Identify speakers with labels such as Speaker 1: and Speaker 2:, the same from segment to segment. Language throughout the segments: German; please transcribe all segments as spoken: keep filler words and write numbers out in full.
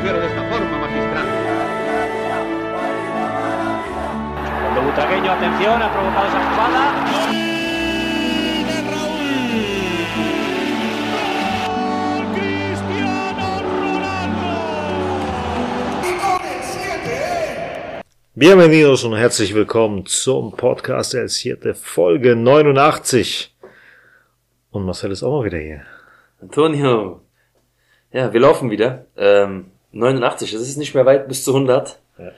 Speaker 1: conducere de esta forma magistral.
Speaker 2: Cuando Butragueño, atención, ha provocado esa jugada.
Speaker 3: Bienvenidos und herzlich willkommen zum Podcast El Siete, Folge neunundachtzig. Und Marcel ist auch mal wieder hier.
Speaker 4: Antonio, ja, wir laufen wieder. Ähm, neunundachtzig, das ist nicht mehr weit bis zu hundert.
Speaker 3: Ja.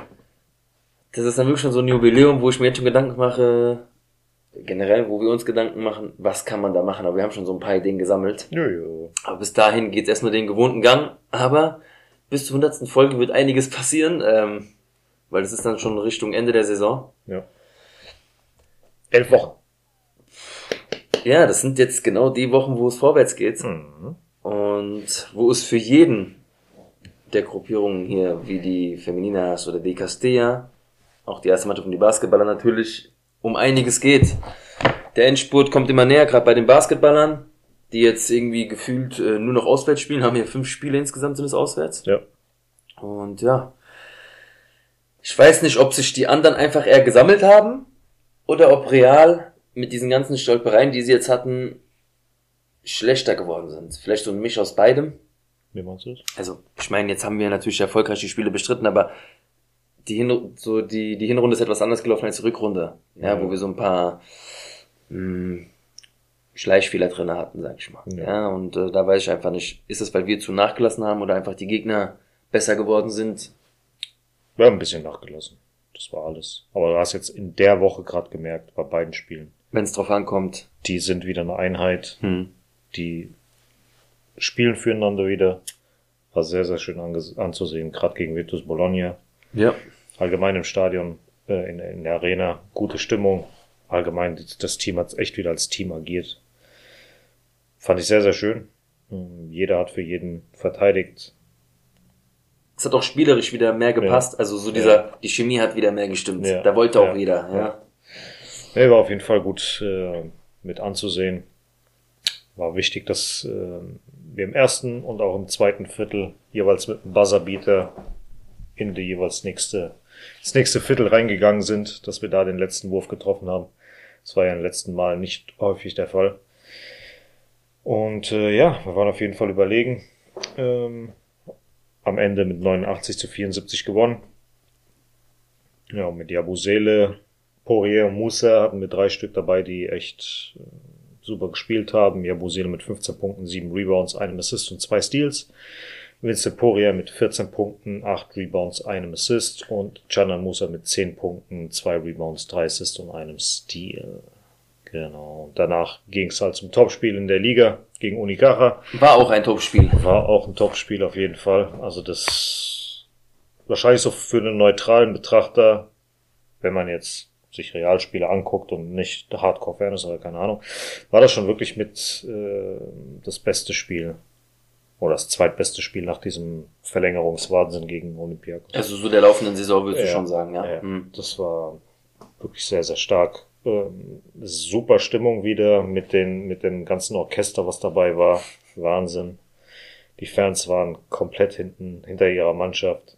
Speaker 4: Das ist dann wirklich schon so ein Jubiläum, wo ich mir jetzt schon Gedanken mache, generell, wo wir uns Gedanken machen, was kann man da machen. Aber wir haben schon so ein paar Ideen gesammelt.
Speaker 3: Jojo.
Speaker 4: Aber bis dahin geht's erst nur den gewohnten Gang. Aber bis zur hundertsten Folge wird einiges passieren, ähm, weil das ist dann schon Richtung Ende der Saison.
Speaker 3: Ja. Elf Wochen.
Speaker 4: Ja, das sind jetzt genau die Wochen, wo es vorwärts geht.
Speaker 3: Mhm.
Speaker 4: Und wo es für jeden der Gruppierungen hier, wie die Femininas oder die Castilla, auch die erste Mannschaft und die Basketballer natürlich, um einiges geht. Der Endspurt kommt immer näher, gerade bei den Basketballern, die jetzt irgendwie gefühlt äh, nur noch auswärts spielen, haben hier fünf Spiele insgesamt, sind es auswärts.
Speaker 3: Ja.
Speaker 4: Und ja, ich weiß nicht, ob sich die anderen einfach eher gesammelt haben oder ob Real mit diesen ganzen Stolpereien, die sie jetzt hatten, schlechter geworden sind. Vielleicht so ein Misch aus beidem.
Speaker 3: Wie meinst du das?
Speaker 4: Also, ich meine, jetzt haben wir natürlich erfolgreich die Spiele bestritten, aber die, Hin- so die, die Hinrunde ist etwas anders gelaufen als die Rückrunde. Ja,
Speaker 3: Ja.
Speaker 4: wo wir so ein paar mh, Schleichfehler drin hatten, sag ich mal.
Speaker 3: Ja.
Speaker 4: Ja, und äh, da weiß ich einfach nicht, ist es, weil wir zu nachgelassen haben oder einfach die Gegner besser geworden sind?
Speaker 3: Wir haben ein bisschen nachgelassen. Das war alles. Aber du hast jetzt in der Woche gerade gemerkt, bei beiden Spielen,
Speaker 4: Wenn es drauf ankommt.
Speaker 3: die sind wieder eine Einheit.
Speaker 4: Hm.
Speaker 3: Die spielen füreinander wieder. War sehr, sehr schön ange- anzusehen. Gerade gegen Virtus Bologna.
Speaker 4: Ja.
Speaker 3: Allgemein im Stadion, äh, in, in der Arena, gute Stimmung. Allgemein, das Team hat echt wieder als Team agiert. Fand ich sehr, sehr schön. Ähm, Jeder hat für jeden verteidigt.
Speaker 4: Es hat auch spielerisch wieder mehr gepasst.
Speaker 3: Ja.
Speaker 4: Also so dieser, die Chemie hat wieder mehr gestimmt.
Speaker 3: Ja.
Speaker 4: Da wollte auch
Speaker 3: Ja.
Speaker 4: jeder, ja.
Speaker 3: Ja. Nee, war auf jeden Fall gut äh, mit anzusehen. War wichtig, dass äh, wir im ersten und auch im zweiten Viertel jeweils mit einem Buzzerbeater in die jeweils nächste, das nächste Viertel reingegangen sind, dass wir da den letzten Wurf getroffen haben. Das war ja im letzten Mal nicht häufig der Fall. Und äh, ja, wir waren auf jeden Fall überlegen. Ähm, am Ende mit neunundachtzig zu vierundsiebzig gewonnen. Ja, und mit Yabusele, Poirier und Musa hatten wir drei Stück dabei, die echt äh, super gespielt haben. Yabusele mit fünfzehn Punkten, sieben Rebounds, einem Assist und zwei Steals. Vincent Poirier mit vierzehn Punkten, acht Rebounds, einem Assist. Und Canan Musa mit zehn Punkten, zwei Rebounds, drei Assists und einem Steal. Genau. Und danach ging es halt zum Topspiel in der Liga gegen Unicaja.
Speaker 4: War auch ein Topspiel.
Speaker 3: War auch ein Topspiel auf jeden Fall. Also das wahrscheinlich so für einen neutralen Betrachter, wenn man jetzt sich Realspiele anguckt und nicht Hardcore-Fan ist oder keine Ahnung, war das schon wirklich mit äh, das beste Spiel oder das zweitbeste Spiel nach diesem Verlängerungswahnsinn gegen Olympiakos.
Speaker 4: Also so der laufenden Saison würdest du
Speaker 3: Ja.
Speaker 4: schon sagen, ja.
Speaker 3: Ja,
Speaker 4: Hm.
Speaker 3: das war wirklich sehr, sehr stark. Ähm, super Stimmung wieder mit den, mit dem ganzen Orchester, was dabei war. Wahnsinn. Die Fans waren komplett hinten, hinter ihrer Mannschaft.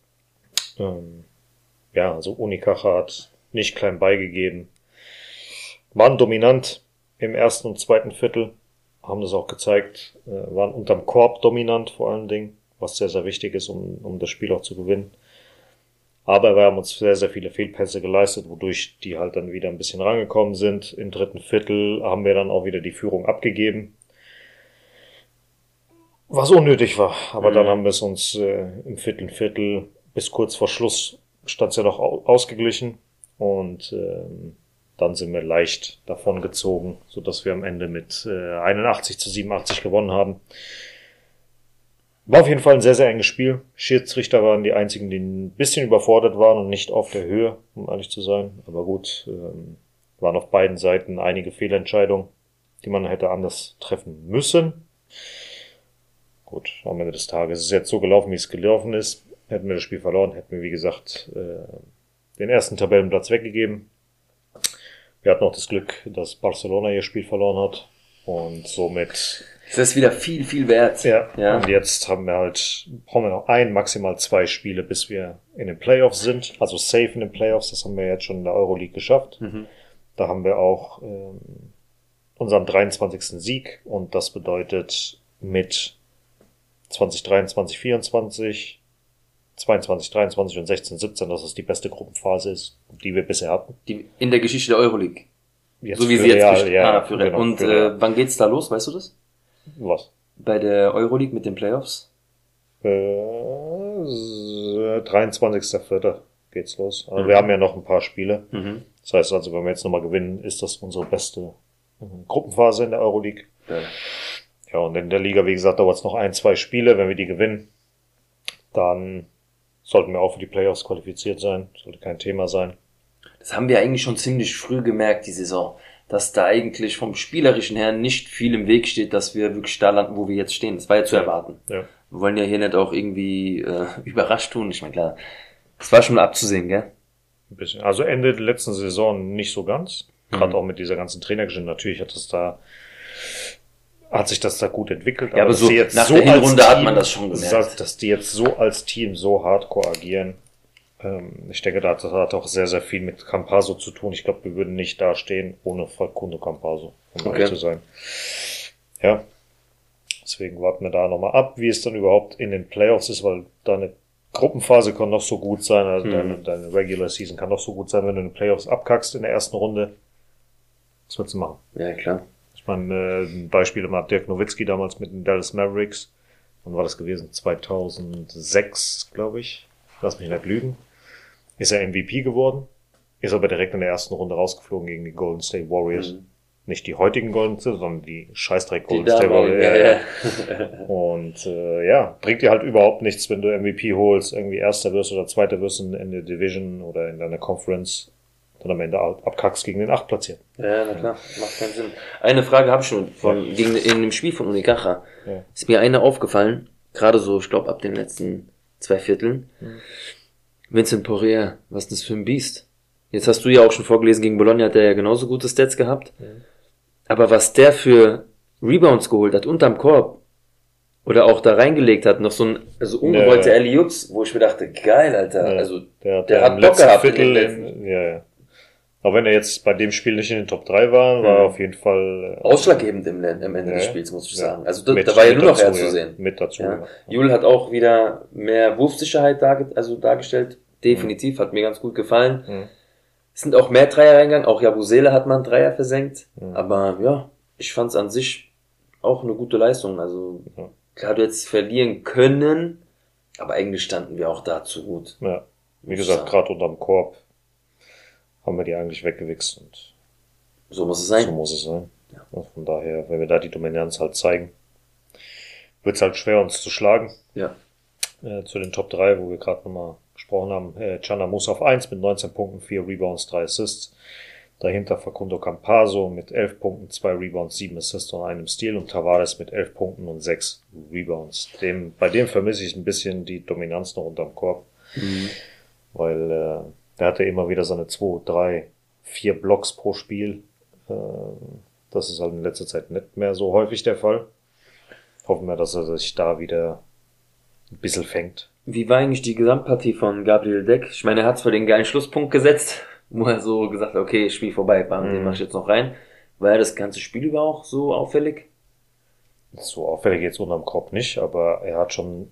Speaker 3: Ähm, ja, also Unicaja hat nicht klein beigegeben. Waren dominant im ersten und zweiten Viertel. Haben das auch gezeigt. Äh, waren unterm Korb dominant vor allen Dingen, was sehr, sehr wichtig ist, um, um das Spiel auch zu gewinnen. Aber wir haben uns sehr, sehr viele Fehlpässe geleistet, wodurch die halt dann wieder ein bisschen rangekommen sind. Im dritten Viertel haben wir dann auch wieder die Führung abgegeben. Was unnötig war. Aber
Speaker 4: Mhm.
Speaker 3: dann haben wir es uns äh, im vierten Viertel bis kurz vor Schluss stand es ja noch au- ausgeglichen. Und ähm, dann sind wir leicht davon gezogen, sodass wir am Ende mit äh, einundachtzig zu siebenundachtzig gewonnen haben. War auf jeden Fall ein sehr, sehr enges Spiel. Schiedsrichter waren die einzigen, die ein bisschen überfordert waren und nicht auf der Höhe, um ehrlich zu sein. Aber gut, ähm, waren auf beiden Seiten einige Fehlentscheidungen, die man hätte anders treffen müssen. Gut, am Ende des Tages ist es jetzt so gelaufen, wie es gelaufen ist. Hätten wir das Spiel verloren, hätten wir, wie gesagt, äh, den ersten Tabellenplatz weggegeben. Wir hatten auch das Glück, dass Barcelona ihr Spiel verloren hat Und somit...
Speaker 4: Das ist wieder viel, viel wert.
Speaker 3: Ja,
Speaker 4: ja.
Speaker 3: Und jetzt haben wir halt, brauchen wir noch ein, maximal zwei Spiele, bis wir in den Playoffs sind. Also safe in den Playoffs, das haben wir jetzt schon in der Euroleague geschafft.
Speaker 4: Mhm.
Speaker 3: Da haben wir auch ähm, unseren dreiundzwanzigsten Sieg und das bedeutet mit zwanzig dreiundzwanzig vierundzwanzig, zweiundzwanzig dreiundzwanzig und sechzehn siebzehn, dass es die beste Gruppenphase ist, die wir bisher hatten.
Speaker 4: Die, in der Geschichte der Euroleague.
Speaker 3: Jetzt
Speaker 4: So wie
Speaker 3: für
Speaker 4: sie jetzt
Speaker 3: Real,
Speaker 4: gesch-
Speaker 3: ja,
Speaker 4: ah, für
Speaker 3: genau,
Speaker 4: Und
Speaker 3: für
Speaker 4: äh,
Speaker 3: Real.
Speaker 4: wann geht's da los, weißt du das?
Speaker 3: Was?
Speaker 4: Bei der Euroleague mit den Playoffs?
Speaker 3: Äh, dreiundzwanzigster vierter geht's los. Also
Speaker 4: Mhm.
Speaker 3: wir haben ja noch ein paar Spiele.
Speaker 4: Mhm.
Speaker 3: Das heißt also, wenn wir jetzt nochmal gewinnen, ist das unsere beste äh, Gruppenphase in der Euroleague.
Speaker 4: Ja.
Speaker 3: Ja, und in der Liga, wie gesagt, dauert es noch ein, zwei Spiele. Wenn wir die gewinnen, dann sollten wir auch für die Playoffs qualifiziert sein. Sollte kein Thema sein.
Speaker 4: Das haben wir eigentlich schon ziemlich früh gemerkt, die Saison. Dass da eigentlich vom Spielerischen her nicht viel im Weg steht, dass wir wirklich da landen, wo wir jetzt stehen. Das war ja zu erwarten.
Speaker 3: Ja.
Speaker 4: Wir wollen ja hier nicht auch irgendwie äh, überrascht tun. Ich meine, klar, das war schon abzusehen, gell?
Speaker 3: Ein bisschen. Also Ende der letzten Saison nicht so ganz. Gerade
Speaker 4: Mhm.
Speaker 3: auch mit dieser ganzen Trainergeschichte. Natürlich hat es da, hat sich das da gut entwickelt.
Speaker 4: Ja, aber
Speaker 3: dass
Speaker 4: so
Speaker 3: die jetzt
Speaker 4: nach der
Speaker 3: als
Speaker 4: Hinrunde hat
Speaker 3: Team-
Speaker 4: man das schon gemerkt.
Speaker 3: Dass, dass die jetzt so als Team so hardcore agieren. Ähm, ich denke, das hat auch sehr, sehr viel mit Campazzo zu tun. Ich glaube, wir würden nicht da stehen ohne Facundo Campazzo, um
Speaker 4: Okay.
Speaker 3: ehrlich zu sein. Ja. Deswegen warten wir da nochmal ab, wie es dann überhaupt in den Playoffs ist, weil deine Gruppenphase kann noch so gut sein, also
Speaker 4: Mhm.
Speaker 3: deine, deine Regular Season kann noch so gut sein, wenn du in den Playoffs abkackst in der ersten Runde. Was willst du machen?
Speaker 4: Ja, klar.
Speaker 3: Ich meine, äh, ein Beispiel immer Dirk Nowitzki damals mit den Dallas Mavericks. Wann war das gewesen? zweitausendsechs, glaube ich. Lass mich nicht lügen. Ist er M V P geworden. Ist aber direkt in der ersten Runde rausgeflogen gegen die Golden State Warriors.
Speaker 4: Mhm.
Speaker 3: Nicht die heutigen Golden State, sondern die Scheißdreck
Speaker 4: Die
Speaker 3: Golden State
Speaker 4: damaligen,
Speaker 3: Warriors.
Speaker 4: ja,
Speaker 3: Ja, ja. Und äh, ja, bringt dir halt überhaupt nichts, wenn du M V P holst, irgendwie Erster wirst oder Zweiter wirst in, in der Division oder in deiner Conference, dann am Ende ab- abkackst gegen den Achtplatzierten.
Speaker 4: Ja, na klar, macht keinen Sinn. Eine Frage habe ich schon von gegen in dem Spiel von Unicaja.
Speaker 3: Ja.
Speaker 4: Ist mir eine aufgefallen, gerade so, ich glaube ab den letzten zwei Vierteln.
Speaker 3: Mhm.
Speaker 4: Vincent Poirier, was ist das für ein Biest? Jetzt hast du ja auch schon vorgelesen, gegen Bologna hat er ja genauso gute Stats gehabt.
Speaker 3: Mhm.
Speaker 4: Aber was der für Rebounds geholt hat unterm Korb oder auch da reingelegt hat, noch so ein also ungewollte
Speaker 3: Ja, ja.
Speaker 4: Alley-Oops, wo ich mir dachte, geil, Alter.
Speaker 3: Ja,
Speaker 4: Also
Speaker 3: der,
Speaker 4: der
Speaker 3: der
Speaker 4: hat
Speaker 3: im
Speaker 4: Bock
Speaker 3: letzten
Speaker 4: gehabt in
Speaker 3: Viertel,
Speaker 4: den letzten-
Speaker 3: in, ja, ja. Auch wenn er jetzt bei dem Spiel nicht in den Top drei war, war er
Speaker 4: Mhm.
Speaker 3: auf jeden Fall äh,
Speaker 4: ausschlaggebend im, am Ende
Speaker 3: Ja,
Speaker 4: des
Speaker 3: ja.
Speaker 4: Spiels, muss ich
Speaker 3: Ja.
Speaker 4: sagen. Also da,
Speaker 3: mit-
Speaker 4: da war ja
Speaker 3: mit
Speaker 4: nur noch
Speaker 3: dazu,
Speaker 4: herzusehen.
Speaker 3: Ja. Mit dazu.
Speaker 4: Ja.
Speaker 3: Ja.
Speaker 4: Jul hat auch wieder mehr Wurfsicherheit darge also dargestellt. Definitiv, hat mir ganz gut gefallen.
Speaker 3: Mhm.
Speaker 4: Es sind auch mehr Dreier reingegangen. Auch Jabusele hat man einen Dreier versenkt.
Speaker 3: Mhm.
Speaker 4: Aber ja, ich fand es an sich auch eine gute Leistung. Also
Speaker 3: Ja.
Speaker 4: klar, du hättest verlieren können, aber eigentlich standen wir auch da zu gut.
Speaker 3: Ja. Wie
Speaker 4: Muss
Speaker 3: gesagt,
Speaker 4: sagen.
Speaker 3: gerade unterm Korb haben wir die eigentlich weggewichst und
Speaker 4: So muss es sein.
Speaker 3: so muss es sein.
Speaker 4: Ja.
Speaker 3: Und von daher, wenn wir da die Dominanz halt zeigen, wird es halt schwer, uns zu schlagen.
Speaker 4: Ja.
Speaker 3: Äh, zu den Top drei, wo wir gerade nochmal gesprochen haben. Äh, Chana Musa auf eins mit neunzehn Punkten, vier Rebounds, drei Assists. Dahinter Facundo Campazzo mit elf Punkten, zwei Rebounds, sieben Assists und einem Steal. Und Tavares mit elf Punkten und sechs Rebounds. Dem, bei dem vermisse ich ein bisschen die Dominanz noch unterm Korb.
Speaker 4: Mhm.
Speaker 3: Weil äh, der hatte immer wieder seine zwei, drei, vier Blocks pro Spiel. Äh, das ist halt in letzter Zeit nicht mehr so häufig der Fall. Hoffen wir, dass er sich da wieder ein bisschen fängt.
Speaker 4: Wie war eigentlich die Gesamtpartie von Gabriel Deck? Ich meine, er hat zwar den geilen Schlusspunkt gesetzt, wo er so gesagt hat, okay, Spiel vorbei, bam, den
Speaker 3: Mhm.
Speaker 4: mach ich jetzt noch rein. War er das ganze Spiel über auch so auffällig?
Speaker 3: So auffällig jetzt unterm Korb nicht, aber er hat schon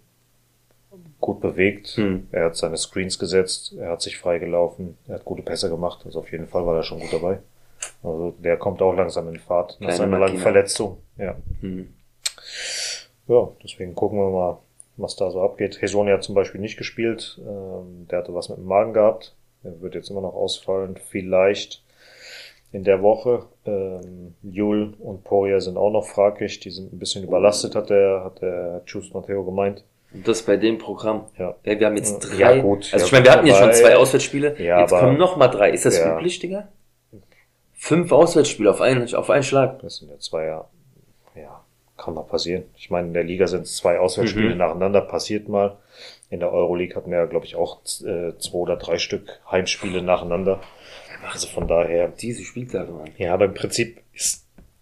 Speaker 3: gut bewegt.
Speaker 4: Hm.
Speaker 3: Er hat seine Screens gesetzt, er hat sich freigelaufen, er hat gute Pässe gemacht. Also auf jeden Fall war er schon gut dabei. Also der kommt auch langsam in Fahrt nach
Speaker 4: Kleine
Speaker 3: seiner langen
Speaker 4: Maschine.
Speaker 3: Verletzung. Ja.
Speaker 4: Hm.
Speaker 3: Ja, deswegen gucken wir mal, was da so abgeht. Hesoni hat zum Beispiel nicht gespielt. Ähm, der hatte was mit dem Magen gehabt. Der wird jetzt immer noch ausfallen. Vielleicht in der Woche. Ähm, Jul und Poirier sind auch noch fraglich. Die sind ein bisschen überlastet, hat der, hat der Chus Matteo gemeint.
Speaker 4: Und das bei dem Programm.
Speaker 3: Ja.
Speaker 4: Ey, wir haben jetzt drei.
Speaker 3: Ja, gut.
Speaker 4: Also
Speaker 3: Ja,
Speaker 4: ich meine, wir hatten jetzt schon
Speaker 3: aber,
Speaker 4: zwei
Speaker 3: äh,
Speaker 4: Auswärtsspiele.
Speaker 3: ja,
Speaker 4: jetzt
Speaker 3: aber-
Speaker 4: kommen noch mal drei. Ist das
Speaker 3: Ja.
Speaker 4: üblich, Digga? Fünf Auswärtsspiele auf einen, auf einen Schlag.
Speaker 3: Das sind ja zwei, ja, ja, kann mal passieren. Ich meine, in der Liga sind es zwei Auswärtsspiele
Speaker 4: Mhm.
Speaker 3: nacheinander, passiert mal. In der Euroleague hatten wir ja, glaube ich, auch äh, zwei oder drei Stück Heimspiele nacheinander. Also von daher,
Speaker 4: Diese Spieltage, Mann.
Speaker 3: ja, aber im Prinzip ist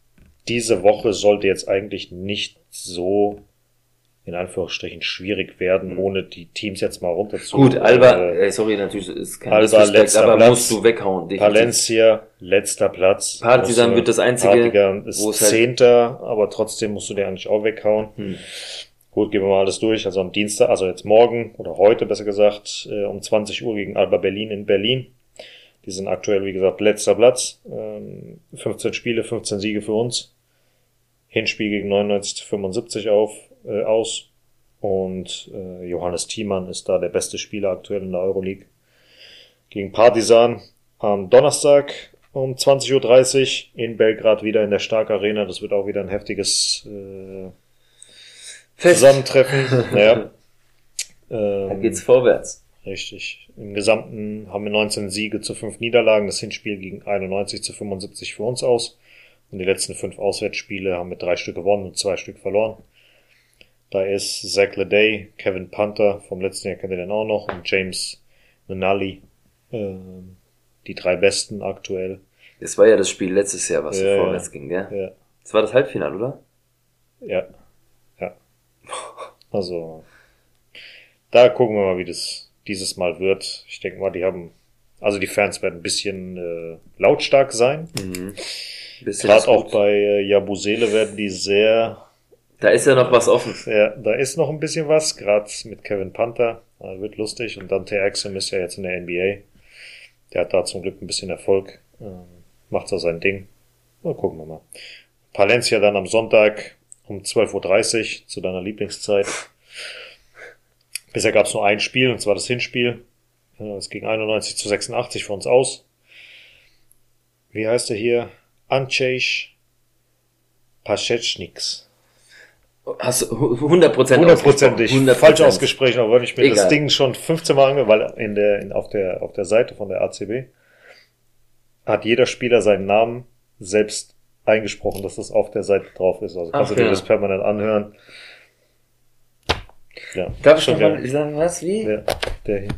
Speaker 3: diese Woche sollte jetzt eigentlich nicht so in Anführungsstrichen schwierig werden, ohne die Teams jetzt mal runter zu.
Speaker 4: Gut, Alba,
Speaker 3: äh,
Speaker 4: äh, sorry, natürlich ist kein
Speaker 3: Alba
Speaker 4: Disrespect,
Speaker 3: letzter
Speaker 4: aber
Speaker 3: Platz.
Speaker 4: musst du weghauen. definitiv.
Speaker 3: Valencia, letzter Platz.
Speaker 4: Partizan
Speaker 3: Musst du-
Speaker 4: wird das einzige,
Speaker 3: Partizan ist
Speaker 4: wo es halt-
Speaker 3: Zehnter, aber trotzdem musst du dir eigentlich auch weghauen.
Speaker 4: Hm.
Speaker 3: Gut, gehen wir mal alles durch. Also am Dienstag, also jetzt morgen oder heute besser gesagt, äh, um zwanzig Uhr gegen Alba Berlin in Berlin. Die sind aktuell, wie gesagt, letzter Platz. Ähm, fünfzehn Spiele, fünfzehn Siege für uns. Hinspiel gegen neunundneunzig zu fünfundsiebzig auf, äh, aus. Und äh, Johannes Thiemann ist da der beste Spieler aktuell in der Euroleague. Gegen Partizan am Donnerstag um zwanzig Uhr dreißig in Belgrad wieder in der Stark Arena. Das wird auch wieder ein heftiges äh,
Speaker 4: Fest.
Speaker 3: Zusammentreffen. Naja.
Speaker 4: Da
Speaker 3: Ähm,
Speaker 4: geht's vorwärts.
Speaker 3: Richtig. Im Gesamten haben wir neunzehn Siege zu fünf Niederlagen. Das Hinspiel gegen einundneunzig zu fünfundsiebzig für uns aus. Und die letzten fünf Auswärtsspiele haben wir drei Stück gewonnen und zwei Stück verloren. Da ist Zach Leday, Kevin Panther, vom letzten Jahr kennt ihr den auch noch, und James Nunnally, ähm, die drei besten aktuell.
Speaker 4: Das war ja das Spiel letztes Jahr, was so
Speaker 3: Ja,
Speaker 4: vorwärts ging, gell?
Speaker 3: Ja,
Speaker 4: Das war das Halbfinale, oder?
Speaker 3: ja, ja. Also, da gucken wir mal, wie das dieses Mal wird. Ich denke mal, die haben, also die Fans werden ein bisschen äh, lautstark sein.
Speaker 4: Mhm. Bisschen
Speaker 3: Gerade
Speaker 4: ist
Speaker 3: auch
Speaker 4: gut.
Speaker 3: bei äh, Jabusele werden die sehr,
Speaker 4: Da ist ja noch was offen.
Speaker 3: ja, da ist noch ein bisschen was, gerade mit Kevin Panther, äh, wird lustig. Und Dante Exum ist ja jetzt in der N B A. Der hat da zum Glück ein bisschen Erfolg, ähm, macht so sein Ding. Mal gucken wir mal. Palencia dann am Sonntag um zwölf Uhr dreißig zu deiner Lieblingszeit. Bisher gab es nur ein Spiel, und zwar das Hinspiel. Es ging einundneunzig zu sechsundachtzig für uns aus. Wie heißt er hier? Andrzej Paschetschniks.
Speaker 4: Hast du hu- hundert Prozent
Speaker 3: Hundertprozentig
Speaker 4: hundert
Speaker 3: falsch ausgesprochen, aber weil ich mir das
Speaker 4: Egal.
Speaker 3: Ding schon fünfzehn Mal ange, weil in der, in, auf der, auf der Seite von der A C B hat jeder Spieler seinen Namen selbst eingesprochen, dass das auf der Seite drauf ist. Also kannst
Speaker 4: Ach,
Speaker 3: du dir
Speaker 4: ja.
Speaker 3: das permanent anhören. Ja,
Speaker 4: Darf ich
Speaker 3: schon
Speaker 4: noch mal
Speaker 3: geil.
Speaker 4: sagen, was, wie?
Speaker 3: Ja, der hier.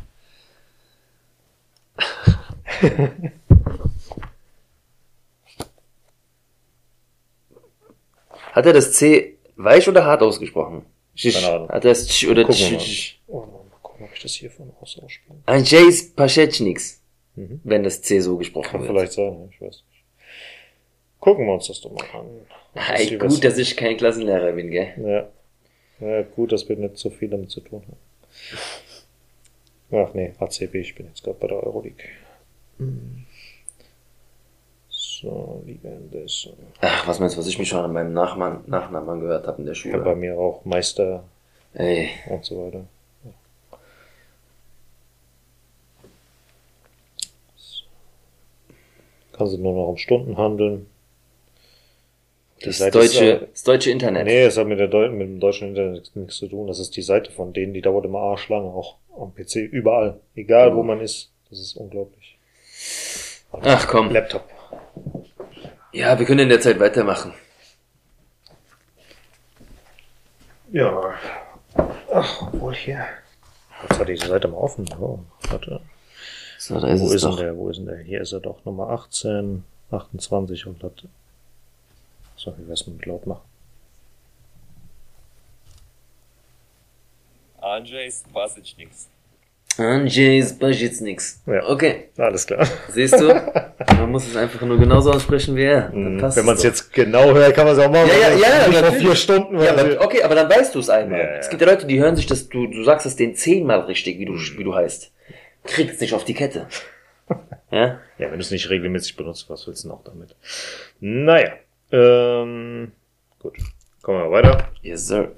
Speaker 4: Hat er das C weich oder hart ausgesprochen?
Speaker 3: Keine Ahnung.
Speaker 4: Hat er das Ch oder
Speaker 3: Gucken wir mal.
Speaker 4: Ch?
Speaker 3: Oh, mal gucken, ob ich das hier von aus ausspiele.
Speaker 4: Ein Jace Paschetschniks,
Speaker 3: Mhm.
Speaker 4: wenn das C so gesprochen
Speaker 3: Kann
Speaker 4: wird.
Speaker 3: vielleicht sein, ich weiß nicht. Gucken wir uns das doch mal an.
Speaker 4: Hey,
Speaker 3: hier
Speaker 4: gut,
Speaker 3: was-
Speaker 4: dass ich kein Klassenlehrer bin, gell?
Speaker 3: Ja. Ja, gut, dass wir nicht so viel damit zu tun haben. Ach nee, A C B, ich bin jetzt gerade bei der Euroleague. So, Liga Endesa.
Speaker 4: Ach, was meinst du, was ich mich schon an meinem Nachmann, Nachnamen angehört habe in der
Speaker 3: Ich habe bei
Speaker 4: Schule?
Speaker 3: mir auch Meister
Speaker 4: Ey,
Speaker 3: und so weiter. So. Kann sie nur noch um Stunden handeln. Die
Speaker 4: das
Speaker 3: Seite ist
Speaker 4: deutsche,
Speaker 3: aber-
Speaker 4: das deutsche Internet.
Speaker 3: Nee, es hat mit, der Deu mit dem deutschen Internet nichts zu tun. Das ist die Seite von denen, die dauert immer arschlange, auch am P C, überall. Egal, wo man ist. Das ist unglaublich.
Speaker 4: Ach komm.
Speaker 3: Laptop.
Speaker 4: Ja, wir können in der Zeit weitermachen.
Speaker 3: Ja. Ach, obwohl hier. Jetzt hatte ich die Seite mal offen. Oh, warte.
Speaker 4: So, da ist
Speaker 3: Wo
Speaker 4: es
Speaker 3: ist denn
Speaker 4: doch.
Speaker 3: der? Wo ist denn der? Hier ist er doch. Nummer achtzehn, achtundzwanzig und hat. So, wie wär's mit laut machen?
Speaker 1: Andrzej Spasicniks.
Speaker 4: Andrzej Paschetschniks.
Speaker 3: Ja.
Speaker 4: Okay,
Speaker 3: Alles klar.
Speaker 4: siehst du? Man muss es einfach nur genauso aussprechen wie er. Dann
Speaker 3: Mhm.
Speaker 4: passt
Speaker 3: Wenn man es
Speaker 4: doch.
Speaker 3: jetzt genau hört, kann man es auch machen.
Speaker 4: Ja, ja, ja,
Speaker 3: Nicht vor
Speaker 4: natürlich.
Speaker 3: vier Stunden.
Speaker 4: Ja,
Speaker 3: weil-
Speaker 4: aber, okay, aber dann weißt du es einmal.
Speaker 3: Ja, ja.
Speaker 4: Es gibt ja Leute, die hören sich das, du, du sagst es denen zehnmal richtig, wie du, wie du heißt. Kriegst nicht auf die Kette. Ja?
Speaker 3: Ja, wenn du es nicht regelmäßig benutzt, was willst du noch damit? Naja, ähm, gut. Kommen wir weiter.
Speaker 4: Yes, sir.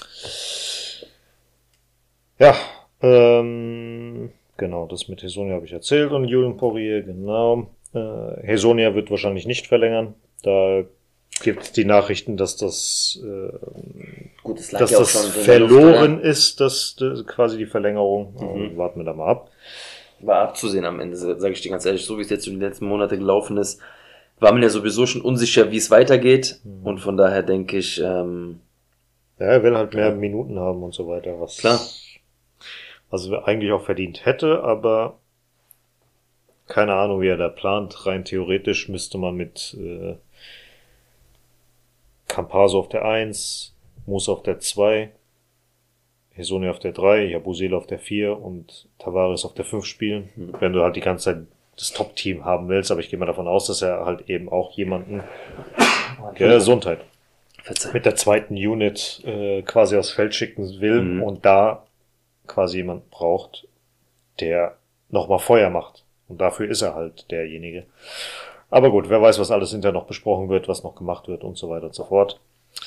Speaker 3: Ja, ähm, genau, das mit Hesonia habe ich erzählt und Julian Poirier, genau. Äh, Hesonia wird wahrscheinlich nicht verlängern. Da gibt es die Nachrichten, dass das, äh,
Speaker 4: Gut, es lag
Speaker 3: dass
Speaker 4: ja auch
Speaker 3: das
Speaker 4: schon so in der Luft,
Speaker 3: verloren
Speaker 4: oder?
Speaker 3: ist, das, das quasi die Verlängerung.
Speaker 4: Mhm.
Speaker 3: Äh, warten wir da mal ab.
Speaker 4: War abzusehen am Ende, sage ich dir ganz ehrlich. So wie es jetzt in den letzten Monaten gelaufen ist, war man ja sowieso schon unsicher, wie es weitergeht.
Speaker 3: Mhm.
Speaker 4: Und von daher denke ich, ähm,
Speaker 3: Ja, er will halt mehr Minuten haben und so weiter, was
Speaker 4: Klar.
Speaker 3: also eigentlich auch verdient hätte, aber keine Ahnung, wie er da plant. Rein theoretisch müsste man mit äh, Campaso auf der eins, Musa auf der zwei, Hesoni auf der drei, Yabusele auf der vier und Tavares auf der fünf spielen. Mhm. Wenn du halt die ganze Zeit das Top-Team haben willst, aber ich gehe mal davon aus, dass er halt eben auch jemanden Gesundheit mit der zweiten Unit äh, quasi aufs Feld schicken will mhm. und da quasi jemand braucht, der nochmal Feuer macht. Und dafür ist er halt derjenige. Aber gut, wer weiß, was alles hinterher noch besprochen wird, was noch gemacht wird und so weiter und so fort.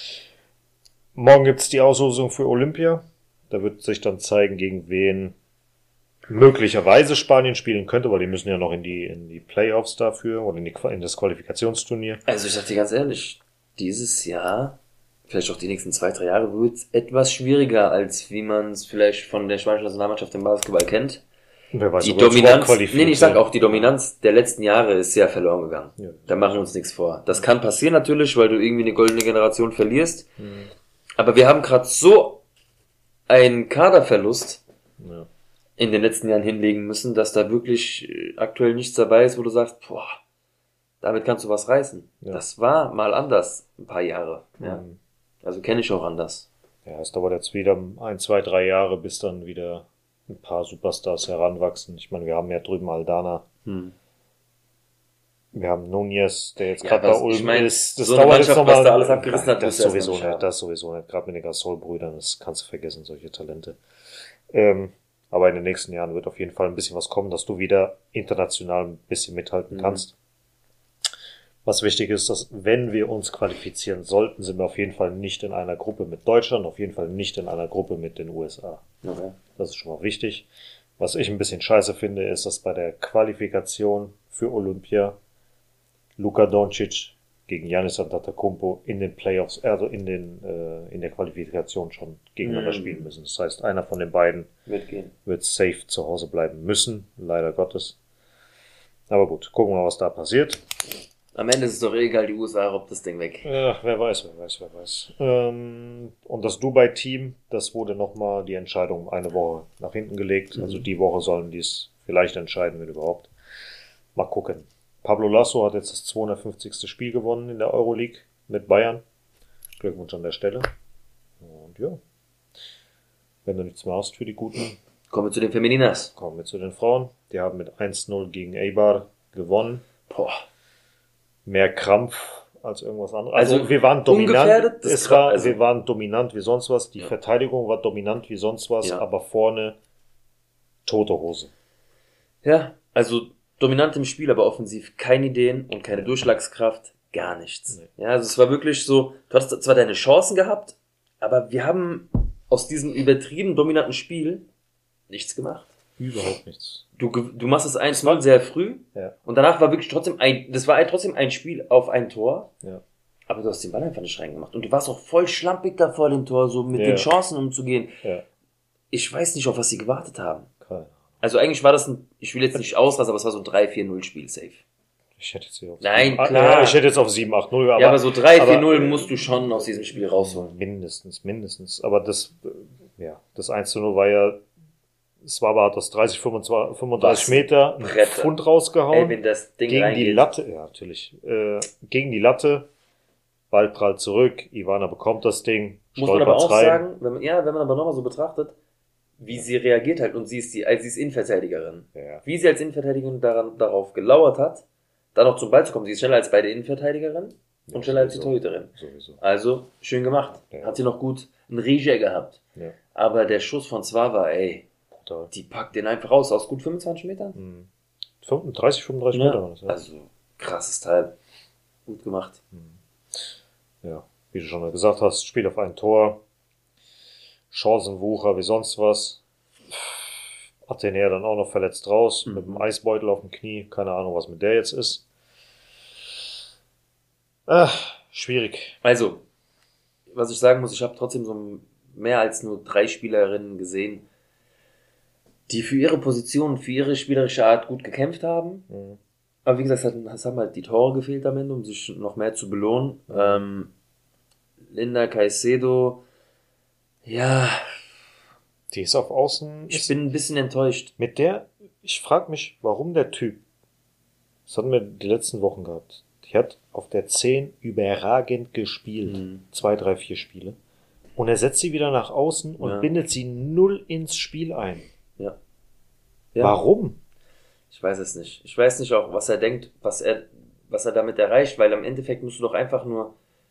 Speaker 3: Morgen gibt's die Auslosung für Olympia. Da wird sich dann zeigen, gegen wen möglicherweise Spanien spielen könnte, weil die müssen ja noch in die in die Playoffs dafür oder in, die, in das Qualifikationsturnier.
Speaker 4: Also ich sag dir ganz ehrlich, dieses Jahr, vielleicht auch die nächsten zwei, drei Jahre, wird es etwas schwieriger, als wie man es vielleicht von der spanischen Nationalmannschaft im Basketball kennt.
Speaker 3: Wer weiß,
Speaker 4: die Dominanz, nee, nee, ich sag auch, die Dominanz der letzten Jahre ist sehr verloren gegangen. Ja. Da machen wir uns nichts vor. Das kann passieren natürlich, weil du irgendwie eine goldene Generation verlierst. Mhm. Aber wir haben gerade so einen Kaderverlust ja. in den letzten Jahren hinlegen müssen, dass da wirklich aktuell nichts dabei ist, wo du sagst, boah, damit kannst du was reißen. Ja. Das war mal anders, ein paar Jahre. Ja. Mhm. Also kenne ich auch anders.
Speaker 3: Ja, es dauert jetzt wieder ein, zwei, drei Jahre, bis dann wieder ein paar Superstars heranwachsen. Ich meine, wir haben ja drüben Aldana. Hm. Wir haben Nunez, der jetzt
Speaker 4: ja,
Speaker 3: gerade bei Ulm
Speaker 4: ich mein,
Speaker 3: ist. Das
Speaker 4: so
Speaker 3: dauert jetzt nochmal.
Speaker 4: Da alles abgerissen hat,
Speaker 3: das sowieso nicht. Nicht das sowieso nicht. Gerade mit den Gasol-Brüdern, das kannst du vergessen, solche Talente. Ähm, aber in den nächsten Jahren wird auf jeden Fall ein bisschen was kommen, dass du wieder international ein bisschen mithalten mhm. kannst. Was wichtig ist, dass wenn wir uns qualifizieren sollten, sind wir auf jeden Fall nicht in einer Gruppe mit Deutschland, auf jeden Fall nicht in einer Gruppe mit den U S A. Okay. Das ist schon mal wichtig. Was ich ein bisschen scheiße finde, ist, dass bei der Qualifikation für Olympia Luka Doncic gegen Giannis Antetokounmpo in den Playoffs, also in den äh, in der Qualifikation schon gegeneinander mhm. spielen müssen. Das heißt, einer von den beiden
Speaker 4: wird, gehen.
Speaker 3: wird safe zu Hause bleiben müssen, leider Gottes. Aber gut, gucken wir mal, was da passiert.
Speaker 4: Am Ende ist es doch eh egal, die U S A robbt das Ding weg.
Speaker 3: Ja, wer weiß, wer weiß, wer weiß. Ähm, und das Dubai-Team, das wurde nochmal die Entscheidung um eine Woche nach hinten gelegt. Mhm. Also die Woche sollen die es vielleicht entscheiden, wenn überhaupt. Mal gucken. Pablo Lasso hat jetzt das zweihundertfünfzigste Spiel gewonnen in der Euroleague mit Bayern. Glückwunsch an der Stelle. Und ja, wenn du nichts mehr hast für die Guten.
Speaker 4: Kommen wir zu den Femininas.
Speaker 3: Kommen wir zu den Frauen. Die haben mit eins null gegen Eibar gewonnen.
Speaker 4: Boah.
Speaker 3: Mehr Krampf als irgendwas anderes. Also, also wir waren dominant. Es war, also wir waren dominant wie sonst was. Die ja. Verteidigung war dominant wie sonst was, ja. aber vorne tote Hose.
Speaker 4: Ja, also dominant im Spiel, aber offensiv keine Ideen und keine Durchschlagskraft, gar nichts. Nee. Ja, also es war wirklich so, du hast zwar deine Chancen gehabt, aber wir haben aus diesem übertrieben dominanten Spiel nichts gemacht.
Speaker 3: Überhaupt nichts.
Speaker 4: Du, du machst das eins null sehr früh
Speaker 3: ja.
Speaker 4: und danach war wirklich trotzdem ein, das war ein, trotzdem ein Spiel auf ein Tor,
Speaker 3: ja.
Speaker 4: aber du hast den Ball einfach nicht reingemacht und du warst auch voll schlampig da vor dem Tor, so mit ja. den Chancen umzugehen.
Speaker 3: Ja.
Speaker 4: Ich weiß nicht, auf was sie gewartet haben.
Speaker 3: Keine.
Speaker 4: Also eigentlich war das ein, ich will jetzt nicht ausrasten, aber es war so ein drei vier null Spiel safe.
Speaker 3: Ich hätte jetzt hier auf
Speaker 4: Nein,
Speaker 3: sieben,
Speaker 4: klar.
Speaker 3: Ja, ich hätte jetzt auf sieben acht null,
Speaker 4: aber. Ja, aber so drei vier null musst du schon aus diesem Spiel rausholen.
Speaker 3: Mindestens, mindestens. Aber das, ja, das eins zu null war ja, es war aber das dreißig, fünfundzwanzig, fünfunddreißig Was? Meter, ein
Speaker 4: Brette.
Speaker 3: Pfund rausgehauen.
Speaker 4: Ey, wenn das Ding
Speaker 3: gegen
Speaker 4: reingeht.
Speaker 3: die Latte, ja, natürlich, äh, gegen die Latte, Ball prallt zurück, Ivana bekommt das Ding,
Speaker 4: muss man aber auch rein. sagen, wenn man, ja, wenn man aber nochmal so betrachtet, wie sie reagiert halt, und sie ist die, als sie ist Innenverteidigerin.
Speaker 3: Ja.
Speaker 4: Wie sie als Innenverteidigerin daran, darauf gelauert hat, da noch zum Ball zu kommen. Sie ist schneller als beide Innenverteidigerinnen
Speaker 3: ja,
Speaker 4: und schneller
Speaker 3: sowieso.
Speaker 4: als die Torhüterin.
Speaker 3: Sowieso.
Speaker 4: Also, schön gemacht.
Speaker 3: Ja.
Speaker 4: Hat sie noch gut einen Riecher gehabt.
Speaker 3: Ja.
Speaker 4: Aber der Schuss von Zwava, ey,
Speaker 3: Brutal.
Speaker 4: Die packt den einfach raus aus gut fünfundzwanzig Metern.
Speaker 3: Mhm. dreißig, fünfunddreißig
Speaker 4: ja.
Speaker 3: Meter war das, ja.
Speaker 4: Also, krasses Teil. Gut gemacht.
Speaker 3: Mhm. Ja, wie du schon gesagt hast, Spiel auf ein Tor. Chancenwucher wie sonst was. Athenäer dann auch noch verletzt raus, mhm. mit dem Eisbeutel auf dem Knie. Keine Ahnung, was mit der jetzt ist. Ach, schwierig.
Speaker 4: Also, was ich sagen muss, ich habe trotzdem so mehr als nur drei Spielerinnen gesehen, die für ihre Position, für ihre spielerische Art gut gekämpft haben.
Speaker 3: Mhm.
Speaker 4: Aber wie gesagt, es haben halt die Tore gefehlt am Ende, um sich noch mehr zu belohnen. Mhm. Ähm, Linda Caicedo, ja...
Speaker 3: Die ist auf Außen...
Speaker 4: Ich bin ein bisschen enttäuscht.
Speaker 3: Mit der... Ich frage mich, warum der Typ... Das hatten wir die letzten Wochen gehabt. Die hat auf der zehn überragend gespielt.
Speaker 4: Mhm.
Speaker 3: Zwei, drei, vier Spiele. Und er setzt sie wieder nach außen und
Speaker 4: Ja.
Speaker 3: bindet sie null ins Spiel ein.
Speaker 4: Ja. ja.
Speaker 3: Warum?
Speaker 4: Ich weiß es nicht. Ich weiß nicht auch, was er denkt, was er, was er damit erreicht, weil am Endeffekt musst du doch einfach nur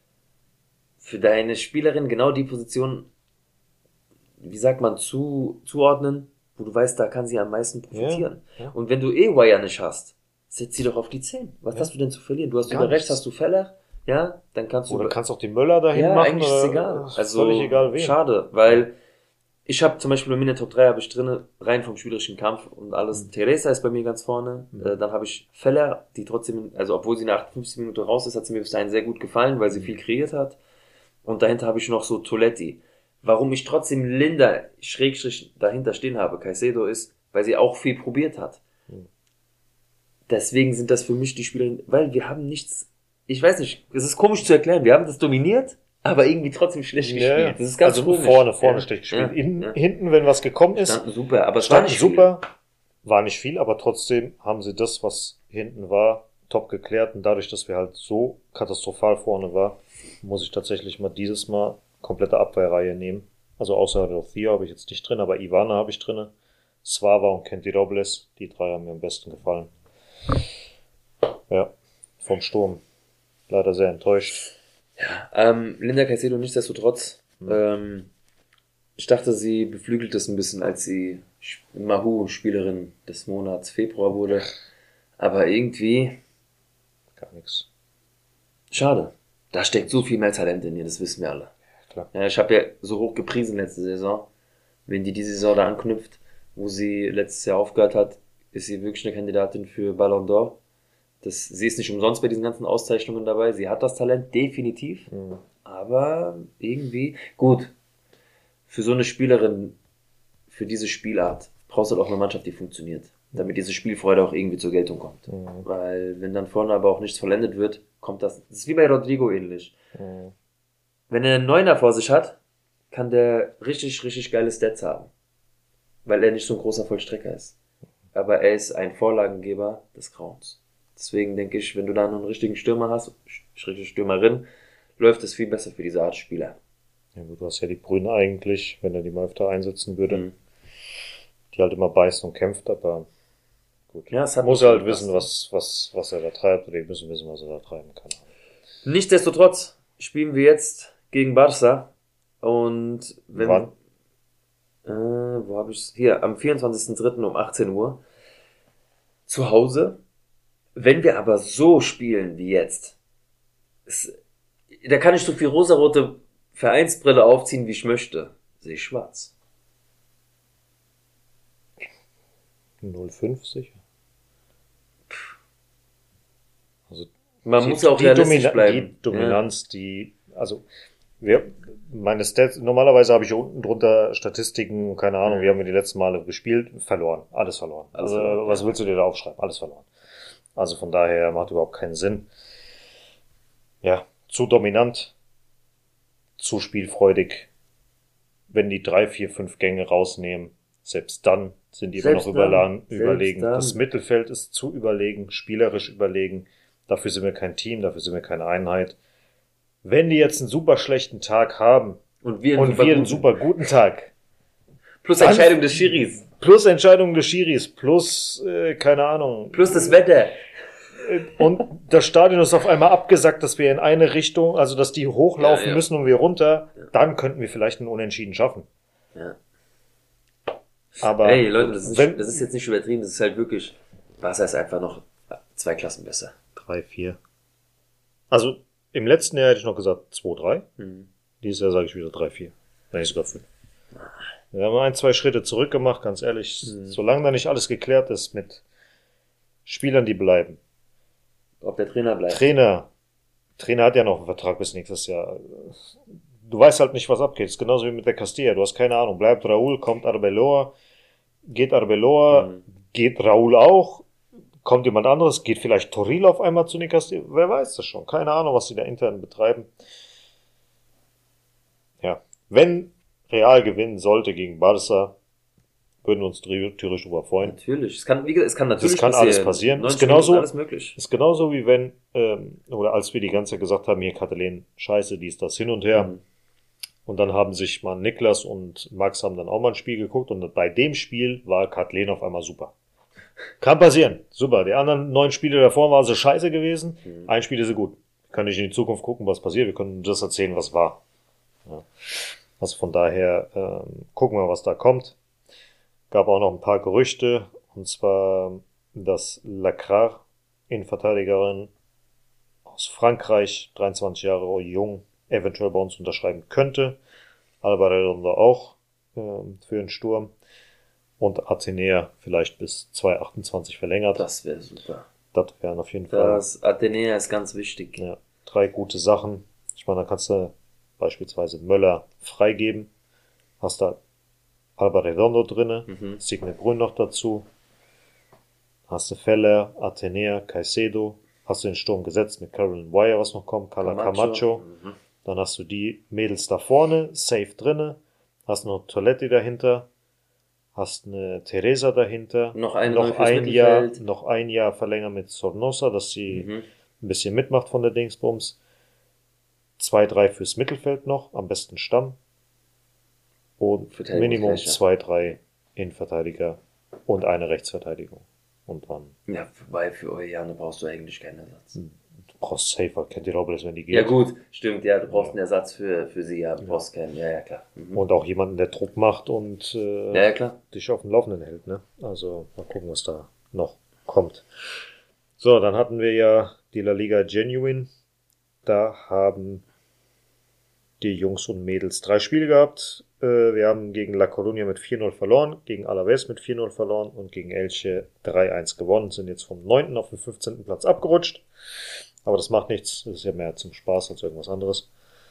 Speaker 4: für deine Spielerin genau die Position, wie sagt man, zu, zuordnen, wo du weißt, da kann sie am meisten profitieren.
Speaker 3: Ja, ja.
Speaker 4: Und wenn du eh Wire nicht hast, setz sie doch auf die zehn. Was
Speaker 3: Ja.
Speaker 4: hast du denn zu verlieren? Du hast
Speaker 3: Gar
Speaker 4: über rechts,
Speaker 3: nichts.
Speaker 4: hast du Feller, ja, dann kannst du...
Speaker 3: Oder kannst auch die Möller dahin
Speaker 4: ja,
Speaker 3: machen.
Speaker 4: eigentlich ist es
Speaker 3: oder-
Speaker 4: egal.
Speaker 3: ist
Speaker 4: Also,
Speaker 3: völlig egal wen.
Speaker 4: schade, weil ich habe zum Beispiel bei mir in der Top drei habe ich drinne, rein vom spielerischen Kampf und alles.
Speaker 3: Mhm.
Speaker 4: Teresa ist bei mir ganz vorne.
Speaker 3: Mhm.
Speaker 4: Äh, dann habe ich Feller, die trotzdem, also obwohl sie nach achtundfünfzig Minuten raus ist, hat sie mir bis dahin sehr gut gefallen, weil sie
Speaker 3: Mhm.
Speaker 4: viel kreiert hat. Und dahinter habe ich noch so Toletti. Warum ich trotzdem Linda Schrägstrich dahinter stehen habe, Caicedo, ist, weil sie auch viel probiert hat.
Speaker 3: Mhm.
Speaker 4: Deswegen sind das für mich die Spielerinnen, weil wir haben nichts, ich weiß nicht, es ist komisch zu erklären, wir haben das dominiert, aber irgendwie trotzdem schlecht
Speaker 3: Ja,
Speaker 4: gespielt. Das ist ganz
Speaker 3: also
Speaker 4: komisch.
Speaker 3: vorne, vorne
Speaker 4: Ja,
Speaker 3: schlecht gespielt.
Speaker 4: ja,
Speaker 3: In,
Speaker 4: ja.
Speaker 3: Hinten, wenn was gekommen ist,
Speaker 4: Standen super, aber es war
Speaker 3: standen
Speaker 4: nicht viel.
Speaker 3: super, war nicht viel, aber trotzdem haben sie das, was hinten war, top geklärt. Und dadurch, dass wir halt so katastrophal vorne war, muss ich tatsächlich mal dieses Mal komplette Abwehrreihe nehmen. Also außer Theo habe ich jetzt nicht drin, aber Ivana habe ich drin. Svava und Kenty Robles, die drei haben mir am besten gefallen. Ja, vom Sturm. Leider sehr enttäuscht.
Speaker 4: Ähm, Linda Caicedo nichtsdestotrotz.
Speaker 3: Mhm.
Speaker 4: Ähm, ich dachte, sie beflügelt es ein bisschen, als sie Sch- Mahou Spielerin des Monats Februar wurde. Aber irgendwie,
Speaker 3: Gar nichts.
Speaker 4: schade. Da steckt so viel mehr Talent in ihr, das wissen wir alle.
Speaker 3: Klar.
Speaker 4: Ja, ich habe ja so hoch gepriesen letzte Saison. Wenn die diese Saison da anknüpft, wo sie letztes Jahr aufgehört hat, ist sie wirklich eine Kandidatin für Ballon d'Or. Das, sie ist nicht umsonst bei diesen ganzen Auszeichnungen dabei. Sie hat das Talent, definitiv.
Speaker 3: Mhm.
Speaker 4: Aber irgendwie, gut, für so eine Spielerin, für diese Spielart, brauchst du halt auch eine Mannschaft, die funktioniert. Damit diese Spielfreude auch irgendwie zur Geltung kommt.
Speaker 3: Mhm.
Speaker 4: Weil, wenn dann vorne aber auch nichts vollendet wird, kommt das, das ist wie bei Rodrigo ähnlich.
Speaker 3: Mhm.
Speaker 4: Wenn er einen Neuner vor sich hat, kann der richtig, richtig geile Stats haben. Weil er nicht so ein großer Vollstrecker ist. Aber er ist ein Vorlagengeber des Grauens. Deswegen denke ich, wenn du da noch einen richtigen Stürmer hast, richtige Stürmerin, läuft es viel besser für diese Art Spieler.
Speaker 3: Ja, gut, du hast ja die Brüne eigentlich, wenn er die mal öfter einsetzen würde,
Speaker 4: Mhm.
Speaker 3: die halt immer beißt und kämpft, aber gut.
Speaker 4: Ja, es hat
Speaker 3: Muss
Speaker 4: nicht
Speaker 3: er halt
Speaker 4: gepasst.
Speaker 3: wissen, was, was, was er da treibt, oder die müssen wissen, was er da treiben kann.
Speaker 4: Nichtsdestotrotz spielen wir jetzt gegen Barca. Und wenn,
Speaker 3: Wann?
Speaker 4: Äh, wo habe ich Hier, am vierundzwanzigsten dritten um achtzehn Uhr. Zu Hause. Wenn wir aber so spielen wie jetzt, es, da kann ich so viel rosarote Vereinsbrille aufziehen, wie ich möchte. Sehe ich schwarz.
Speaker 3: null fünf sicher. Also
Speaker 4: Man
Speaker 3: die,
Speaker 4: muss ja auch
Speaker 3: die
Speaker 4: realistisch
Speaker 3: Domina-
Speaker 4: bleiben.
Speaker 3: Die Dominanz, die, also, wir, meine Stats, normalerweise habe ich unten drunter Statistiken, keine Ahnung,
Speaker 4: Mhm.
Speaker 3: wie haben wir die letzten Male gespielt? Verloren. Alles verloren.
Speaker 4: Alles
Speaker 3: also,
Speaker 4: verloren,
Speaker 3: was
Speaker 4: ja.
Speaker 3: willst du dir da aufschreiben? Alles verloren. Also von daher macht überhaupt keinen Sinn. Ja, zu dominant, zu spielfreudig. Wenn die drei, vier, fünf Gänge rausnehmen, selbst dann sind die immer
Speaker 4: Selbst
Speaker 3: noch
Speaker 4: dann,
Speaker 3: überlagen,
Speaker 4: selbst
Speaker 3: überlegen.
Speaker 4: dann.
Speaker 3: Das Mittelfeld ist zu überlegen, spielerisch überlegen. Dafür sind wir kein Team, dafür sind wir keine Einheit. Wenn die jetzt einen super schlechten Tag haben
Speaker 4: Und wir,
Speaker 3: und wir einen
Speaker 4: guten-
Speaker 3: super guten Tag,
Speaker 4: Plus
Speaker 3: dann-
Speaker 4: Entscheidung des Schiris.
Speaker 3: plus Entscheidungen des Schiris, plus, äh, keine Ahnung,
Speaker 4: Plus das Wetter.
Speaker 3: und das Stadion ist auf einmal abgesagt, dass wir in eine Richtung, also dass die hochlaufen
Speaker 4: Ja, ja.
Speaker 3: müssen und wir runter, dann könnten wir vielleicht einen Unentschieden schaffen.
Speaker 4: Ja.
Speaker 3: Aber
Speaker 4: Ey, Leute, das ist,
Speaker 3: wenn,
Speaker 4: das ist jetzt nicht übertrieben, das ist halt wirklich, Barca ist einfach noch zwei Klassen besser.
Speaker 3: drei, vier. Also im letzten Jahr hätte ich noch gesagt zwei, drei.
Speaker 4: Mhm.
Speaker 3: Dieses Jahr sage ich wieder drei, vier. Wenn nicht sogar fünf. Wir haben ein, zwei Schritte zurück gemacht, ganz ehrlich.
Speaker 4: Mhm.
Speaker 3: Solange da nicht alles geklärt ist mit Spielern, die bleiben.
Speaker 4: Ob der Trainer bleibt.
Speaker 3: Trainer. Trainer hat ja noch einen Vertrag bis nächstes Jahr. Du weißt halt nicht, was abgeht. Das ist genauso wie mit der Castilla. Du hast keine Ahnung. Bleibt Raúl, kommt Arbeloa, geht Arbeloa,
Speaker 4: Mhm.
Speaker 3: geht Raúl auch, kommt jemand anderes, geht vielleicht Toril auf einmal zu den Castilla. Wer weiß das schon? Keine Ahnung, was die da intern betreiben. Ja. Wenn Real gewinnen sollte gegen Barca, würden uns theoretisch darüber freuen.
Speaker 4: Natürlich. Es kann, wie gesagt, es kann natürlich
Speaker 3: Das kann alles passieren. Ist genauso, alles möglich. Ist genauso wie wenn, ähm, oder als wir die ganze Zeit gesagt haben, hier Katalin, scheiße, dies, das, hin und her. Mhm. Und dann haben sich mal Niklas und Max haben dann auch mal ein Spiel geguckt und bei dem Spiel war Katalin auf einmal super. Kann passieren. Super. Die anderen neun Spiele davor waren sie scheiße gewesen. Mhm. Ein Spiel ist sie gut. Kann ich in die Zukunft gucken, was passiert. Wir können das erzählen, was war. Ja. Also von daher ähm, gucken wir, was da kommt. Gab auch noch ein paar Gerüchte. Und zwar, dass Lacrar, Innenverteidigerin aus Frankreich, dreiundzwanzig Jahre jung, eventuell bei uns unterschreiben könnte. Alba Redondo auch ähm, für den Sturm. Und Athenea vielleicht bis zwanzig achtundzwanzig verlängert.
Speaker 4: Das wäre super.
Speaker 3: Das wären auf jeden Fall.
Speaker 4: Das Athenea ist ganz wichtig.
Speaker 3: Ja, drei gute Sachen. Ich meine, da kannst du beispielsweise Möller freigeben. Hast da Alba Redondo drinne, mhm. Signe Brünn noch dazu. Hast du Feller, Athenea, Caicedo. Hast du den Sturm gesetzt mit Caroline Wire, was noch kommt, Carla Camacho. Camacho. Mhm. Dann hast du die Mädels da vorne, safe drinne. Hast noch Toiletti dahinter. Hast eine Teresa dahinter.
Speaker 4: Noch, eine
Speaker 3: noch ein Jahr, noch ein Jahr verlängern mit Sornosa, dass sie mhm. ein bisschen mitmacht von der Dingsbums. Zwei, drei fürs Mittelfeld noch, am besten Stamm. Und Minimum gleich, ja. zwei, drei Innenverteidiger und eine Rechtsverteidigung. Und dann.
Speaker 4: Ja, wobei für Orellana brauchst du eigentlich keinen Ersatz.
Speaker 3: Du brauchst Safer, kennt ihr Robles, wenn die geht.
Speaker 4: Ja gut, stimmt, ja, du brauchst ja. einen Ersatz für, für sie, ja, du brauchst keinen, ja, ja, klar. Mhm.
Speaker 3: Und auch jemanden, der Druck macht und äh,
Speaker 4: ja, ja, klar.
Speaker 3: dich auf dem Laufenden hält, ne? Also mal gucken, was da noch kommt. So, dann hatten wir ja die La Liga Genuine. Da haben die Jungs und Mädels drei Spiele gehabt. Äh, wir haben gegen La Coruña mit vier null verloren, gegen Alavés mit vier null verloren und gegen Elche drei eins gewonnen. Sind jetzt vom neunten auf den fünfzehnten Platz abgerutscht. Aber das macht nichts. Das ist ja mehr zum Spaß als irgendwas anderes.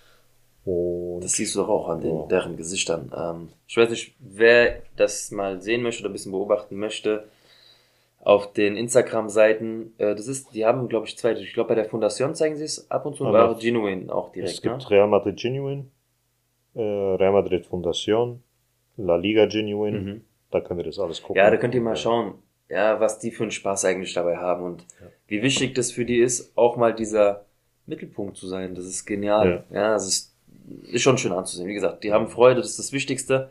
Speaker 3: Und
Speaker 4: das siehst du doch auch an den, ja. deren Gesichtern. Ähm, ich weiß nicht, wer das mal sehen möchte oder ein bisschen beobachten möchte. Auf den Instagram-Seiten, äh, das ist, die haben, glaube ich, zwei, ich glaube, bei der Fundation zeigen sie es ab und zu, aber auch Genuine auch direkt.
Speaker 3: Es gibt
Speaker 4: ne?
Speaker 3: Real Madrid Genuine, äh, Real Madrid Fundation, La Liga Genuine, mhm. da könnt ihr das alles gucken.
Speaker 4: Ja, da könnt ihr mal schauen, ja, was die für einen Spaß eigentlich dabei haben und ja. wie wichtig das für die ist, auch mal dieser Mittelpunkt zu sein. Das ist genial. Ja, ja das ist, ist schon schön anzusehen. Wie gesagt, die haben Freude, das ist das Wichtigste.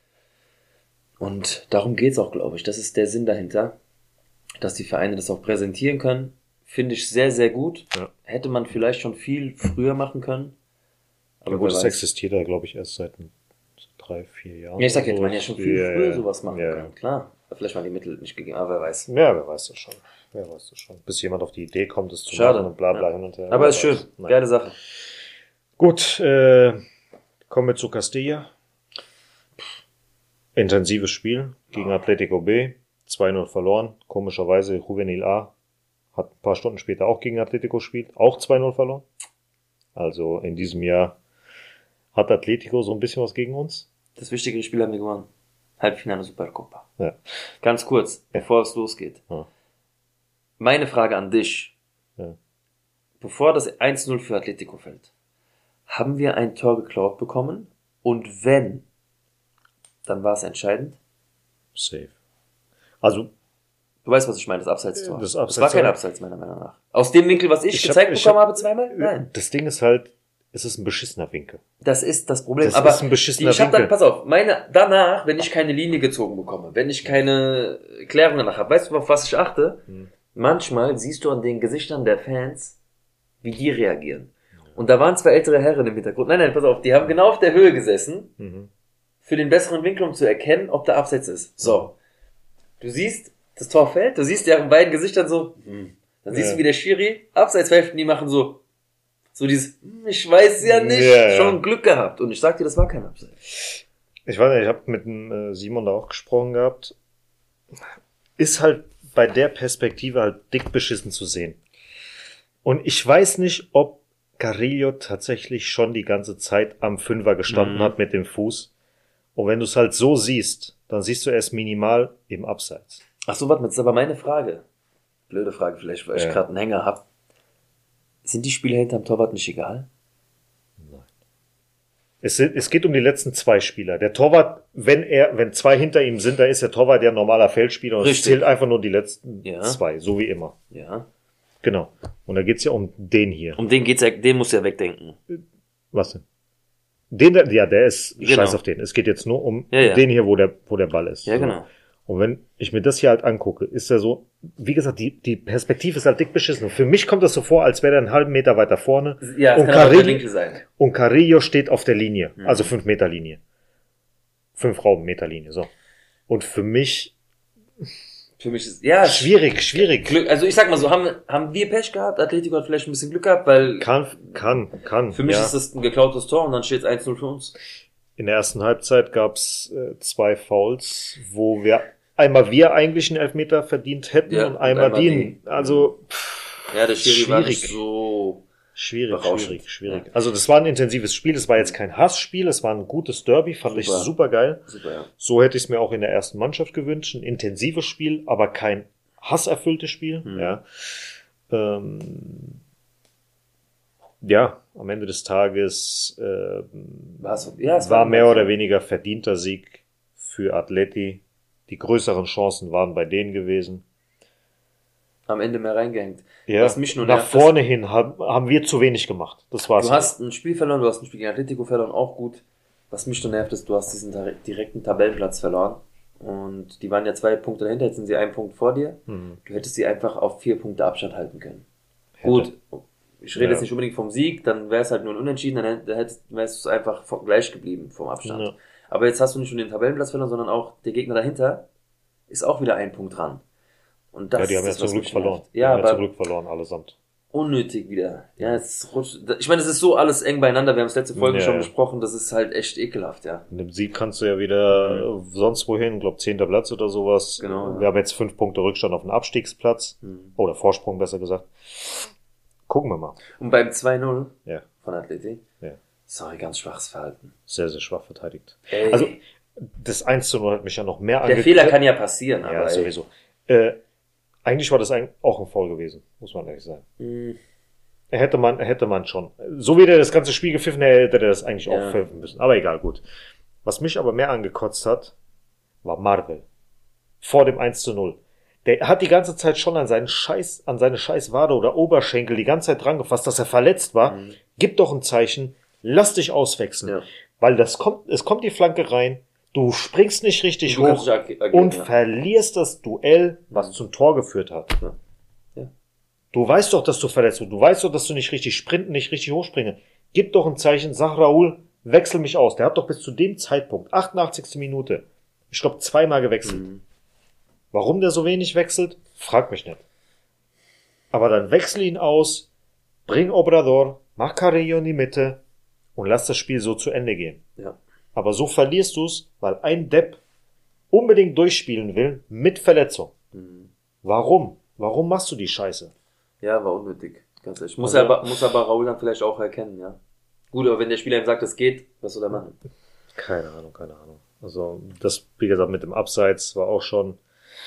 Speaker 4: Und darum geht's auch, glaube ich. Das ist der Sinn dahinter. Dass die Vereine das auch präsentieren können, finde ich sehr, sehr gut. Ja. Hätte man vielleicht schon viel früher machen können.
Speaker 3: Aber ja, gut, das existiert da, glaube ich, erst seit drei, vier Jahren.
Speaker 4: Ja, ich sag, hätte man ja schon viel
Speaker 3: ja,
Speaker 4: früher sowas machen
Speaker 3: ja.
Speaker 4: können. Klar, vielleicht mal die Mittel nicht gegeben, aber wer weiß.
Speaker 3: Ja, wer weiß das schon. Wer weiß das schon. Bis jemand auf die Idee kommt, es zu
Speaker 4: Schade.
Speaker 3: machen und bla bla
Speaker 4: ja.
Speaker 3: hin und her.
Speaker 4: Aber ist schön. Nein. Geile Sache.
Speaker 3: Gut, äh, kommen wir zu Castilla. Intensives Spiel gegen Atletico B. zwei null verloren. Komischerweise Juvenil A hat ein paar Stunden später auch gegen Atletico gespielt. Auch zwei null verloren. Also in diesem Jahr hat Atletico so ein bisschen was gegen uns.
Speaker 4: Das wichtige Spiel haben wir gewonnen. Halbfinale Supercopa.
Speaker 3: Ja.
Speaker 4: Ganz kurz,
Speaker 3: ja.
Speaker 4: bevor es losgeht.
Speaker 3: Ja.
Speaker 4: Meine Frage an dich.
Speaker 3: Ja.
Speaker 4: Bevor das eins null für Atletico fällt, haben wir ein Tor geklaut bekommen? Und wenn, dann war es entscheidend?
Speaker 3: Safe. Also,
Speaker 4: du weißt, was ich meine, das Abseits-Tor.
Speaker 3: Das, Abseits
Speaker 4: das war kein Abseits, meiner Meinung nach. Aus dem Winkel, was ich, ich gezeigt hab, ich bekommen hab, habe, zweimal? Nein.
Speaker 3: Das Ding ist halt, es ist ein beschissener Winkel.
Speaker 4: Das ist das Problem.
Speaker 3: Das
Speaker 4: aber
Speaker 3: ist ein beschissener
Speaker 4: ich hab
Speaker 3: Winkel.
Speaker 4: dann, pass auf, meine, danach, wenn ich keine Linie gezogen bekomme, wenn ich keine Klärung danach habe, weißt du, auf was ich achte? Hm. Manchmal siehst du an den Gesichtern der Fans, wie die reagieren. Und da waren zwei ältere Herren im Hintergrund. Nein, nein, pass auf, die haben genau auf der Höhe gesessen, mhm. für den besseren Winkel, um zu erkennen, ob der Abseits ist. So. Du siehst, das Tor fällt, du siehst deren beiden Gesichtern so, hm. dann siehst ja. du, wie der Schiri Abseits pfeift und die machen so, so dieses, hm, ich weiß ja nicht, ja, ja. schon Glück gehabt. Und ich sag dir, das war kein Abseits.
Speaker 3: Ich weiß nicht, ich habe mit dem äh, Simon da auch gesprochen gehabt. Ist halt bei der Perspektive halt dick beschissen zu sehen. Und ich weiß nicht, ob Carrillo tatsächlich schon die ganze Zeit am Fünfer gestanden mhm. hat mit dem Fuß. Und wenn du es halt so siehst, dann siehst du erst minimal im Abseits.
Speaker 4: Ach so, warte mal, das ist aber meine Frage. Blöde Frage vielleicht, weil ja. ich gerade einen Hänger hab. Sind die Spieler hinterm Torwart nicht egal?
Speaker 3: Nein. Es, sind, es geht um die letzten zwei Spieler. Der Torwart, wenn er, wenn zwei hinter ihm sind, dann ist der Torwart ja ein normaler Feldspieler und es zählt einfach nur die letzten
Speaker 4: Ja.
Speaker 3: zwei, so wie immer.
Speaker 4: Ja.
Speaker 3: Genau. Und da geht's ja um den hier.
Speaker 4: Um den geht's ja, den muss ja wegdenken.
Speaker 3: Was denn? Den, da- ja, der ist
Speaker 4: Genau.
Speaker 3: scheiß auf den. Es geht jetzt nur um
Speaker 4: Ja, ja.
Speaker 3: den hier, wo der, wo der Ball ist.
Speaker 4: Ja,
Speaker 3: So.
Speaker 4: genau.
Speaker 3: Und wenn ich mir das hier halt angucke, ist er so, wie gesagt, die, die Perspektive ist halt dick beschissen. Für mich kommt das so vor, als wäre er einen halben Meter weiter vorne.
Speaker 4: Ja, es
Speaker 3: und
Speaker 4: kann auch der
Speaker 3: Carrillo,
Speaker 4: Winkel sein.
Speaker 3: und Carrillo steht auf der Linie,
Speaker 4: Mhm.
Speaker 3: also fünf Meter Linie. Fünf Raummeter Linie, so. Und für mich
Speaker 4: Für mich ist, ja,
Speaker 3: schwierig, schwierig.
Speaker 4: Glück, also ich sag mal so, haben, haben wir Pech gehabt, Atletico hat vielleicht ein bisschen Glück gehabt, weil
Speaker 3: Kann, kann, kann.
Speaker 4: für mich
Speaker 3: ja.
Speaker 4: ist das ein geklautes Tor und dann steht es eins null für uns.
Speaker 3: In der ersten Halbzeit gab's äh, zwei Fouls, wo wir einmal wir eigentlich einen Elfmeter verdient hätten
Speaker 4: Ja,
Speaker 3: und
Speaker 4: und
Speaker 3: einmal,
Speaker 4: einmal
Speaker 3: den.
Speaker 4: die.
Speaker 3: Also pff,
Speaker 4: Ja, der Schiri war nicht
Speaker 3: Schwierig.
Speaker 4: so,
Speaker 3: schwierig,
Speaker 4: Berauschend.
Speaker 3: schwierig, schwierig.
Speaker 4: Ja.
Speaker 3: Also das war ein intensives Spiel. Es war jetzt kein Hassspiel, es war ein gutes Derby, fand ich
Speaker 4: Super.
Speaker 3: super geil.
Speaker 4: super, ja.
Speaker 3: So hätte ich es mir auch in der ersten Mannschaft gewünscht. Ein intensives Spiel, aber kein hasserfülltes Spiel.
Speaker 4: Mhm.
Speaker 3: Ja. Ähm, ja, am Ende des Tages äh,
Speaker 4: War's, ja, es
Speaker 3: war
Speaker 4: war
Speaker 3: mehr oder weniger verdienter Sieg für Atleti. Die größeren Chancen waren bei denen gewesen.
Speaker 4: am Ende mehr reingehängt.
Speaker 3: Ja,
Speaker 4: Was mich nur
Speaker 3: nach
Speaker 4: nervt,
Speaker 3: vorne hin haben, haben wir zu wenig gemacht. Das war's.
Speaker 4: Du hast ein Spiel verloren, du hast ein Spiel gegen Atletico verloren, auch gut. Was mich nur nervt, ist, du hast diesen tar- direkten Tabellenplatz verloren. Und die waren ja zwei Punkte dahinter, jetzt sind sie einen Punkt vor dir.
Speaker 3: Mhm.
Speaker 4: Du hättest sie einfach auf vier Punkte Abstand halten können.
Speaker 3: Hätte.
Speaker 4: Gut, ich rede
Speaker 3: Ja.
Speaker 4: jetzt nicht unbedingt vom Sieg, dann wäre es halt nur ein Unentschieden, dann hätt- dann hättest- wärst du einfach vom- gleich geblieben vom Abstand.
Speaker 3: Ja.
Speaker 4: Aber jetzt hast du nicht nur den Tabellenplatz verloren, sondern auch der Gegner dahinter ist auch wieder ein Punkt dran. Und das
Speaker 3: Ja, die haben ja
Speaker 4: ist das,
Speaker 3: zum
Speaker 4: was
Speaker 3: Glück
Speaker 4: mich
Speaker 3: verloren.
Speaker 4: nervt.
Speaker 3: Die
Speaker 4: Ja,
Speaker 3: haben ja zum
Speaker 4: aber
Speaker 3: Glück verloren, allesamt.
Speaker 4: unnötig wieder. Ja, es rutscht. Ich meine, es ist so alles eng beieinander. Wir haben es letzte Folge
Speaker 3: Ja,
Speaker 4: schon
Speaker 3: ja.
Speaker 4: besprochen. Das ist halt echt ekelhaft, ja.
Speaker 3: Mit dem Sieg kannst du ja wieder äh, sonst wohin, glaub zehnter Platz oder sowas.
Speaker 4: Genau, ja.
Speaker 3: Wir haben jetzt fünf Punkte Rückstand auf den Abstiegsplatz.
Speaker 4: Mhm.
Speaker 3: Oder Vorsprung, besser gesagt. Gucken wir mal.
Speaker 4: Und beim zwei null
Speaker 3: Ja,
Speaker 4: von Atleti,
Speaker 3: ja.
Speaker 4: sorry, ganz schwaches Verhalten.
Speaker 3: Sehr, sehr schwach verteidigt.
Speaker 4: Ey,
Speaker 3: Also, das eins zu null hat mich ja noch mehr
Speaker 4: der
Speaker 3: ange-
Speaker 4: Fehler kann ja passieren,
Speaker 3: Ja,
Speaker 4: aber ey,
Speaker 3: sowieso. Äh, eigentlich war das ein, auch ein Foul gewesen, muss man ehrlich sagen.
Speaker 4: mh,
Speaker 3: Hätte man, hätte man schon. So wie der das ganze Spiel gepfiffen hätte, hätte er das eigentlich
Speaker 4: Ja.
Speaker 3: auch pfeifen müssen. Aber egal, gut. Was mich aber mehr angekotzt hat, war Marvel. Vor dem eins zu null. Der hat die ganze Zeit schon an seinen Scheiß, an seine scheiß Wade oder Oberschenkel die ganze Zeit dran gefasst, dass er verletzt war.
Speaker 4: Mhm.
Speaker 3: Gib doch ein Zeichen, lass dich auswechseln.
Speaker 4: Ja.
Speaker 3: Weil das kommt, es kommt die Flanke rein, du springst nicht richtig
Speaker 4: du kannst
Speaker 3: hoch
Speaker 4: nicht ag- agieren,
Speaker 3: und
Speaker 4: ja.
Speaker 3: verlierst das Duell, was
Speaker 4: Mhm.
Speaker 3: zum Tor geführt hat.
Speaker 4: Ja. Ja.
Speaker 3: Du weißt doch, dass du verletzt bist. Du weißt doch, dass du nicht richtig sprinten, nicht richtig hochspringen. Gib doch ein Zeichen, sag Raoul, wechsel mich aus. Der hat doch bis zu dem Zeitpunkt, achtundachtzigste Minute, ich glaube zweimal gewechselt.
Speaker 4: Mhm.
Speaker 3: Warum der so wenig wechselt, frag mich nicht. Aber dann wechsel ihn aus, bring Obrador, mach Carrillo in die Mitte und lass das Spiel so zu Ende gehen.
Speaker 4: Ja.
Speaker 3: Aber so verlierst du's, weil ein Depp unbedingt durchspielen will mit Verletzung.
Speaker 4: Mhm.
Speaker 3: Warum? Warum machst du die Scheiße?
Speaker 4: Ja, war unnötig. Ganz ehrlich. Muss,
Speaker 3: Also-
Speaker 4: aber, muss aber Raul dann vielleicht auch erkennen, ja. Gut, aber wenn der Spieler ihm sagt, es geht, was soll er machen?
Speaker 3: Keine Ahnung, keine Ahnung. Also das, wie gesagt, mit dem Abseits war auch schon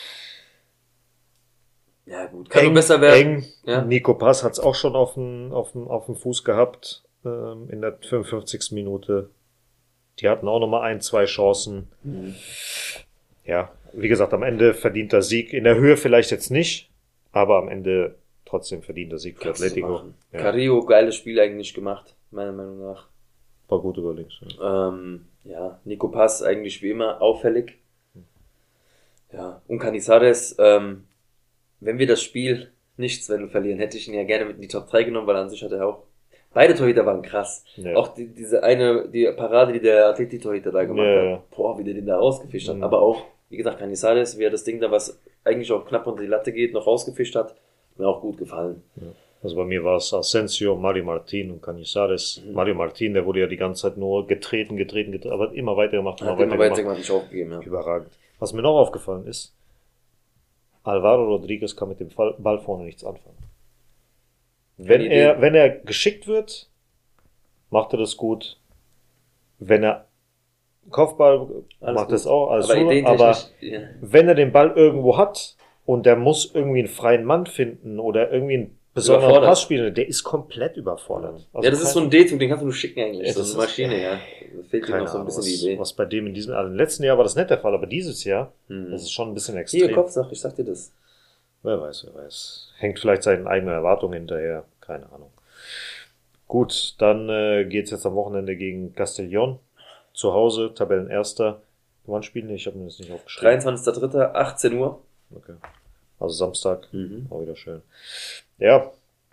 Speaker 4: Ja, gut. Kann nur besser werden.
Speaker 3: eng.
Speaker 4: Ja.
Speaker 3: Nico Pass hat's auch schon auf dem, auf dem, auf dem Fuß gehabt ähm, in der fünfundfünfzigsten Minute. Die hatten auch nochmal ein, zwei Chancen.
Speaker 4: Mhm.
Speaker 3: Ja, wie gesagt, am Ende verdienter Sieg. In der Höhe vielleicht jetzt nicht, aber am Ende trotzdem verdienter Sieg für
Speaker 4: Kannst du
Speaker 3: Atletico.
Speaker 4: machen.
Speaker 3: Ja,
Speaker 4: Carrillo, geiles Spiel eigentlich gemacht, meiner Meinung nach.
Speaker 3: war gut über links. Ja.
Speaker 4: Ähm, ja, Nico Pass eigentlich wie immer auffällig. Ja, und Canizares, ähm, wenn wir das Spiel nicht zwei null verlieren, hätte ich ihn ja gerne mit in die Top drei genommen, weil an sich hat er auch, beide Torhüter waren krass.
Speaker 3: Ja.
Speaker 4: Auch die, diese eine, die Parade, die der Atleti-Torhüter da gemacht
Speaker 3: Ja, ja.
Speaker 4: hat. Boah, wie der den da rausgefischt hat.
Speaker 3: Mhm.
Speaker 4: Aber auch, wie gesagt, Canizares, wie er das Ding da, was eigentlich auch knapp unter die Latte geht, noch rausgefischt hat, mir auch gut gefallen.
Speaker 3: Also bei mir war es Asensio, Mario Martin und Canizares.
Speaker 4: Mhm.
Speaker 3: Mario Martin, der wurde ja die ganze Zeit nur getreten, getreten, getreten, aber immer weitergemacht, immer
Speaker 4: Hat immer
Speaker 3: weitergemacht.
Speaker 4: weiter gemacht, nicht aufgegeben, ja.
Speaker 3: Überragend. Was mir noch aufgefallen ist, Alvaro Rodriguez kann mit dem Fall- Ball vorne nichts anfangen. Wenn
Speaker 4: Idee.
Speaker 3: er, wenn er geschickt wird, macht er das gut. Wenn er Kopfball
Speaker 4: Alles
Speaker 3: macht
Speaker 4: gut.
Speaker 3: das auch, alles
Speaker 4: aber
Speaker 3: super.
Speaker 4: ideentechnisch,
Speaker 3: Aber
Speaker 4: ja.
Speaker 3: wenn er den Ball irgendwo hat und der muss irgendwie einen freien Mann finden oder irgendwie einen besonderen
Speaker 4: Überfordert.
Speaker 3: Passspiele, der ist komplett überfordert. Also
Speaker 4: ja, das ist so ein D-Zug, den kannst du nur schicken eigentlich.
Speaker 3: Ja,
Speaker 4: so
Speaker 3: das
Speaker 4: eine
Speaker 3: ist-
Speaker 4: Maschine, ja. Da fehlt dir
Speaker 3: keine
Speaker 4: noch so ein
Speaker 3: Ahnung,
Speaker 4: bisschen
Speaker 3: was,
Speaker 4: die Idee.
Speaker 3: was bei dem in diesem, also im letzten Jahr war das nicht der Fall, aber dieses Jahr,
Speaker 4: Hm.
Speaker 3: das ist schon ein bisschen
Speaker 4: Hier,
Speaker 3: extrem.
Speaker 4: Kopfsache, ich sag dir das.
Speaker 3: Wer weiß, wer weiß. Hängt vielleicht seinen eigenen Erwartungen hinterher, keine Ahnung. Gut, dann äh, geht's jetzt am Wochenende gegen Castellón. Zu Hause, Tabellenerster. Wann spielen die? Ich habe mir das nicht aufgeschrieben.
Speaker 4: dreiundzwanzigster dritter achtzehn Uhr.
Speaker 3: Okay. Also Samstag,
Speaker 4: Mhm.
Speaker 3: auch wieder schön. Ja,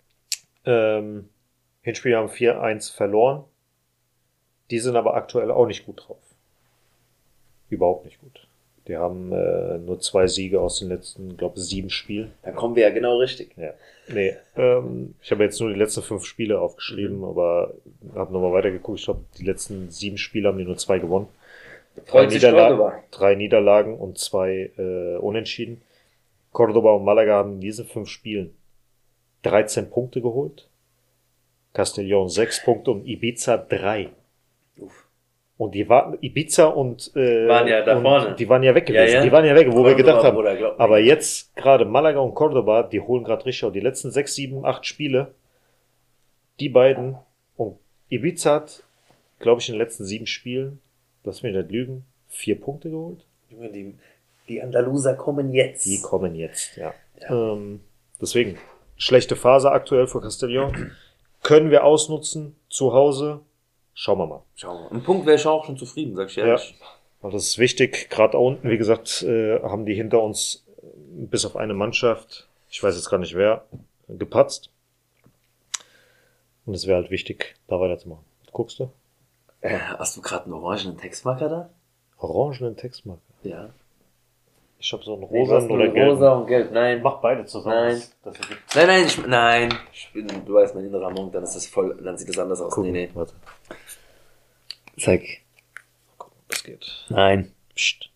Speaker 3: ähm, Hinspiel haben vier eins verloren. Die sind aber aktuell auch nicht gut drauf. Überhaupt nicht gut. Die haben äh, nur zwei Siege aus den letzten, glaube ich, sieben Spielen.
Speaker 4: Da kommen wir ja genau richtig.
Speaker 3: Ja. Nee, ähm, ich habe jetzt nur die letzten fünf Spiele aufgeschrieben,
Speaker 4: Mhm.
Speaker 3: aber habe nochmal weitergeguckt. Ich glaube, die letzten sieben Spiele haben die nur zwei gewonnen.
Speaker 4: Freut sich
Speaker 3: Niederlagen,
Speaker 4: Cordoba.
Speaker 3: drei Niederlagen und zwei äh, Unentschieden. Cordoba und Malaga haben in diesen fünf Spielen dreizehn Punkte geholt. Castellón sechs Punkte und Ibiza drei.
Speaker 4: Uff.
Speaker 3: Und die waren, Ibiza und, äh,
Speaker 4: Waren ja da
Speaker 3: und
Speaker 4: vorne.
Speaker 3: die waren ja weg
Speaker 4: Ja,
Speaker 3: gewesen.
Speaker 4: ja.
Speaker 3: Die waren ja weg, wo wir
Speaker 4: Cordoba,
Speaker 3: gedacht haben.
Speaker 4: Bruder, glaub mir.
Speaker 3: Aber jetzt gerade Malaga und Cordoba, die holen gerade richtig auf. Die letzten sechs, sieben, acht Spiele, die beiden und Ibiza hat, glaube ich, in den letzten sieben Spielen, lass mich nicht lügen, vier Punkte geholt.
Speaker 4: Junge, die, die Andaluser kommen jetzt.
Speaker 3: Die kommen jetzt, ja.
Speaker 4: Ja.
Speaker 3: Ähm, deswegen, schlechte Phase aktuell für Castellón. Können wir ausnutzen, zu Hause. Schauen wir mal.
Speaker 4: Schauen wir. Ein Punkt wäre ich auch schon zufrieden, sag ich ehrlich.
Speaker 3: Weil das ist wichtig. Gerade da unten, wie gesagt, äh, haben die hinter uns äh, bis auf eine Mannschaft, ich weiß jetzt gar nicht wer, gepatzt. Und es wäre halt wichtig, da weiterzumachen. Guckst du?
Speaker 4: Äh, hast du gerade einen orangenen Textmarker da?
Speaker 3: Orangenen Textmarker.
Speaker 4: Ja.
Speaker 3: Ich habe so einen
Speaker 4: Nee, du hast
Speaker 3: rosa
Speaker 4: nur
Speaker 3: oder gelben.
Speaker 4: rosa und gelb. Nein.
Speaker 3: Mach beide zusammen.
Speaker 4: Nein.
Speaker 3: Das, das ergibt-
Speaker 4: Nein, nein, ich, nein. Ich bin, du weißt, mein innerer Monk, dann ist das voll, dann sieht das anders aus.
Speaker 3: Gucken.
Speaker 4: Nee, nee.
Speaker 3: Warte.
Speaker 4: Zeig.
Speaker 3: Gucken, das geht.
Speaker 4: Nein.
Speaker 3: Psst.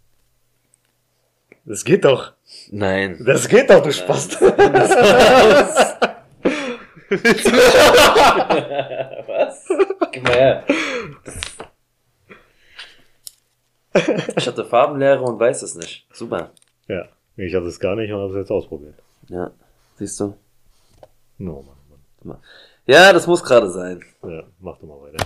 Speaker 3: Das geht doch.
Speaker 4: Nein.
Speaker 3: Das geht doch, du Spast.
Speaker 4: Was? Gib mal her. Ich hatte Farbenlehre und weiß es nicht. Super.
Speaker 3: Ja, ich hatte es gar nicht und habe es jetzt ausprobiert.
Speaker 4: Ja. Siehst du?
Speaker 3: No, Mann,
Speaker 4: Ja, das muss gerade sein.
Speaker 3: Mann. Ja, mach doch mal weiter.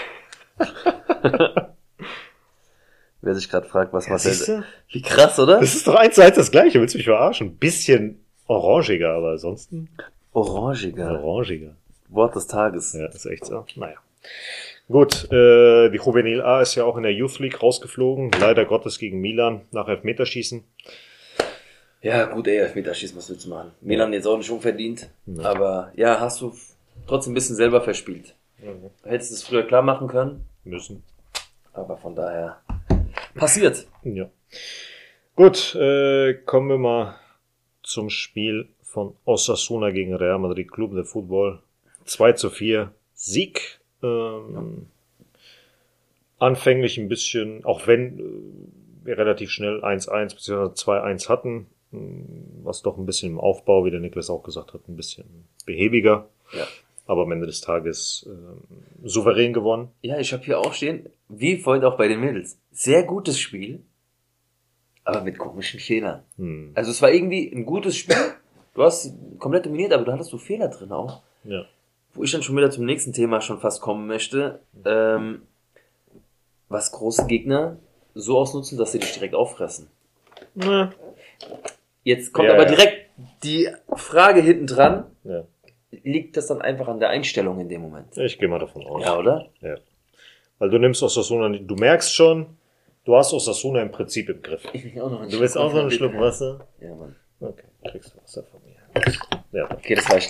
Speaker 4: Wer sich gerade fragt, was
Speaker 3: Ja, siehst
Speaker 4: Marcel...
Speaker 3: du?
Speaker 4: Wie krass, oder?
Speaker 3: Das ist doch eins zu eins das gleiche. Willst du mich verarschen? Ein bisschen orangiger, aber ansonsten
Speaker 4: Orangiger.
Speaker 3: orangiger.
Speaker 4: Wort des Tages.
Speaker 3: Ja, ist echt so. Naja. Gut, äh, die Juvenil A ist ja auch in der Youth League rausgeflogen. Leider Gottes gegen Milan nach Elfmeterschießen.
Speaker 4: Ja, gut, ey, Elfmeterschießen, was willst du machen? Milan jetzt auch nicht unverdient.
Speaker 3: Ja.
Speaker 4: Aber ja, hast du trotzdem ein bisschen selber verspielt.
Speaker 3: Mhm.
Speaker 4: Hättest du es früher klar machen können.
Speaker 3: Müssen.
Speaker 4: Aber von daher passiert.
Speaker 3: Ja. Gut, äh, kommen wir mal zum Spiel von Osasuna gegen Real Madrid Club de Football. zwei zu vier Sieg. Ähm, anfänglich ein bisschen, auch wenn äh, wir relativ schnell eins eins bzw. zwei eins hatten, mh, was doch ein bisschen im Aufbau, wie der Niklas auch gesagt hat, ein bisschen behäbiger.
Speaker 4: Ja.
Speaker 3: Aber am Ende des Tages äh, souverän gewonnen.
Speaker 4: Ja, ich habe hier auch stehen, wie vorhin auch bei den Mädels, sehr gutes Spiel, aber mit komischen Fehlern.
Speaker 3: Hm.
Speaker 4: Also es war irgendwie ein gutes Spiel. Du hast komplett dominiert, aber da hattest du Fehler drin auch.
Speaker 3: Ja.
Speaker 4: Wo ich dann schon wieder zum nächsten Thema schon fast kommen möchte. Ähm, was große Gegner so ausnutzen, dass sie dich direkt auffressen.
Speaker 3: Na,
Speaker 4: Jetzt kommt
Speaker 3: Ja,
Speaker 4: aber
Speaker 3: ja.
Speaker 4: direkt die Frage hinten dran.
Speaker 3: ja.
Speaker 4: Liegt das dann einfach an der Einstellung in dem Moment?
Speaker 3: Ich gehe mal davon aus.
Speaker 4: Ja, oder?
Speaker 3: Ja. Weil du nimmst Osasuna nicht, du merkst schon, du hast Osasuna im Prinzip im Griff. Du willst auch noch einen Schluck Wasser?
Speaker 4: Ja, Mann.
Speaker 3: Okay, kriegst du Wasser von mir. Ja,
Speaker 4: Okay, das reicht.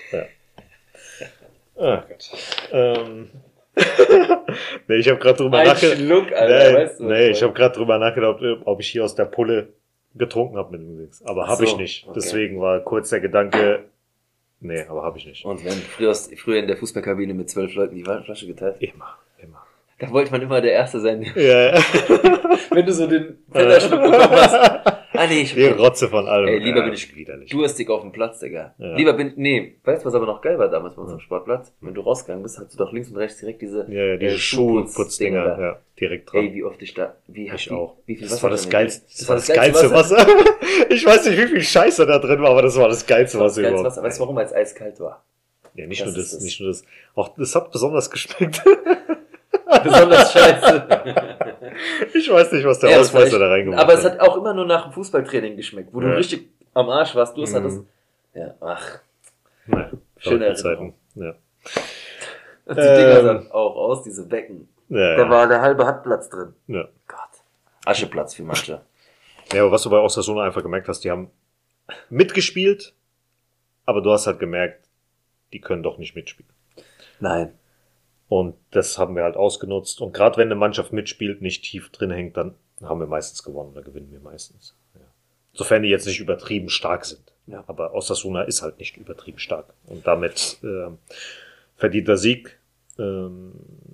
Speaker 3: ah Gott. Ähm. nee, ich habe gerade drüber
Speaker 4: Ein
Speaker 3: nachgedacht.
Speaker 4: Schluck, Alter,
Speaker 3: Nee,
Speaker 4: weißt du, was
Speaker 3: nee
Speaker 4: ich
Speaker 3: ich habe gerade drüber nachgedacht, ob ich hier aus der Pulle getrunken habe mit dem Dings. Aber
Speaker 4: Ach
Speaker 3: habe
Speaker 4: so,
Speaker 3: ich nicht.
Speaker 4: okay.
Speaker 3: Deswegen war kurz der Gedanke, nee, aber habe ich nicht.
Speaker 4: Und wenn früher, aus- früher in der Fußballkabine mit zwölf Leuten die Flasche geteilt,
Speaker 3: Immer, immer.
Speaker 4: da wollte man immer der Erste sein.
Speaker 3: Ja,
Speaker 4: Wenn du so den Tellerschluck bekommen hast, Ah, nee, ich
Speaker 3: Die Rotze von allem.
Speaker 4: Ey, lieber
Speaker 3: ja,
Speaker 4: bin ich
Speaker 3: widerlich.
Speaker 4: durstig auf dem Platz, Digga.
Speaker 3: Ja.
Speaker 4: Lieber bin, nee, weißt du, was aber noch geil war damals bei unserem Sportplatz? Wenn du rausgegangen bist, hast du doch links und rechts direkt diese,
Speaker 3: Ja, ja, diese
Speaker 4: äh,
Speaker 3: Schuhputzdinger,
Speaker 4: da.
Speaker 3: ja, direkt dran.
Speaker 4: Ey, wie oft ich da, wie
Speaker 3: Ich
Speaker 4: die,
Speaker 3: auch.
Speaker 4: Wie viel
Speaker 3: Das
Speaker 4: Wasser
Speaker 3: war das
Speaker 4: drin
Speaker 3: geilste,
Speaker 4: ist?
Speaker 3: das war das geilste Wasser. Ich weiß nicht, wie viel Scheiße da drin war, aber das war das geilste
Speaker 4: Das
Speaker 3: Wasser
Speaker 4: war das geilste
Speaker 3: überhaupt.
Speaker 4: Wasser. Weißt du warum? Weil es eiskalt war.
Speaker 3: Ja, nicht
Speaker 4: Das
Speaker 3: nur
Speaker 4: ist
Speaker 3: das,
Speaker 4: das.
Speaker 3: nicht nur das. Auch das hat besonders geschmeckt.
Speaker 4: Besonders scheiße.
Speaker 3: Ich weiß nicht, was der
Speaker 4: Ja, das war
Speaker 3: Ausmeister
Speaker 4: echt-
Speaker 3: da reingemacht
Speaker 4: Aber
Speaker 3: hat.
Speaker 4: es hat auch immer nur nach dem Fußballtraining geschmeckt, wo du
Speaker 3: Ja.
Speaker 4: richtig am Arsch warst, du
Speaker 3: Mhm.
Speaker 4: hattest. Ja, ach,
Speaker 3: Naja,
Speaker 4: schöne
Speaker 3: verrückte Zeiten. Ja.
Speaker 4: die Dinger
Speaker 3: Ähm.
Speaker 4: sahen auch aus, diese Becken.
Speaker 3: Ja,
Speaker 4: Da
Speaker 3: ja.
Speaker 4: war der halbe Handplatz drin.
Speaker 3: Ja.
Speaker 4: Gott. Ascheplatz für manche.
Speaker 3: Ja, aber was du bei Osasuna einfach gemerkt hast, die haben mitgespielt, aber du hast halt gemerkt, die können doch nicht mitspielen.
Speaker 4: Nein.
Speaker 3: Und das haben wir halt ausgenutzt. Und gerade wenn eine Mannschaft mitspielt, nicht tief drin hängt, dann haben wir meistens gewonnen oder gewinnen wir meistens. Ja. Sofern die jetzt nicht übertrieben stark sind.
Speaker 4: Ja.
Speaker 3: Aber Osasuna ist halt nicht übertrieben stark. Und damit äh, verdienter Sieg. Ähm,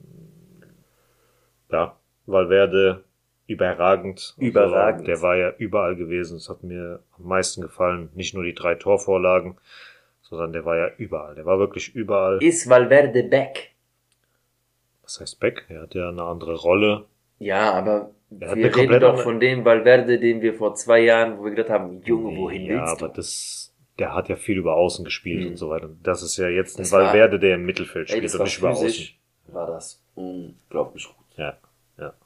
Speaker 3: ja, Valverde überragend.
Speaker 4: Überragend.
Speaker 3: Also, der war ja überall gewesen. Es hat mir am meisten gefallen. Nicht nur die drei Torvorlagen, sondern der war ja überall. Der war wirklich überall.
Speaker 4: Ist Valverde back?
Speaker 3: Was heißt Beck? Er hat ja eine andere Rolle.
Speaker 4: Ja, aber
Speaker 3: Er hat
Speaker 4: wir
Speaker 3: eine
Speaker 4: reden
Speaker 3: komplett
Speaker 4: doch
Speaker 3: andere-
Speaker 4: von dem Valverde, den wir vor zwei Jahren, wo wir gedacht haben, Junge, wohin
Speaker 3: ja,
Speaker 4: willst
Speaker 3: aber
Speaker 4: du?
Speaker 3: das, der hat ja viel über Außen gespielt
Speaker 4: Mhm.
Speaker 3: und so weiter. Das ist ja jetzt ein
Speaker 4: Das war-
Speaker 3: Valverde, der im Mittelfeld
Speaker 4: Ey,
Speaker 3: spielt
Speaker 4: das
Speaker 3: und
Speaker 4: war
Speaker 3: nicht über Außen.
Speaker 4: physisch, war das unglaublich gut,
Speaker 3: Ja, ja.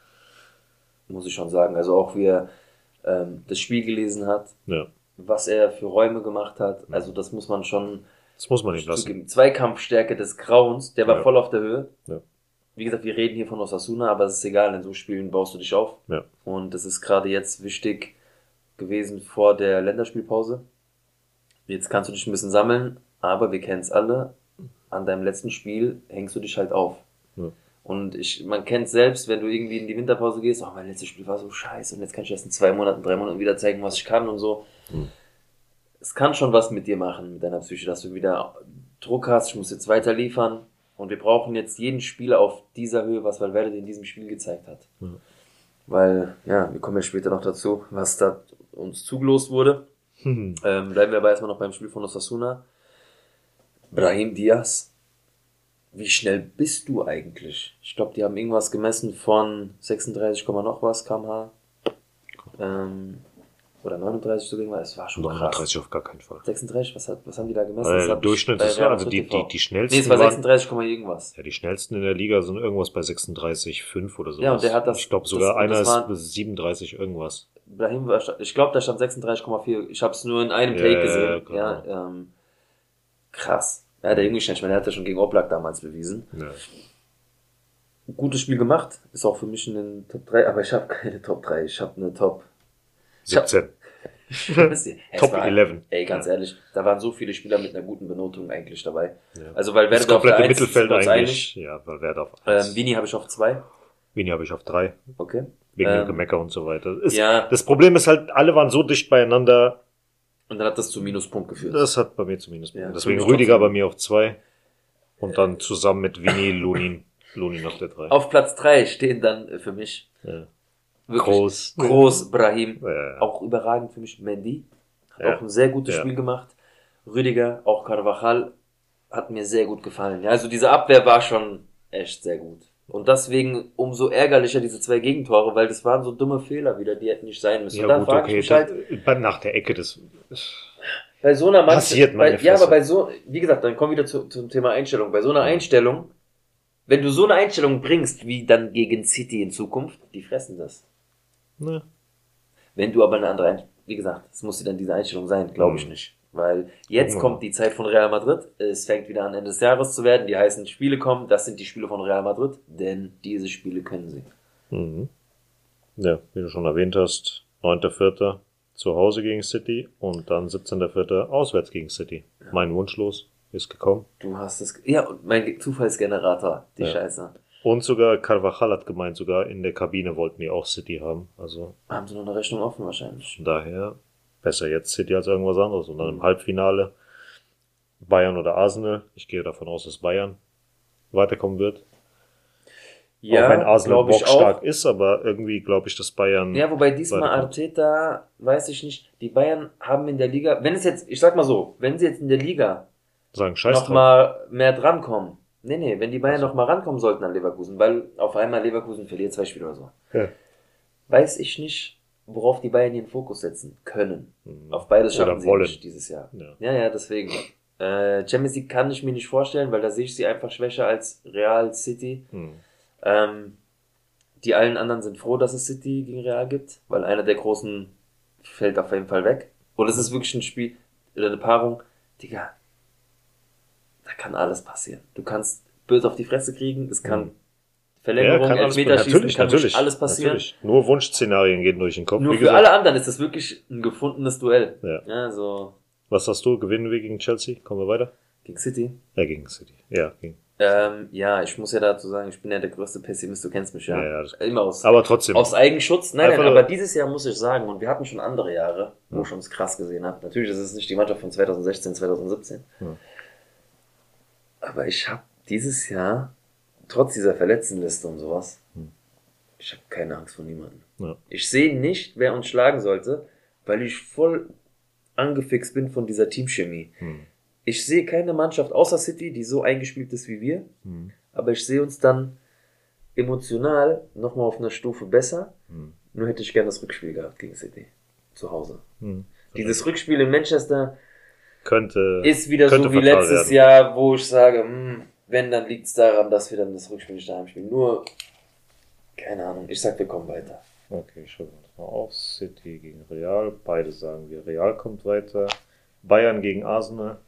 Speaker 4: muss ich schon sagen. Also auch wie er ähm, das Spiel gelesen hat,
Speaker 3: Ja,
Speaker 4: was er für Räume gemacht hat, also das muss man schon
Speaker 3: das muss man nicht lassen.
Speaker 4: zugeben. Zweikampfstärke des Grauens, der war
Speaker 3: Ja.
Speaker 4: voll auf der Höhe.
Speaker 3: Ja.
Speaker 4: Wie gesagt, wir reden hier von Osasuna, aber es ist egal, in so Spielen baust du dich auf.
Speaker 3: Ja.
Speaker 4: Und das ist gerade jetzt wichtig gewesen vor der Länderspielpause. Jetzt kannst du dich ein bisschen sammeln, aber wir kennen es alle, an deinem letzten Spiel hängst du dich halt auf.
Speaker 3: Ja.
Speaker 4: Und ich, man kennt selbst, wenn du irgendwie in die Winterpause gehst, oh, mein letztes Spiel war so scheiße und jetzt kann ich erst in zwei Monaten, drei Monaten wieder zeigen, was ich kann und so.
Speaker 3: Hm.
Speaker 4: Es kann schon was mit dir machen, mit deiner Psyche, dass du wieder Druck hast, ich muss jetzt weiter liefern. Und wir brauchen jetzt jeden Spieler auf dieser Höhe, was Valverde in diesem Spiel gezeigt hat.
Speaker 3: Ja.
Speaker 4: Weil, ja, wir kommen ja später noch dazu, was da uns zugelost wurde.
Speaker 3: Hm.
Speaker 4: Ähm, bleiben wir aber erstmal noch beim Spiel von Osasuna. Brahim Diaz. Wie schnell bist du eigentlich? Ich glaube, die haben irgendwas gemessen von sechsunddreißig, noch was km/h. Ähm, oder neununddreißig sogar irgendwas. Es war schon krass.
Speaker 3: neununddreißig auf gar keinen Fall.
Speaker 4: sechsunddreißig, was, hat, was haben die da gemessen?
Speaker 3: Äh,
Speaker 4: Das
Speaker 3: der
Speaker 4: hab
Speaker 3: Durchschnitt
Speaker 4: ich
Speaker 3: ist
Speaker 4: bei
Speaker 3: ja, also
Speaker 4: Werbung
Speaker 3: die,
Speaker 4: T V.
Speaker 3: die, die schnellsten
Speaker 4: Nee, es war
Speaker 3: waren,
Speaker 4: sechsunddreißig, irgendwas.
Speaker 3: ja, die schnellsten in der Liga sind irgendwas bei sechsunddreißig Komma fünf oder so.
Speaker 4: Ja, und der hat das-
Speaker 3: Ich glaube
Speaker 4: das-
Speaker 3: sogar
Speaker 4: und
Speaker 3: einer
Speaker 4: das
Speaker 3: ist
Speaker 4: war-
Speaker 3: bis siebenunddreißig irgendwas.
Speaker 4: Brahim war, ich glaube, da stand sechsunddreißig Komma vier. Ich habe es nur in einem
Speaker 3: Ja,
Speaker 4: Take
Speaker 3: ja,
Speaker 4: gesehen.
Speaker 3: genau.
Speaker 4: Ja, ähm, krass. Ja, der Junge, ich meine, der hat ja schon gegen Oblak damals bewiesen.
Speaker 3: Ja.
Speaker 4: Gutes Spiel gemacht. Ist auch für mich in den Top drei, aber ich habe keine Top drei. Ich habe eine Top. Ich hab-
Speaker 3: siebzehn.
Speaker 4: Wisst ihr, es
Speaker 3: Top
Speaker 4: war-
Speaker 3: elf.
Speaker 4: Ey, ganz
Speaker 3: Ja.
Speaker 4: ehrlich, da waren so viele Spieler mit einer guten Benotung eigentlich dabei.
Speaker 3: Ja.
Speaker 4: Also, weil
Speaker 3: Das
Speaker 4: Werder auf der
Speaker 3: komplette
Speaker 4: eins,
Speaker 3: Mittelfeld
Speaker 4: sind wir uns
Speaker 3: eigentlich. Ja, weil Werder auf
Speaker 4: einig.
Speaker 3: eins.
Speaker 4: Ähm, Vini habe ich auf zwei.
Speaker 3: Vini habe ich auf drei.
Speaker 4: Okay.
Speaker 3: Wegen
Speaker 4: Ähm,
Speaker 3: dem Gemecker und so weiter. Ist,
Speaker 4: ja.
Speaker 3: Das Problem ist halt, alle waren so dicht beieinander,
Speaker 4: Und dann hat das zu Minuspunkt geführt.
Speaker 3: das hat bei mir zumindest.
Speaker 4: Ja,
Speaker 3: Deswegen
Speaker 4: für mich
Speaker 3: Rüdiger
Speaker 4: trotzdem.
Speaker 3: bei mir auf zwei. Und dann zusammen mit Vini, Lunin. Lunin auf der drei.
Speaker 4: Auf Platz drei stehen dann äh, für mich
Speaker 3: Ja.
Speaker 4: wirklich
Speaker 3: Groß.
Speaker 4: Groß, Brahim.
Speaker 3: Ja, ja.
Speaker 4: Auch überragend für mich. Mendy hat
Speaker 3: Ja.
Speaker 4: auch ein sehr gutes
Speaker 3: Ja.
Speaker 4: Spiel gemacht. Rüdiger, auch Carvajal, hat mir sehr gut gefallen. Ja, also diese Abwehr war schon echt sehr gut. Und deswegen umso ärgerlicher diese zwei Gegentore, weil das waren so dumme Fehler wieder, die hätten nicht sein müssen. Und
Speaker 3: Ja
Speaker 4: da
Speaker 3: gut,
Speaker 4: frage
Speaker 3: okay.
Speaker 4: ich mich halt,
Speaker 3: Das, nach der Ecke, das...
Speaker 4: bei so einer
Speaker 3: Passiert, meine
Speaker 4: bei, ja,
Speaker 3: Fresse.
Speaker 4: aber bei so, wie gesagt, dann kommen wir wieder zu, zum Thema Einstellung. Bei so einer Einstellung, wenn du so eine Einstellung bringst, wie dann gegen City in Zukunft, die fressen das.
Speaker 3: Ne.
Speaker 4: Wenn du aber eine andere Einstellung, wie gesagt, es muss dann diese Einstellung sein, glaube ich
Speaker 3: Mhm.
Speaker 4: nicht. Weil jetzt
Speaker 3: Gucken wir
Speaker 4: kommt die Zeit von Real Madrid, es fängt wieder an Ende des Jahres zu werden, die heißen Spiele kommen, das sind die Spiele von Real Madrid, denn diese Spiele können sie.
Speaker 3: Mhm. Ja, wie du schon erwähnt hast, neunter Vierter zu Hause gegen City und dann siebzehnter Vierter auswärts gegen City. Mein Wunschlos ist gekommen.
Speaker 4: Du hast es, ja, und mein Zufallsgenerator, die
Speaker 3: Ja.
Speaker 4: Scheiße.
Speaker 3: Und sogar Carvajal hat gemeint, sogar in der Kabine wollten die auch City haben. Also
Speaker 4: Haben sie noch eine Rechnung offen wahrscheinlich.
Speaker 3: von daher besser jetzt City als irgendwas anderes. Und dann im Halbfinale Bayern oder Arsenal. Ich gehe davon aus, dass Bayern weiterkommen wird.
Speaker 4: Ja,
Speaker 3: auch wenn Arsenal
Speaker 4: glaub ich
Speaker 3: bockstark
Speaker 4: auch.
Speaker 3: ist, aber irgendwie glaube ich, dass Bayern...
Speaker 4: Ja, wobei diesmal
Speaker 3: weiterkommt.
Speaker 4: Arteta, weiß ich nicht, die Bayern haben in der Liga, wenn es jetzt, ich sag mal so, wenn sie jetzt in der Liga
Speaker 3: Sagen Scheiß drauf.
Speaker 4: nochmal mehr drankommen, nee, nee, wenn die Bayern
Speaker 3: Ach so.
Speaker 4: nochmal rankommen sollten an Leverkusen, weil auf einmal Leverkusen verliert zwei Spiele oder so,
Speaker 3: Ja.
Speaker 4: weiß ich nicht, worauf die Bayern ihren Fokus setzen können.
Speaker 3: Mhm.
Speaker 4: Auf beides schaffen
Speaker 3: Oder
Speaker 4: sie
Speaker 3: wollen.
Speaker 4: nicht dieses Jahr.
Speaker 3: Ja.
Speaker 4: Ja, ja, deswegen. Äh, Champions League kann ich mir nicht vorstellen, weil da sehe ich sie einfach schwächer als Real City.
Speaker 3: Mhm.
Speaker 4: Ähm, die allen anderen sind froh, dass es City gegen Real gibt, weil einer der Großen fällt auf jeden Fall weg. Und es ist wirklich ein Spiel, oder eine Paarung, Digga, da kann alles passieren. Du kannst böse auf die Fresse kriegen, es kann
Speaker 3: Mhm.
Speaker 4: Verlängerung,
Speaker 3: Ja, kann alles,
Speaker 4: Elfmeterschießen,
Speaker 3: natürlich,
Speaker 4: kann wirklich
Speaker 3: natürlich,
Speaker 4: alles passieren.
Speaker 3: natürlich. Nur Wunschszenarien gehen durch den Kopf.
Speaker 4: Nur
Speaker 3: wie
Speaker 4: für
Speaker 3: gesagt.
Speaker 4: alle anderen ist das wirklich ein gefundenes Duell.
Speaker 3: Ja.
Speaker 4: Ja, so
Speaker 3: Was hast du? Gewinnen wir gegen Chelsea? Kommen wir weiter?
Speaker 4: gegen City.
Speaker 3: Ja, gegen City. Ja, gegen.
Speaker 4: Ähm, ja, ich muss ja dazu sagen, ich bin ja der größte Pessimist, du kennst mich ja.
Speaker 3: Ja, ja, das-
Speaker 4: Immer aus,
Speaker 3: Aber trotzdem.
Speaker 4: aus Eigenschutz. Nein,
Speaker 3: Einfach
Speaker 4: nein,
Speaker 3: nur-
Speaker 4: aber dieses Jahr muss ich sagen, und wir hatten schon andere Jahre, wo ich uns krass gesehen habe. Natürlich ist es nicht die Mannschaft von zwanzig sechzehn, zwanzig siebzehn.
Speaker 3: Ja.
Speaker 4: Aber ich habe dieses Jahr, trotz dieser Verletztenliste und sowas,
Speaker 3: Hm.
Speaker 4: ich habe keine Angst vor niemandem.
Speaker 3: Ja.
Speaker 4: Ich sehe nicht, wer uns schlagen sollte, weil ich voll angefixt bin von dieser Teamchemie.
Speaker 3: Hm.
Speaker 4: Ich sehe keine Mannschaft außer City, die so eingespielt ist wie wir,
Speaker 3: Hm.
Speaker 4: aber ich sehe uns dann emotional nochmal auf einer Stufe besser.
Speaker 3: Hm.
Speaker 4: Nur hätte ich gerne das Rückspiel gehabt gegen City. Zu Hause.
Speaker 3: Hm.
Speaker 4: Dieses Rückspiel in Manchester
Speaker 3: Könnte.
Speaker 4: ist wieder
Speaker 3: könnte
Speaker 4: so wie
Speaker 3: fatal
Speaker 4: letztes
Speaker 3: werden.
Speaker 4: Jahr, wo ich sage, hm, wenn, dann liegt es daran, dass wir dann das Rückspiel nicht daheim spielen. Nur, keine Ahnung, ich sag, wir kommen weiter.
Speaker 3: Okay, ich schreibe das mal auf. City gegen Real. Beide sagen wir, Real kommt weiter. Bayern gegen Arsenal.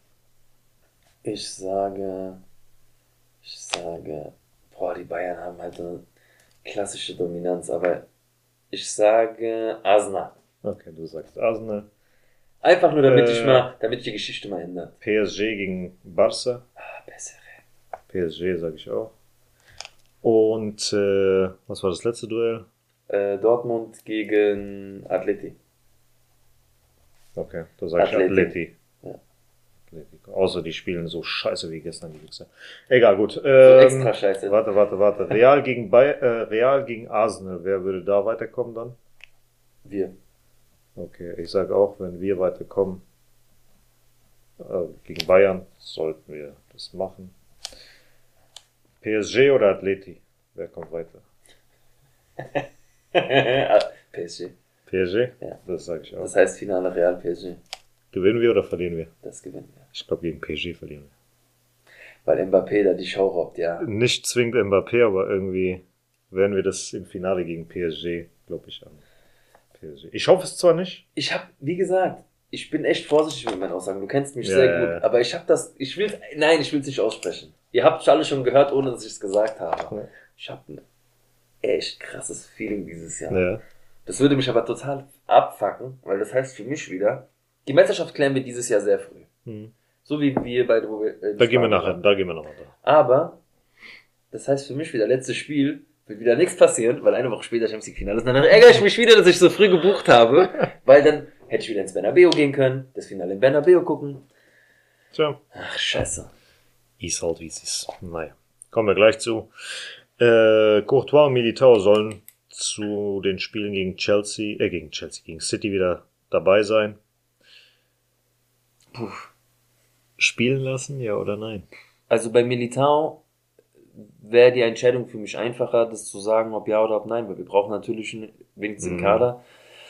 Speaker 4: Ich sage, ich sage, boah, die Bayern haben halt eine klassische Dominanz, aber ich sage Arsenal.
Speaker 3: Okay, du sagst Arsenal.
Speaker 4: Einfach nur, damit
Speaker 3: Äh.
Speaker 4: ich mal, damit ich die Geschichte mal ändert.
Speaker 3: P S G gegen Barca.
Speaker 4: Ah, bessere.
Speaker 3: P S G sage ich auch. Und äh, was war das letzte Duell?
Speaker 4: Äh, Dortmund gegen Atleti.
Speaker 3: Okay, da sage ich
Speaker 4: Atleti.
Speaker 3: Atleti.
Speaker 4: Ja.
Speaker 3: Atletico. Außer die spielen so scheiße wie gestern die Wichser. Egal, gut.
Speaker 4: So
Speaker 3: Ähm,
Speaker 4: extra scheiße.
Speaker 3: Warte, warte, warte. Real gegen, Bay äh, Real gegen Arsenal. Wer würde da weiterkommen dann?
Speaker 4: Wir.
Speaker 3: Okay, ich sage auch, wenn wir weiterkommen äh, gegen Bayern, sollten wir das machen. P S G oder Atleti? Wer kommt weiter?
Speaker 4: P S G.
Speaker 3: P S G?
Speaker 4: Ja.
Speaker 3: Das sage ich auch.
Speaker 4: Das heißt Finale Real P S G.
Speaker 3: Gewinnen wir oder verlieren wir?
Speaker 4: Das gewinnen wir.
Speaker 3: Ich glaube, gegen P S G verlieren wir.
Speaker 4: Weil Mbappé da die Show raubt, ja.
Speaker 3: Nicht zwingend Mbappé, aber irgendwie werden wir das im Finale gegen P S G, glaube ich, an. P S G. Ich hoffe es zwar nicht.
Speaker 4: Ich habe, wie gesagt, ich bin echt vorsichtig mit meinen Aussagen. Du kennst mich
Speaker 3: Ja,
Speaker 4: sehr
Speaker 3: ja,
Speaker 4: gut.
Speaker 3: ja.
Speaker 4: Aber ich habe das, ich will, nein, ich will es nicht aussprechen. Ihr habt es alle schon gehört, ohne dass ich es gesagt habe.
Speaker 3: Ja.
Speaker 4: Ich habe ein echt krasses Feeling dieses Jahr.
Speaker 3: Ja.
Speaker 4: Das würde mich aber total abfacken, weil das heißt für mich wieder, die Meisterschaft klären wir dieses Jahr sehr früh.
Speaker 3: Hm.
Speaker 4: So wie wir bei wo wir, äh,
Speaker 3: Da gehen wir
Speaker 4: Spanien
Speaker 3: nachher,
Speaker 4: waren.
Speaker 3: da gehen wir nochmal da.
Speaker 4: Aber das heißt für mich wieder, letztes Spiel wird wieder nichts passieren, weil eine Woche später Champions League Finale ist. Und dann ärgere ich mich wieder, dass ich so früh gebucht habe, weil dann hätte ich wieder ins Bernabeu gehen können, das Finale in Bernabeu gucken.
Speaker 3: Tja,
Speaker 4: Ach, scheiße.
Speaker 3: ist halt wie es ist. Naja, kommen wir gleich zu. Äh, Courtois und Militao sollen zu den Spielen gegen Chelsea, äh, gegen Chelsea, gegen City wieder dabei sein.
Speaker 4: Puh.
Speaker 3: Spielen lassen, ja oder nein?
Speaker 4: Also bei Militao wäre die Entscheidung für mich einfacher, das zu sagen, ob ja oder ob nein, weil wir brauchen natürlich einen, wenigstens einen
Speaker 3: Mhm.
Speaker 4: Kader.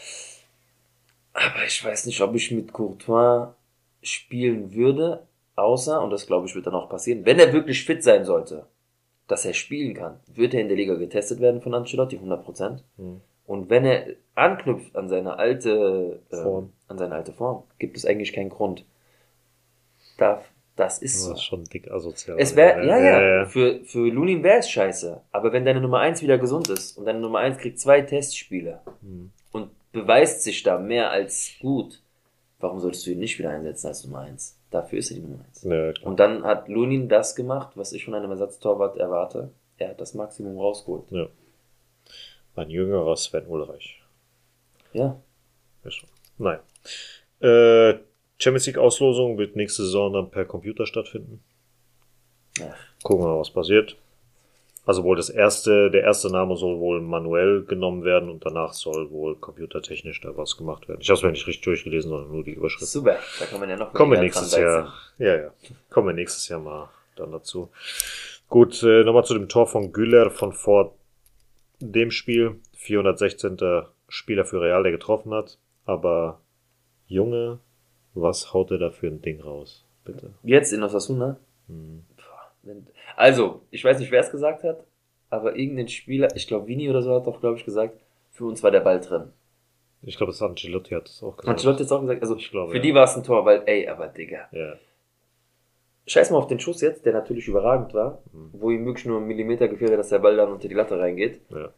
Speaker 4: Aber ich weiß nicht, ob ich mit Courtois spielen würde, außer, und das glaube ich wird dann auch passieren, wenn er wirklich fit sein sollte, dass er spielen kann, wird er in der Liga getestet werden von Ancelotti, hundert Prozent.
Speaker 3: Mhm.
Speaker 4: Und wenn er anknüpft an seine alte ähm,
Speaker 3: Form.
Speaker 4: an seine alte Form, gibt es eigentlich keinen Grund. Da, das ist so.
Speaker 3: Das ist schon dick asozial.
Speaker 4: Es wäre, ja, ja,
Speaker 3: ja.
Speaker 4: für, für Lunin wäre es scheiße. Aber wenn deine Nummer eins wieder gesund ist und deine Nummer eins kriegt zwei Testspiele
Speaker 3: Hm.
Speaker 4: und beweist sich da mehr als gut, warum solltest du ihn nicht wieder einsetzen als Nummer eins? Dafür ist er die Nummer eins.
Speaker 3: Ja, klar.
Speaker 4: Und dann hat Lunin das gemacht, was ich von einem Ersatztorwart erwarte. Er hat das Maximum rausgeholt.
Speaker 3: Ja. Ein jüngerer Sven Ulreich.
Speaker 4: Ja.
Speaker 3: Ja, schon. Nein. Äh, Champions League Auslosung wird nächste Saison dann per Computer stattfinden.
Speaker 4: Ja.
Speaker 3: Gucken wir mal, was passiert. Also wohl das erste, der erste Name soll wohl manuell genommen werden und danach soll wohl computertechnisch da was gemacht werden. Ich habe es mir nicht richtig durchgelesen, sondern nur die Überschrift.
Speaker 4: Super, da kann man ja noch
Speaker 3: Kommen wir nächstes Jahr. Ja, ja. Kommen wir nächstes Jahr mal dann dazu. Gut, äh, nochmal zu dem Tor von Güler von vor dem Spiel. vierhundertsechzehnter Spieler für Real, der getroffen hat. Aber Junge, was haut er da für ein Ding raus? Bitte.
Speaker 4: Jetzt in Osasuna?
Speaker 3: Hm.
Speaker 4: Also, ich weiß nicht, wer es gesagt hat, aber irgendein Spieler, ich glaube Vini oder so hat doch, glaube ich, gesagt, für uns war der Ball drin.
Speaker 3: Ich glaube, das Ancelotti hat es auch gesagt.
Speaker 4: Ancelotti hat es auch gesagt, also
Speaker 3: ich glaube,
Speaker 4: für
Speaker 3: ja.
Speaker 4: die war es ein Tor, weil, ey, aber Digga.
Speaker 3: Ja.
Speaker 4: Scheiß mal auf den Schuss jetzt, der natürlich überragend war, mhm. wo ihm wirklich nur einen Millimeter gefehlt hat, dass der Ball dann unter die Latte reingeht.
Speaker 3: Ja.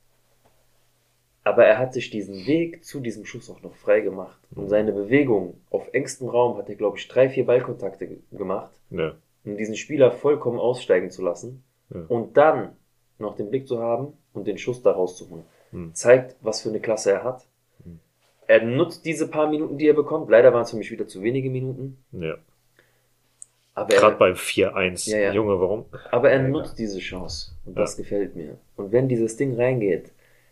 Speaker 4: Aber er hat sich diesen Weg zu diesem Schuss auch noch frei gemacht. Mhm. Und seine Bewegung auf engstem Raum hat er, glaube ich, drei, vier Ballkontakte g- gemacht.
Speaker 3: Ja.
Speaker 4: Um diesen Spieler vollkommen aussteigen zu lassen. Ja. Und dann noch den Blick zu haben und den Schuss da rauszuholen. Mhm. Zeigt, was für eine Klasse er hat. Mhm. Er nutzt diese paar Minuten, die er bekommt. Leider waren es für mich wieder zu wenige Minuten.
Speaker 3: Ja.
Speaker 4: Gerade
Speaker 3: beim vier eins.
Speaker 4: Ja, ja.
Speaker 3: Junge, warum?
Speaker 4: Aber er ja, nutzt diese Chance. Und das ja. gefällt mir. Und wenn dieses Ding reingeht,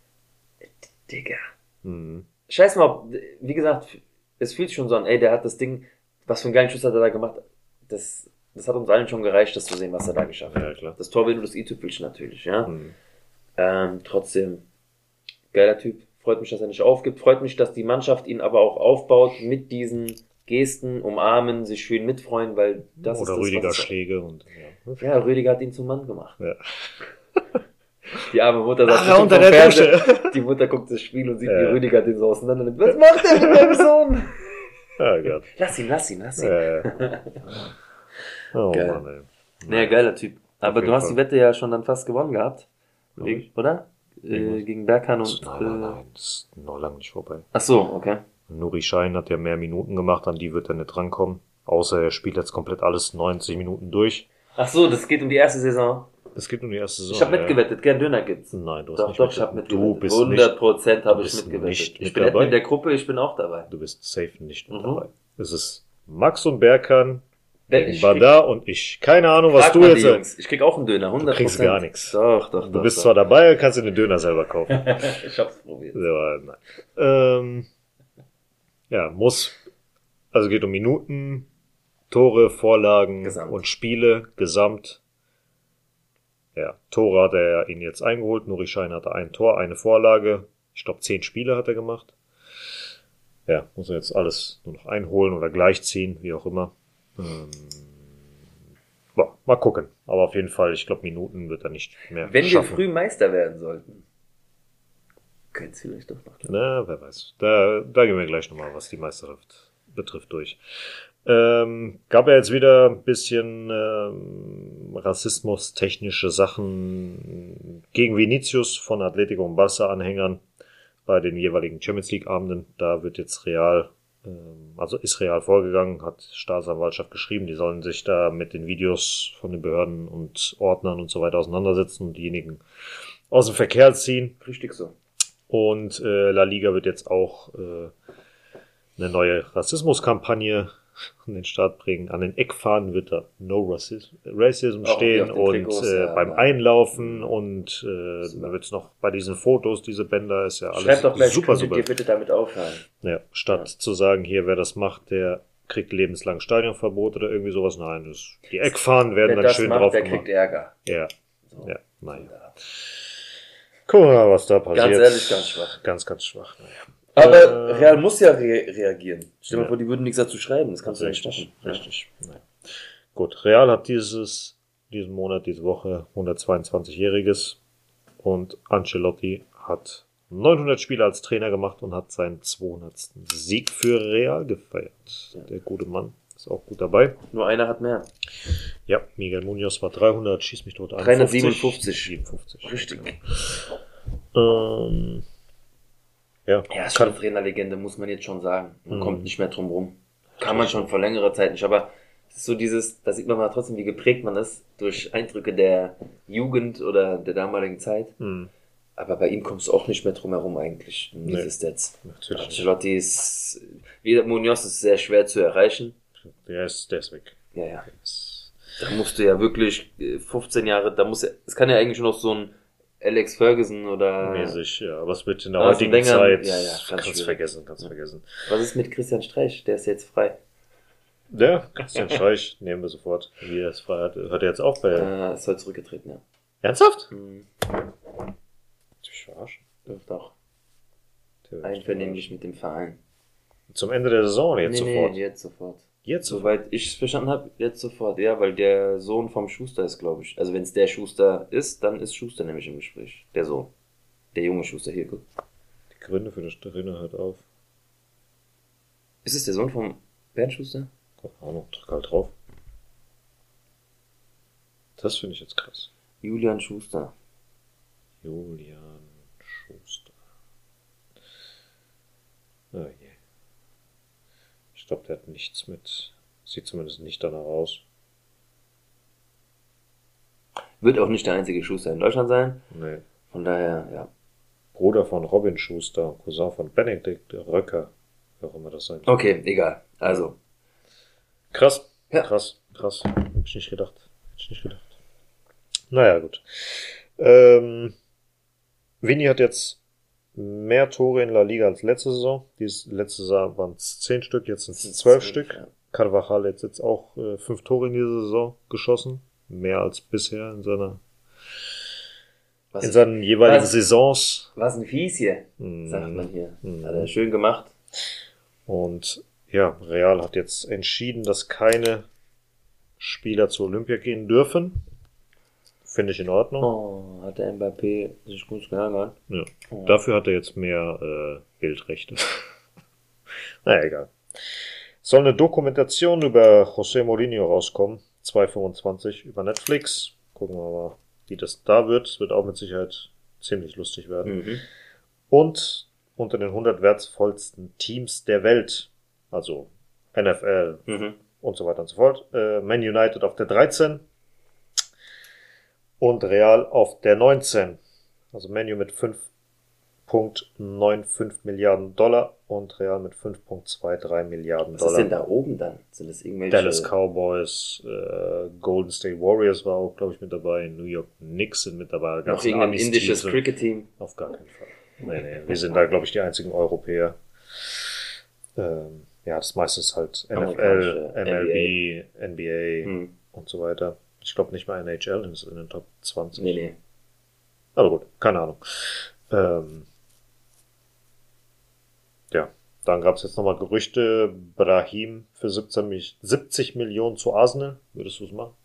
Speaker 4: Digga. Mhm. Scheiß mal, wie gesagt, es fühlt sich schon so an, ey, der hat das Ding, was für einen geilen Schuss hat er da gemacht. Das, das hat uns allen schon gereicht, das zu sehen, was er da geschafft hat.
Speaker 3: Ja, klar.
Speaker 4: Das Tor will nur das i-Tüpfelchen natürlich, ja.
Speaker 3: Mhm.
Speaker 4: Ähm, trotzdem, geiler Typ. Freut mich, dass er nicht aufgibt. Freut mich, dass die Mannschaft ihn aber auch aufbaut mit diesen Gesten, umarmen, sich schön mitfreuen, weil das
Speaker 3: Oder
Speaker 4: ist das,
Speaker 3: Rüdiger
Speaker 4: was
Speaker 3: Schläge und ja.
Speaker 4: Ja, Rüdiger hat ihn zum Mann gemacht.
Speaker 3: Ja.
Speaker 4: Die arme Mutter sagt,
Speaker 3: Ach, unter der Dusche.
Speaker 4: Die Mutter guckt das Spiel und sieht,
Speaker 3: ja.
Speaker 4: wie Rüdiger den so auseinander nimmt. Was macht der mit meinem Sohn?
Speaker 3: Ja, Gott.
Speaker 4: Lass ihn, lass ihn, lass ihn.
Speaker 3: Ja, ja. Oh
Speaker 4: Geil.
Speaker 3: Mann, ey.
Speaker 4: Naja, geiler Typ. Aber du hast
Speaker 3: Fall.
Speaker 4: die Wette ja schon dann fast gewonnen gehabt.
Speaker 3: Gegen,
Speaker 4: oder? Äh, gegen Berkan und...
Speaker 3: Nein, nein, nein, das ist noch lange nicht vorbei.
Speaker 4: Ach so, okay.
Speaker 3: Nuri Sahin hat ja mehr Minuten gemacht, an die wird er nicht rankommen. Außer er spielt jetzt komplett alles neunzig Minuten durch.
Speaker 4: Ach so, das geht um die erste Saison.
Speaker 3: Es geht um die erste Saison.
Speaker 4: Ich habe
Speaker 3: ja.
Speaker 4: mitgewettet, gern Döner gibt's.
Speaker 3: Nein, du hast
Speaker 4: doch,
Speaker 3: nicht
Speaker 4: doch,
Speaker 3: mitgewettet.
Speaker 4: ich habe mitgewettet.
Speaker 3: Du bist
Speaker 4: hundert Prozent habe ich
Speaker 3: bist
Speaker 4: mitgewettet.
Speaker 3: nicht
Speaker 4: Ich
Speaker 3: mit
Speaker 4: bin
Speaker 3: dabei.
Speaker 4: in der Gruppe, ich bin auch dabei.
Speaker 3: Du bist safe nicht mit
Speaker 4: Mhm.
Speaker 3: dabei. Es ist Max und Berkan,
Speaker 4: Ich
Speaker 3: Badar und ich. Keine Ahnung, was
Speaker 4: Frag
Speaker 3: du
Speaker 4: mal die
Speaker 3: jetzt...
Speaker 4: Jungs. Ich krieg auch einen Döner, hundert Prozent.
Speaker 3: Du kriegst gar nichts.
Speaker 4: Doch, doch,
Speaker 3: Du
Speaker 4: doch.
Speaker 3: bist
Speaker 4: doch.
Speaker 3: zwar dabei, kannst du den Döner selber kaufen.
Speaker 4: Ich hab's probiert.
Speaker 3: Ja, nein. Ähm, ja, muss... Also geht um Minuten, Tore, Vorlagen
Speaker 4: Gesamt.
Speaker 3: und Spiele, gesamt. Ja, Tore hat er ihn jetzt eingeholt. Nuri Sahin hatte ein Tor, eine Vorlage. Ich glaube, zehn Spiele hat er gemacht. Ja, muss er jetzt alles nur noch einholen oder gleichziehen, wie auch immer. Ähm, boah, mal gucken. Aber auf jeden Fall, ich glaube, Minuten wird er nicht mehr
Speaker 4: Wenn
Speaker 3: schaffen.
Speaker 4: wir früh Meister werden sollten, könnte es vielleicht doch noch klappen.
Speaker 3: Na, wer weiß. Da, da gehen wir gleich nochmal, was die Meisterschaft betrifft, durch. Ähm, gab ja jetzt wieder ein bisschen ähm, Rassismus-technische Sachen gegen Vinicius von Atletico und Barca-Anhängern bei den jeweiligen Champions League-Abenden. Da wird jetzt Real, ähm, also ist Real vorgegangen, hat Staatsanwaltschaft geschrieben, die sollen sich da mit den Videos von den Behörden und Ordnern und so weiter auseinandersetzen und diejenigen aus dem Verkehr ziehen.
Speaker 4: Richtig so.
Speaker 3: Und äh, La Liga wird jetzt auch äh, eine neue Rassismuskampagne an den Start bringen. An den Eckfahnen wird da No Racism, Racism
Speaker 4: Auch
Speaker 3: stehen
Speaker 4: auf den
Speaker 3: und
Speaker 4: Trikots,
Speaker 3: äh,
Speaker 4: ja,
Speaker 3: beim
Speaker 4: ja.
Speaker 3: Einlaufen und äh, da wird es noch bei diesen Fotos, diese Bänder, ist ja alles
Speaker 4: Schreibt doch gleich,
Speaker 3: super,
Speaker 4: könntet
Speaker 3: super.
Speaker 4: ihr bitte damit aufhören.
Speaker 3: Ja, statt
Speaker 4: Ja.
Speaker 3: zu sagen, hier, wer das macht, der kriegt lebenslang Stadionverbot oder irgendwie sowas. Nein, das, die Eckfahnen werden
Speaker 4: Wer
Speaker 3: dann
Speaker 4: das
Speaker 3: schön
Speaker 4: macht,
Speaker 3: drauf
Speaker 4: der
Speaker 3: gemacht.
Speaker 4: kriegt Ärger.
Speaker 3: Ja,
Speaker 4: So.
Speaker 3: ja, naja. Gucken wir mal, was da passiert.
Speaker 4: Ganz ehrlich, ganz schwach.
Speaker 3: Ganz, ganz schwach. Naja.
Speaker 4: Aber
Speaker 3: Äh,
Speaker 4: Real muss ja re reagieren. Stell dir
Speaker 3: ja.
Speaker 4: mal vor, die würden nichts dazu schreiben. Das kannst du nicht
Speaker 3: Richtig,
Speaker 4: machen.
Speaker 3: richtig. Nein. Gut, Real hat dieses, diesen Monat, diese Woche hundertzweiundzwanzigjähriges und Ancelotti hat neunhundert Spiele als Trainer gemacht und hat seinen zweihundertsten Sieg für Real gefeiert.
Speaker 4: Ja.
Speaker 3: Der gute Mann ist auch gut dabei.
Speaker 4: Nur einer hat mehr.
Speaker 3: Ja, Miguel Munoz war dreihundert, schieß mich tot an.
Speaker 4: dreihundertsiebenundfünfzig.
Speaker 3: siebenundfünfzig.
Speaker 4: Richtig.
Speaker 3: Ähm, ja,
Speaker 4: Ja, ist
Speaker 3: kann,
Speaker 4: schon Trainerlegende, muss man jetzt schon sagen. Man
Speaker 3: Mhm.
Speaker 4: kommt nicht mehr drum rum. Kann man schon vor längerer Zeit nicht, aber es ist so dieses, da sieht man mal trotzdem, wie geprägt man ist durch Eindrücke der Jugend oder der damaligen Zeit.
Speaker 3: mh,
Speaker 4: Aber bei ihm kommst du auch nicht mehr drum herum eigentlich, um
Speaker 3: Nee.
Speaker 4: diese Stats.
Speaker 3: natürlich nicht.
Speaker 4: Ancelotti ist, wie Munoz ist sehr schwer zu erreichen.
Speaker 3: Der ist, der ist weg.
Speaker 4: Ja, ja.
Speaker 3: Der ist,
Speaker 4: Da musst du ja wirklich äh, fünfzehn Jahre, da muss ja, es kann ja eigentlich schon noch so ein Alex Ferguson oder...
Speaker 3: Mäßig, ja. Was wird in der
Speaker 4: Also
Speaker 3: heutigen
Speaker 4: länger-
Speaker 3: Zeit,
Speaker 4: ja, ja, ganz
Speaker 3: kannst
Speaker 4: schwierig.
Speaker 3: vergessen, kannst
Speaker 4: Ja.
Speaker 3: vergessen.
Speaker 4: Was ist mit Christian Streich? Der ist jetzt frei.
Speaker 3: Der, Christian Streich, nehmen wir sofort. Wie er es frei hat, hört er jetzt auf bei...
Speaker 4: Äh, ist heute zurückgetreten, ja.
Speaker 3: Ernsthaft?
Speaker 4: Hm,
Speaker 3: Ich verarschen.
Speaker 4: dürfte auch.
Speaker 3: Der wird
Speaker 4: Einvernehmlich mit dem Verein.
Speaker 3: Zum Ende der Saison jetzt
Speaker 4: nee,
Speaker 3: sofort.
Speaker 4: Nee, jetzt sofort.
Speaker 3: Jetzt sofort.
Speaker 4: Soweit ich es verstanden habe, jetzt sofort. Ja, weil der Sohn vom Schuster ist, glaube ich. Also wenn es der Schuster ist, dann ist Schuster nämlich im Gespräch. Der Sohn. Der junge Schuster. Hier, guck.
Speaker 3: Die Gründe für das Trainer hört auf.
Speaker 4: Ist es der Sohn vom Bernd Schuster?
Speaker 3: Keine Ahnung, drück halt drauf. Das finde ich jetzt krass.
Speaker 4: Julian Schuster.
Speaker 3: Julian Schuster. Oh je. Ich glaube, der hat nichts mit. Sieht zumindest nicht danach aus.
Speaker 4: Wird auch nicht der einzige Schuster in Deutschland sein.
Speaker 3: Nee.
Speaker 4: Von daher, ja.
Speaker 3: Bruder von Robin Schuster, Cousin von Benedikt Röcker. Wie auch immer das sein soll.
Speaker 4: Okay, egal. Also.
Speaker 3: Krass.
Speaker 4: Ja.
Speaker 3: Krass, krass. Hätte ich nicht gedacht. Hätte ich nicht gedacht. Naja, gut. Ähm, Vini hat jetzt mehr Tore in La Liga als letzte Saison. Dies, letzte Saison waren es zehn Stück, jetzt sind es zwölf Stück.
Speaker 4: Ja.
Speaker 3: Carvajal hat jetzt auch äh, fünf Tore in dieser Saison geschossen. Mehr als bisher in seiner
Speaker 4: Was,
Speaker 3: in seinen jeweiligen
Speaker 4: was?
Speaker 3: Saisons.
Speaker 4: was ein Fies hier,
Speaker 3: Mhm.
Speaker 4: sagt man hier.
Speaker 3: Mhm.
Speaker 4: Hat er schön gemacht.
Speaker 3: Und ja, Real hat jetzt entschieden, dass keine Spieler zu Olympia gehen dürfen. Finde ich in Ordnung.
Speaker 4: Oh, hat der Mbappé sich gut geärgert.
Speaker 3: Ja.
Speaker 4: Oh.
Speaker 3: Dafür hat er jetzt mehr äh, Bildrechte. Naja, egal. Soll eine Dokumentation über José Mourinho rauskommen. zwei Komma fünfundzwanzig über Netflix. Gucken wir mal, wie das da wird. Es wird auch mit Sicherheit ziemlich lustig werden.
Speaker 4: Mhm.
Speaker 3: Und unter den hundert wertvollsten Teams der Welt, also N F L
Speaker 4: Mhm.
Speaker 3: und so weiter und so fort. Äh, Man United auf der dreizehn und Real auf der neunzehn. Also Man U mit fünf Komma fünfundneunzig Milliarden Dollar und Real mit fünf Komma dreiundzwanzig Milliarden
Speaker 4: Was
Speaker 3: Dollar.
Speaker 4: ist denn da oben dann? Sind das irgendwelche...
Speaker 3: Dallas Cowboys, äh, Golden State Warriors war auch, glaube ich, mit dabei. New York Knicks sind mit dabei.
Speaker 4: noch
Speaker 3: Ganzen
Speaker 4: irgendein
Speaker 3: Amis
Speaker 4: indisches
Speaker 3: Teams.
Speaker 4: Cricket-Team?
Speaker 3: Auf gar keinen Fall. Nee, nee, wir sind da, glaube ich, die einzigen Europäer. Ähm, ja, das meiste ist halt N F L,
Speaker 4: Amerikanische
Speaker 3: M L B, N B A
Speaker 4: Hm.
Speaker 3: und so weiter. Ich glaube nicht mal N H L ist in den Top zwanzig.
Speaker 4: Nee, nee.
Speaker 3: Aber gut, keine Ahnung. Ähm, ja, dann gab es jetzt nochmal Gerüchte, Brahim für siebzehn, Mi- siebzig Millionen zu Arsenal. Würdest du es machen?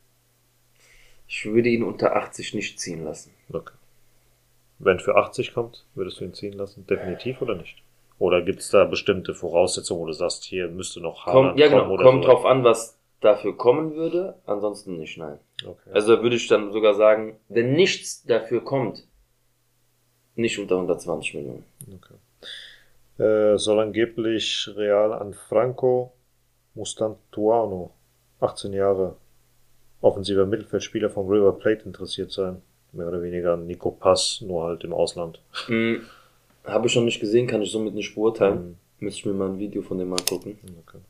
Speaker 4: Ich würde ihn unter achtzig nicht ziehen lassen.
Speaker 3: Okay. Wenn für achtzig kommt, würdest du ihn ziehen lassen? Definitiv oder nicht? Oder gibt es da bestimmte Voraussetzungen, wo du sagst, hier müsste noch Haaland
Speaker 4: Kommt, ja, genau.
Speaker 3: kommen oder
Speaker 4: Kommt
Speaker 3: so?
Speaker 4: drauf an, was dafür kommen würde. Ansonsten nicht, nein.
Speaker 3: Okay.
Speaker 4: Also da würde ich dann sogar sagen, wenn nichts dafür kommt, nicht unter hundertzwanzig Millionen.
Speaker 3: Okay. Äh, soll angeblich Real an Franco Mustantuano, achtzehn Jahre, offensiver Mittelfeldspieler vom River Plate interessiert sein. Mehr oder weniger an Nico Pass, nur halt im Ausland.
Speaker 4: Hm, habe ich schon nicht gesehen, kann ich somit nicht beurteilen.
Speaker 3: Mhm.
Speaker 4: Müsste ich mir mal ein Video von dem angucken.
Speaker 3: Okay.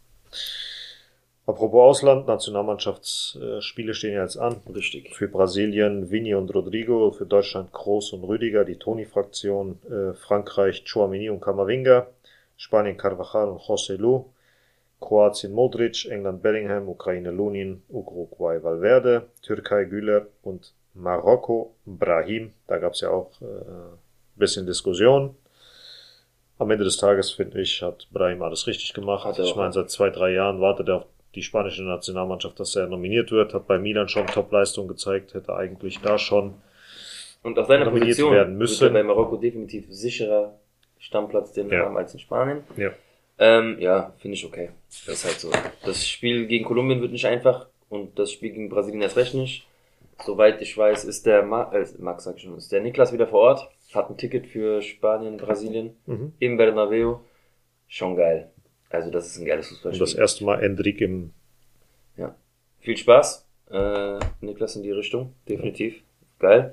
Speaker 3: Apropos Ausland, Nationalmannschaftsspiele stehen ja jetzt an.
Speaker 4: Richtig.
Speaker 3: Für Brasilien Vini und Rodrigo, für Deutschland Kroos und Rüdiger, die Toni-Fraktion, äh, Frankreich Tchouaméni und Camavinga, Spanien Carvajal und José Lu, Kroatien Modric, England Bellingham, Ukraine Lunin, Uruguay Valverde, Türkei Güler und Marokko Brahim. Da gab es ja auch äh, ein bisschen Diskussion. Am Ende des Tages, finde ich, hat Brahim alles richtig gemacht.
Speaker 4: Hat er
Speaker 3: Ich
Speaker 4: auch.
Speaker 3: meine, seit zwei, drei Jahren wartet er auf die spanische Nationalmannschaft, dass er nominiert wird. Hat bei Milan schon Top-Leistung gezeigt, hätte eigentlich da schon
Speaker 4: Und auf seiner
Speaker 3: nominiert
Speaker 4: Position
Speaker 3: werden
Speaker 4: wird
Speaker 3: müssen.
Speaker 4: er bei Marokko definitiv sicherer Stammplatz, den wir
Speaker 3: Ja.
Speaker 4: haben, als in Spanien.
Speaker 3: Ja.
Speaker 4: Ähm, ja, finde ich okay. Ist halt so. Das Spiel gegen Kolumbien wird nicht einfach und das Spiel gegen Brasilien erst recht nicht. Soweit ich weiß, ist der Ma äh, Max, sag ich schon, ist der Niklas wieder vor Ort, hat ein Ticket für Spanien, Brasilien
Speaker 3: Mhm.
Speaker 4: im Bernabeu. Schon geil. Also das ist ein geiles
Speaker 3: Und
Speaker 4: Fußballspiel.
Speaker 3: das erste Mal Endrick im
Speaker 4: Ja. Viel Spaß, äh, Niklas, in die Richtung, definitiv. Geil.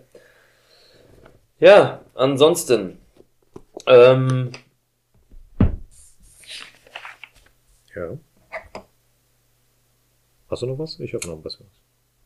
Speaker 4: Ja, ansonsten, ähm,
Speaker 3: Ja. Hast du noch was? Ich habe noch ein bisschen was.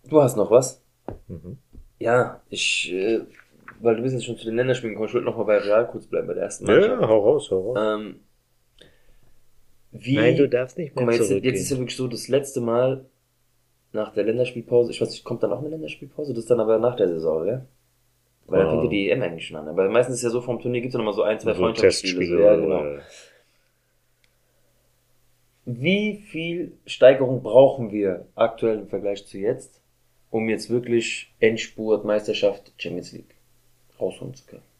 Speaker 4: Du hast noch was?
Speaker 3: Mhm.
Speaker 4: Ja, ich, äh, weil du bist jetzt schon zu den Länderspielen gekommen, ich würde noch mal bei Real kurz bleiben, bei der ersten
Speaker 3: Ja,
Speaker 4: Mannschaft.
Speaker 3: ja, hau raus, hau raus.
Speaker 4: Ähm, wie,
Speaker 3: Nein, du darfst nicht mehr
Speaker 4: guck mal, jetzt,
Speaker 3: zurückgehen.
Speaker 4: jetzt ist ja wirklich so das letzte Mal nach der Länderspielpause, ich weiß nicht, kommt dann auch eine Länderspielpause? Das ist dann aber nach der Saison, gell? Weil dann
Speaker 3: Ah.
Speaker 4: fängt ja die E M eigentlich schon an. Aber meistens ist ja so, vom Turnier gibt es ja nochmal so ein, zwei
Speaker 3: So
Speaker 4: Freundschaftsspiele.
Speaker 3: Testspiele.
Speaker 4: So, ja,
Speaker 3: oder-
Speaker 4: genau.
Speaker 3: äh,
Speaker 4: Wie viel Steigerung brauchen wir aktuell im Vergleich zu jetzt, um jetzt wirklich Endspurt, Meisterschaft, Champions League rausholen zu können?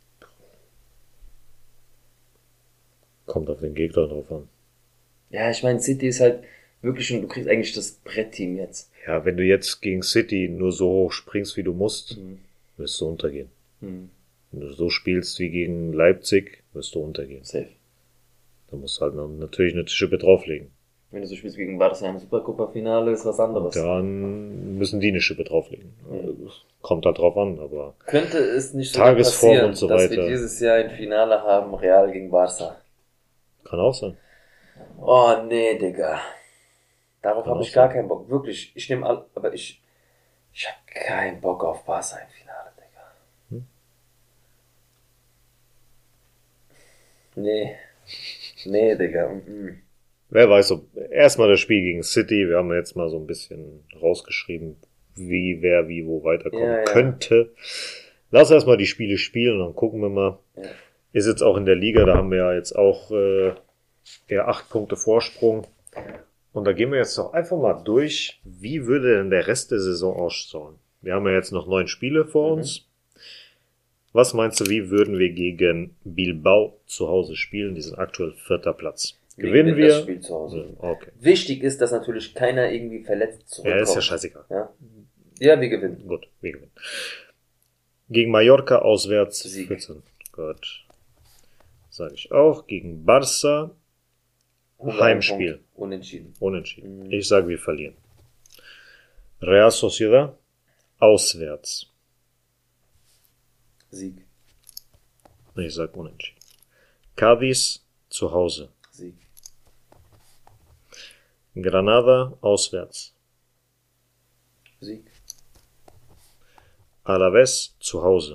Speaker 3: Kommt auf den Gegner drauf an.
Speaker 4: Ja, ich meine, City ist halt wirklich schon, du kriegst eigentlich das Brettteam jetzt.
Speaker 3: Ja, wenn du jetzt gegen City nur so hoch springst, wie du musst,
Speaker 4: Mhm.
Speaker 3: wirst du untergehen.
Speaker 4: Mhm.
Speaker 3: Wenn du so spielst wie gegen Leipzig, wirst du untergehen.
Speaker 4: Safe.
Speaker 3: Da musst du halt noch natürlich eine Schippe drauflegen.
Speaker 4: Wenn du so spielst wie gegen Barca im Supercopa-Finale, ist was anderes.
Speaker 3: Dann müssen die eine Schippe drauflegen. Also, kommt halt drauf an, aber
Speaker 4: Könnte es nicht sogar
Speaker 3: Tagesform
Speaker 4: passieren,
Speaker 3: und so
Speaker 4: dass wir
Speaker 3: weiter.
Speaker 4: dieses Jahr ein Finale haben, Real gegen Barca?
Speaker 3: kann auch sein.
Speaker 4: Oh, nee, Digga. Darauf
Speaker 3: Kann
Speaker 4: habe
Speaker 3: auch
Speaker 4: ich gar
Speaker 3: sein.
Speaker 4: keinen Bock. Wirklich, ich nehme all, aber ich, ich habe keinen Bock auf Barca im Finale, Digga.
Speaker 3: Hm?
Speaker 4: Nee. Nee, Digga. Mhm.
Speaker 3: Wer weiß, ob erstmal das Spiel gegen City, wir haben jetzt mal so ein bisschen rausgeschrieben, wie, wer, wie, wo weiterkommen
Speaker 4: Ja, ja.
Speaker 3: könnte. Lass erstmal die Spiele spielen und dann gucken wir mal.
Speaker 4: Ja.
Speaker 3: Ist jetzt auch in der Liga, da haben wir ja jetzt auch äh, eher acht Punkte Vorsprung. Und da gehen wir jetzt doch einfach mal durch, wie würde denn der Rest der Saison ausschauen? Wir haben ja jetzt noch neun Spiele vor
Speaker 4: Mhm.
Speaker 3: uns. Was meinst du, wie würden wir gegen Bilbao zu Hause spielen? Die sind aktuell vierter Platz. Gewinnen
Speaker 4: gewinnen das
Speaker 3: wir?
Speaker 4: Spiel zu Hause.
Speaker 3: Ja, okay.
Speaker 4: Wichtig ist, dass natürlich keiner irgendwie verletzt
Speaker 3: Ja,
Speaker 4: zurückkommt.
Speaker 3: ist ja scheißegal.
Speaker 4: Ja, ja, wir gewinnen.
Speaker 3: Gut, wir gewinnen. Gegen Mallorca auswärts
Speaker 4: Sieg.
Speaker 3: vierzehn. Gut. Sage ich auch. Gegen Barca
Speaker 4: Punkt,
Speaker 3: Heimspiel.
Speaker 4: Punkt, Unentschieden.
Speaker 3: Unentschieden.
Speaker 4: Mhm.
Speaker 3: Ich sage, wir verlieren. Real Sociedad auswärts.
Speaker 4: Sieg.
Speaker 3: Ich sage unentschieden. Cádiz zu Hause.
Speaker 4: Sieg.
Speaker 3: Granada auswärts.
Speaker 4: Sieg.
Speaker 3: Alavés zu Hause.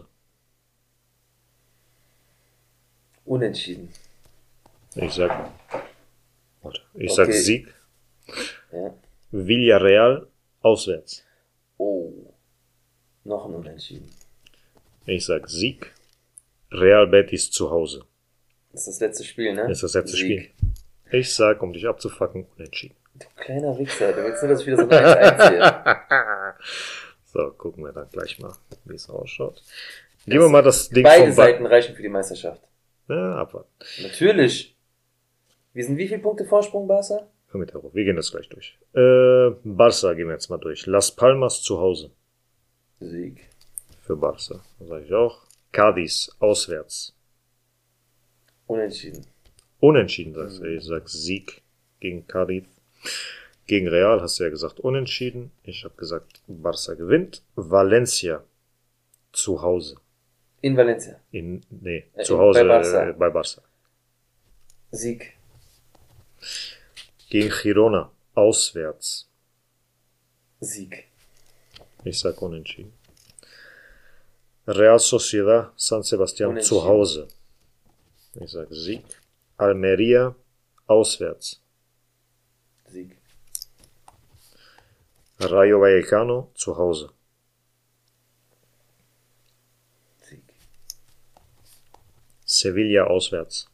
Speaker 4: Unentschieden.
Speaker 3: Ich sag, warte, ich
Speaker 4: Okay.
Speaker 3: sag Sieg.
Speaker 4: Ja.
Speaker 3: Villarreal auswärts.
Speaker 4: Oh. Noch ein Unentschieden.
Speaker 3: Ich sag Sieg. Real Betis zu Hause.
Speaker 4: Das ist das letzte Spiel, ne?
Speaker 3: Das ist das letzte
Speaker 4: Sieg.
Speaker 3: Spiel. Ich sag, um dich abzufacken, unentschieden.
Speaker 4: Du kleiner Wichser, du willst nur, dass ich wieder so ein eins einziehe.
Speaker 3: So, gucken wir dann gleich mal, wie es ausschaut. Gehen wir mal das Ding
Speaker 4: Beide
Speaker 3: vom
Speaker 4: Seiten reichen für die Meisterschaft.
Speaker 3: Ja, abwarten.
Speaker 4: Natürlich. Wir sind wie viele Punkte Vorsprung, Barca?
Speaker 3: Hör mit darauf. Wir gehen das gleich durch. Äh, Barca gehen wir jetzt mal durch. Las Palmas zu Hause.
Speaker 4: Sieg.
Speaker 3: Für Barca. Das sage ich auch. Cádiz auswärts.
Speaker 4: Unentschieden.
Speaker 3: Unentschieden, sagst du. Ich sag Sieg gegen Cádiz. Gegen Real hast du ja gesagt unentschieden. Ich habe gesagt, Barca gewinnt. Valencia zu Hause.
Speaker 4: In Valencia.
Speaker 3: In, nee,
Speaker 4: Äh,
Speaker 3: zu
Speaker 4: in-
Speaker 3: Hause
Speaker 4: bei Barca.
Speaker 3: äh, bei Barca.
Speaker 4: Sieg.
Speaker 3: Gegen Girona auswärts.
Speaker 4: Sieg.
Speaker 3: Ich sag unentschieden. Real Sociedad San Sebastián
Speaker 4: Unentschieden.
Speaker 3: zu Hause. Ich sag Sieg. Almeria auswärts.
Speaker 4: Sieg.
Speaker 3: Rayo Vallecano zu Hause.
Speaker 4: Sieg.
Speaker 3: Sevilla auswärts.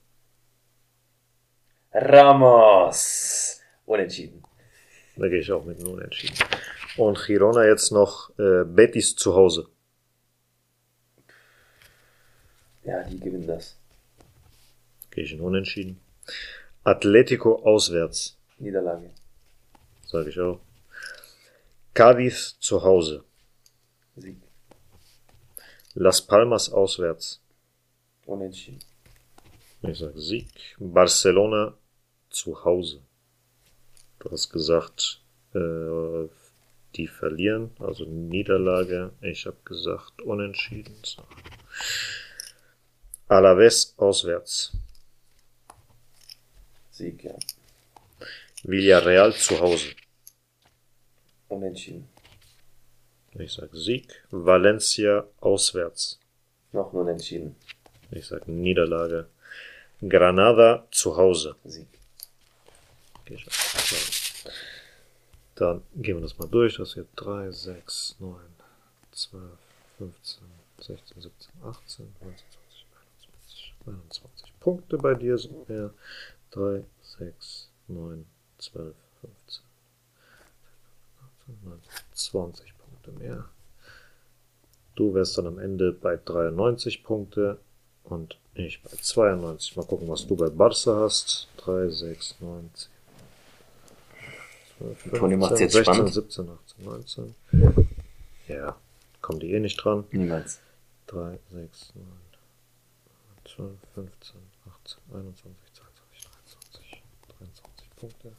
Speaker 4: Ramos. Unentschieden.
Speaker 3: Da gehe ich auch mit einem Unentschieden. Und Girona jetzt noch äh, Betis zu Hause.
Speaker 4: Ja, die gewinnen das.
Speaker 3: Gehe ich in Unentschieden. Atletico auswärts.
Speaker 4: Niederlage.
Speaker 3: Sage ich auch. Cádiz zu Hause.
Speaker 4: Sieg.
Speaker 3: Las Palmas auswärts.
Speaker 4: Unentschieden.
Speaker 3: Ich sage Sieg. Barcelona zu Hause. Du hast gesagt, äh, die verlieren, also Niederlage. Ich habe gesagt Unentschieden. So. Alavés auswärts.
Speaker 4: Sieg, ja.
Speaker 3: Villarreal zu Hause.
Speaker 4: Unentschieden.
Speaker 3: Ich sag Sieg. Valencia auswärts.
Speaker 4: Noch nur entschieden.
Speaker 3: Ich sag Niederlage. Granada zu Hause.
Speaker 4: Sieg.
Speaker 3: Okay, so. Dann gehen wir das mal durch. Das hier drei, sechs, neun, zwölf, fünfzehn, sechzehn, siebzehn, achtzehn, neunzehn, zwanzig, einundzwanzig, einundzwanzig Punkte bei dir sind mehr. drei, sechs, neun, zwölf, fünfzehn, achtzehn, neunzehn, zwanzig Punkte mehr. Du wärst dann am Ende bei dreiundneunzig Punkte und ich bei zweiundneunzig. Mal gucken, was du bei Barca hast. drei, sechs, neun, zehn, zwölf,
Speaker 4: Toni macht's
Speaker 3: fünfzehn,
Speaker 4: jetzt
Speaker 3: sechzehn,
Speaker 4: spannend.
Speaker 3: siebzehn, achtzehn, neunzehn. Ja, kommen die eh nicht dran.
Speaker 4: Niemals.
Speaker 3: drei, sechs, neun, zwölf, fünfzehn, achtzehn, einundzwanzig, zweiundzwanzig, dreiundzwanzig, dreiundzwanzig Punkte.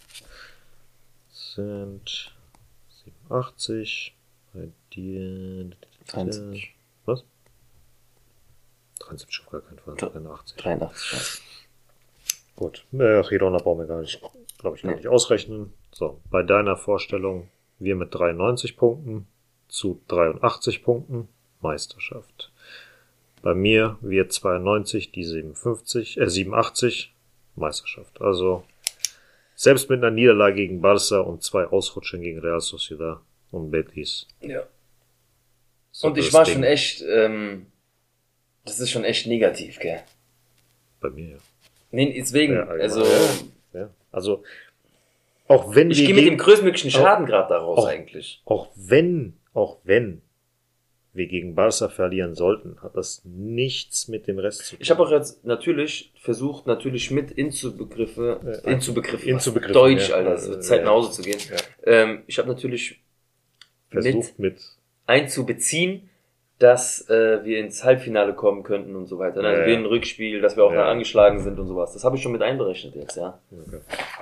Speaker 3: Sind siebenundachtzig. Bei dir.
Speaker 4: dreiundsiebzig.
Speaker 3: Was? dreiundsiebzig auf gar keinen Fall.
Speaker 4: Dr-
Speaker 3: dreiundachtzig.
Speaker 4: dreiundachtzig.
Speaker 3: Gut. Äh, Girona brauchen wir gar nicht, glaube ich, gar
Speaker 4: Nee.
Speaker 3: nicht ausrechnen. So, bei deiner Vorstellung, wir mit dreiundneunzig Punkten zu dreiundachtzig Punkten, Meisterschaft. Bei mir, wir zweiundneunzig, die siebenundfünfzig, äh, siebenundachtzig, Meisterschaft. Also, selbst mit einer Niederlage gegen Barca und zwei Ausrutschern gegen Real Sociedad und Betis.
Speaker 4: Ja.
Speaker 3: So
Speaker 4: Und ich
Speaker 3: das
Speaker 4: war
Speaker 3: Ding.
Speaker 4: schon echt, ähm, das ist schon echt negativ, gell?
Speaker 3: Bei mir, ja.
Speaker 4: Nee, deswegen,
Speaker 3: Ja, allgemein.
Speaker 4: also,
Speaker 3: Ja. Also, auch wenn
Speaker 4: ich
Speaker 3: wir
Speaker 4: gehe mit
Speaker 3: gegen-
Speaker 4: dem größtmöglichen
Speaker 3: auch-
Speaker 4: Schadengrad daraus
Speaker 3: auch-
Speaker 4: eigentlich.
Speaker 3: Auch wenn, auch wenn wir gegen Barca verlieren sollten, hat das nichts mit dem Rest zu tun.
Speaker 4: Ich habe auch jetzt natürlich versucht, natürlich mit Inzubegriffe,
Speaker 3: Äh,
Speaker 4: Inzubegriffen,
Speaker 3: Inzubegriffen,
Speaker 4: Deutsch,
Speaker 3: ja.
Speaker 4: Alter, es
Speaker 3: Äh,
Speaker 4: wird Zeit
Speaker 3: ja.
Speaker 4: nach Hause zu gehen.
Speaker 3: Ja.
Speaker 4: Ähm, ich habe natürlich mit
Speaker 3: Versucht mit,
Speaker 4: einzubeziehen, dass äh, wir ins Halbfinale kommen könnten und so weiter. Also
Speaker 3: Ja,
Speaker 4: wir
Speaker 3: ja.
Speaker 4: ein Rückspiel, dass wir auch
Speaker 3: Ja.
Speaker 4: dann angeschlagen sind und sowas. Das habe ich schon mit einberechnet jetzt, ja.
Speaker 3: okay.